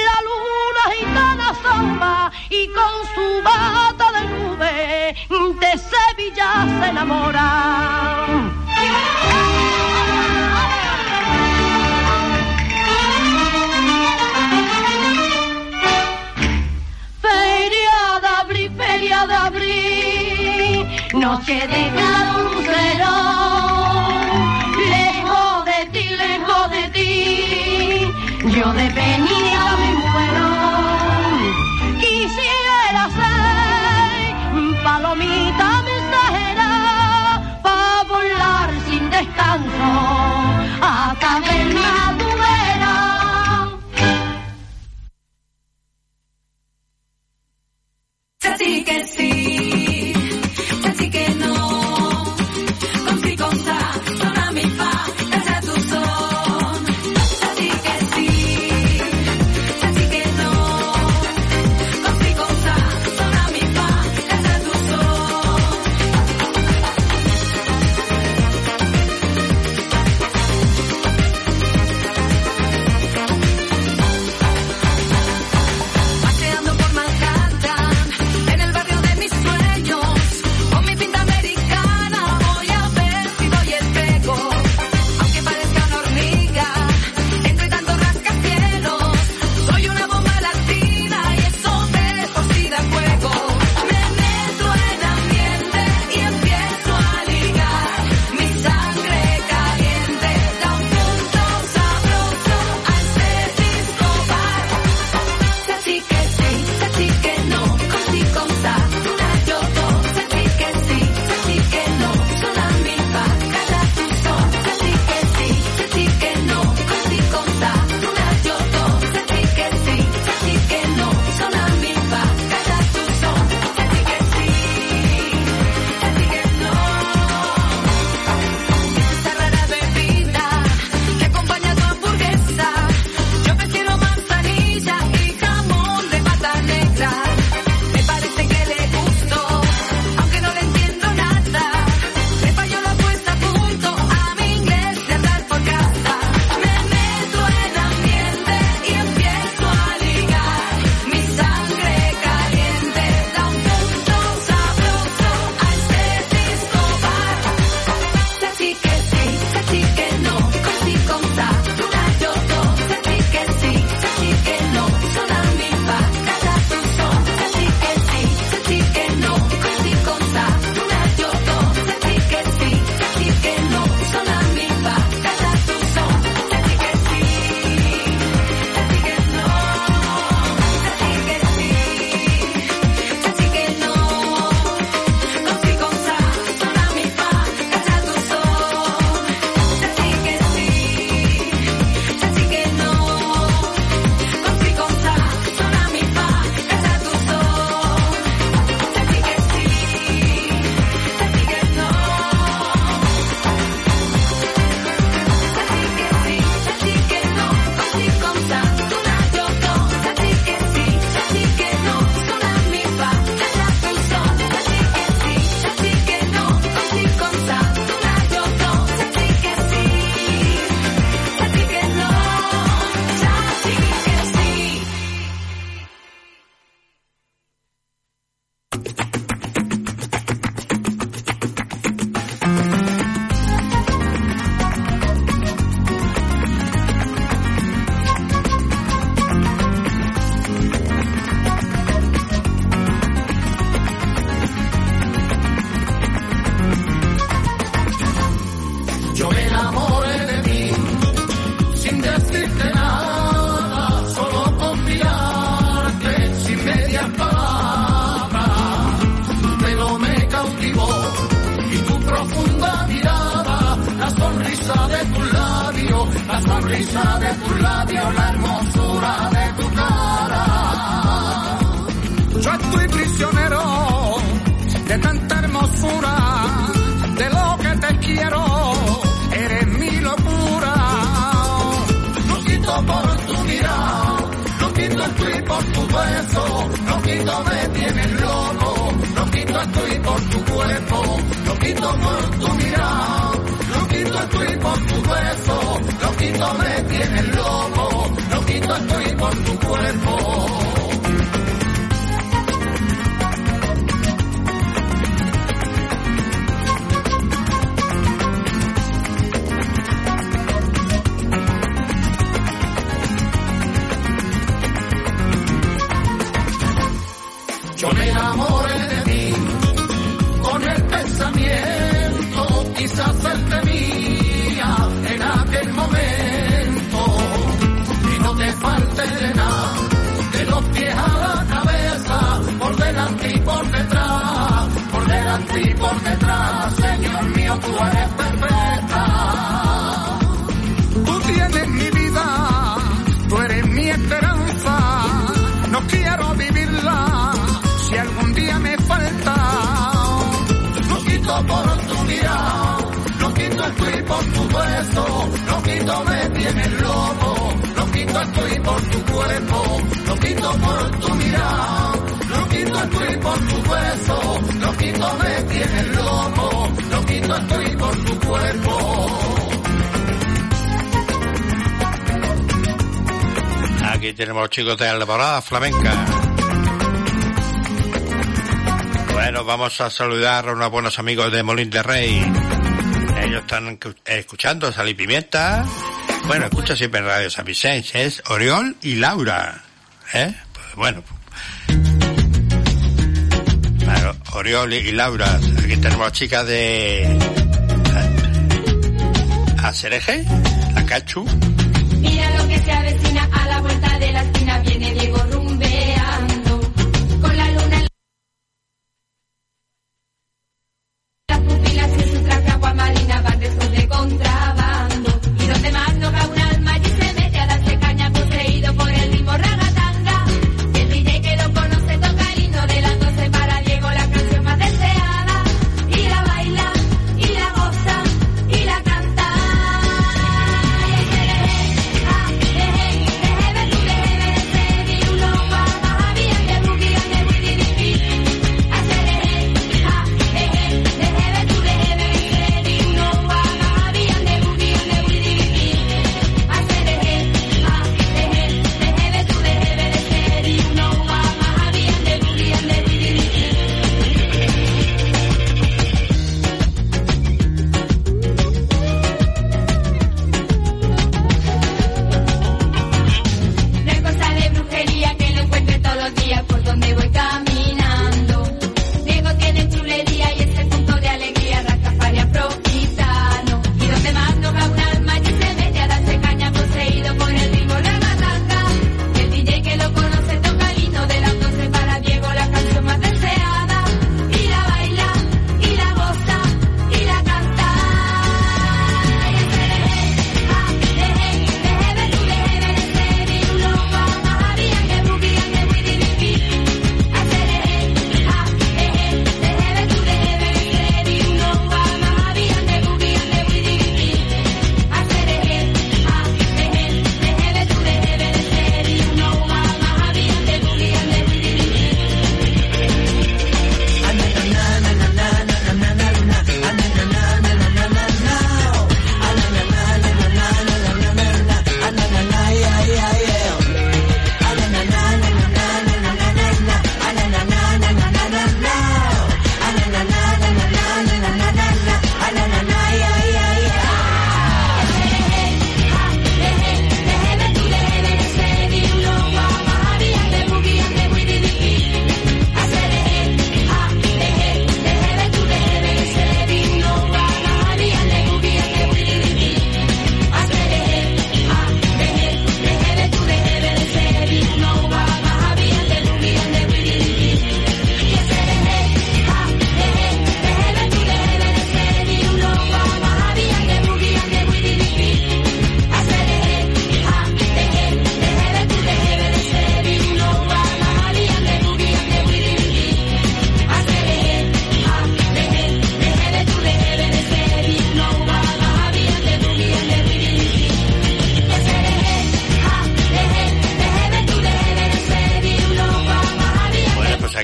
y con su bata de nube de Sevilla se enamora. Feria de abril, noche de claro lucero, lejos de ti, yo de penita me muero. Quisiera ser palomita mensajera para volar sin descanso hasta verme a tu vera. Así que sí, así que no, con si con sa, son a mi fa, ese tu son. Así que sí, así que no. Paseando por Manhattan, en el barrio de mis sueños. sonrisa, de tus labios, la hermosura de tu cara. Yo estoy prisionero de tanta hermosura, de lo que te quiero, eres mi locura. Loquito por tu mirada, loquito estoy por tu beso, loquito me tienes loco, loquito estoy por tu cuerpo, loquito por tu mirada, loquito estoy por tu beso, loquito me tienes loco, loquito estoy por tu cuerpo. Yo me enamoré de ti con el pensamiento, quizás hacerte mía en aquel momento. Y no te falte de nada, de los pies a la cabeza, por delante y por detrás, por delante y por detrás. Señor mío, tú eres perfecta. Tú tienes mi vida, tú eres mi esperanza. No quiero vivirla si algún día me falta. Loquito por tu mirada, loquito estoy por tu beso, loquito me tienes loco, loquito estoy por tu cuerpo, loquito por tu mirada, loquito estoy por tu beso, loquito me tienes loco, loquito estoy por tu cuerpo. Aquí tenemos los chicos de Alborada Flamenca. Bueno, vamos a saludar a unos buenos amigos de Molín de Rey. Ellos están escuchando Sal y Pimienta. Bueno, escucha siempre en Radio San Vicente. Es Oriol y Laura. Pues bueno. Claro, Oriol y Laura. Aquí tenemos chicas de Acereje, la Cachu. Mira lo que se avecina a la vuelta de la esquina, viene Diego rumbeando, con la luna en las pupilas y su traje aguamarina, van restos de contrabando, y donde más no cae un alma allí se mete a darse caña, poseído por el ritmo ragatanga, el DJ que lo conoce toca el himno de las 12 para Diego, la canción más deseada, y la baila, y la goza, y la canta.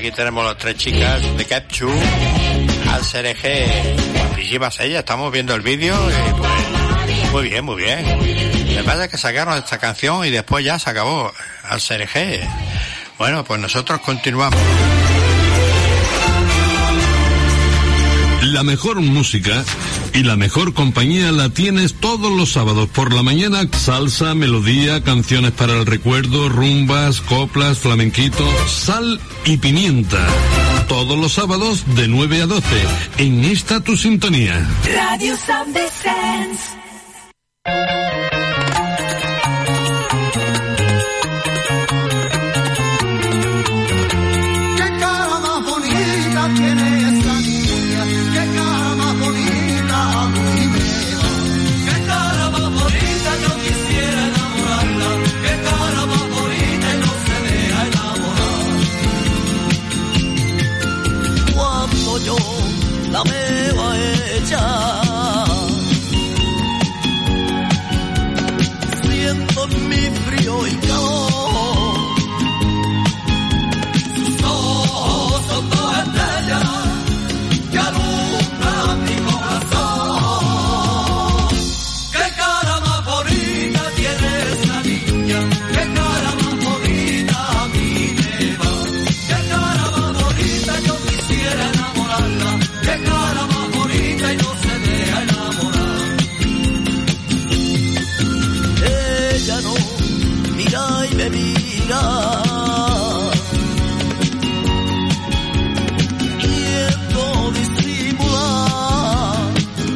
aquí tenemos las 3 chicas de Capchu, al Cereje, guapísimas ellas, estamos viendo el vídeo y pues, muy bien, muy bien. Lo que pasa es que sacaron esta canción y después ya se acabó, al Cereje. Bueno, pues nosotros continuamos. La mejor música y la mejor compañía la tienes todos los sábados por la mañana. Salsa, melodía, canciones para el recuerdo, rumbas, coplas, flamenquito, sal y pimienta. Todos los sábados de 9 a 12 en esta tu sintonía. Radio San Vicente. La veo a ella, siento mi frío y calor. Sus ojos son dos estrellas que alumbran mi corazón. Qué cara más bonita tiene esa niña, qué cara más bonita a mí me va. Qué cara más bonita, yo quisiera enamorarla. Qué cara más bonita y no se deja enamorar. Ella no mira y me mira, queriendo disimular.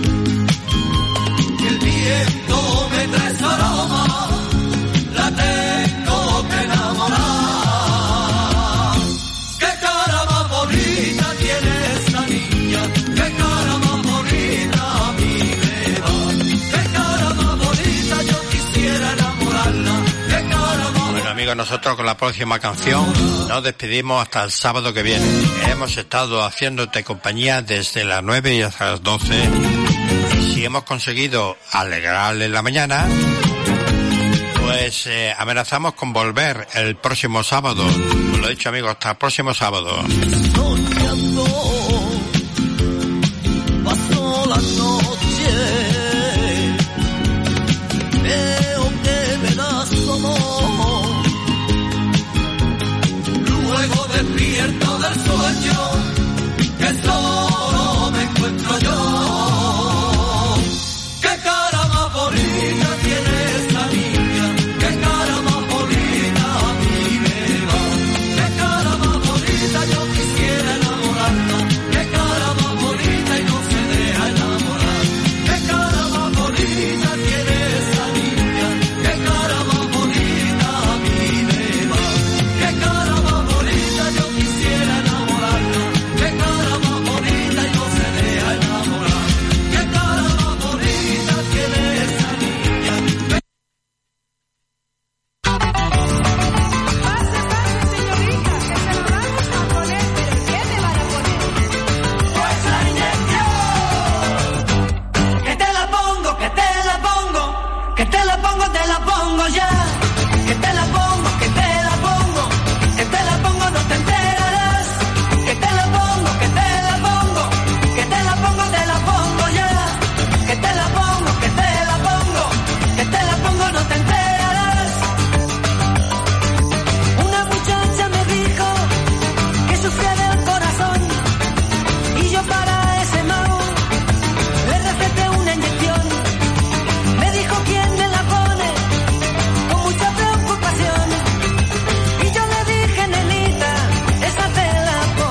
Que el viento me trae su aroma, la tengo que enamorar. Qué cara más bonita tiene esta niña. Qué cara más bonita a mí me va. Qué cara más bonita, yo quisiera enamorarla. Qué cara más. Bueno, amigos, nosotros con la próxima canción nos despedimos hasta el sábado que viene. Hemos estado haciéndote compañía desde las 9 y hasta las 12. Y si hemos conseguido alegrarle la mañana, pues amenazamos con volver el próximo sábado. Os lo he dicho, amigos, hasta el próximo sábado. Soñando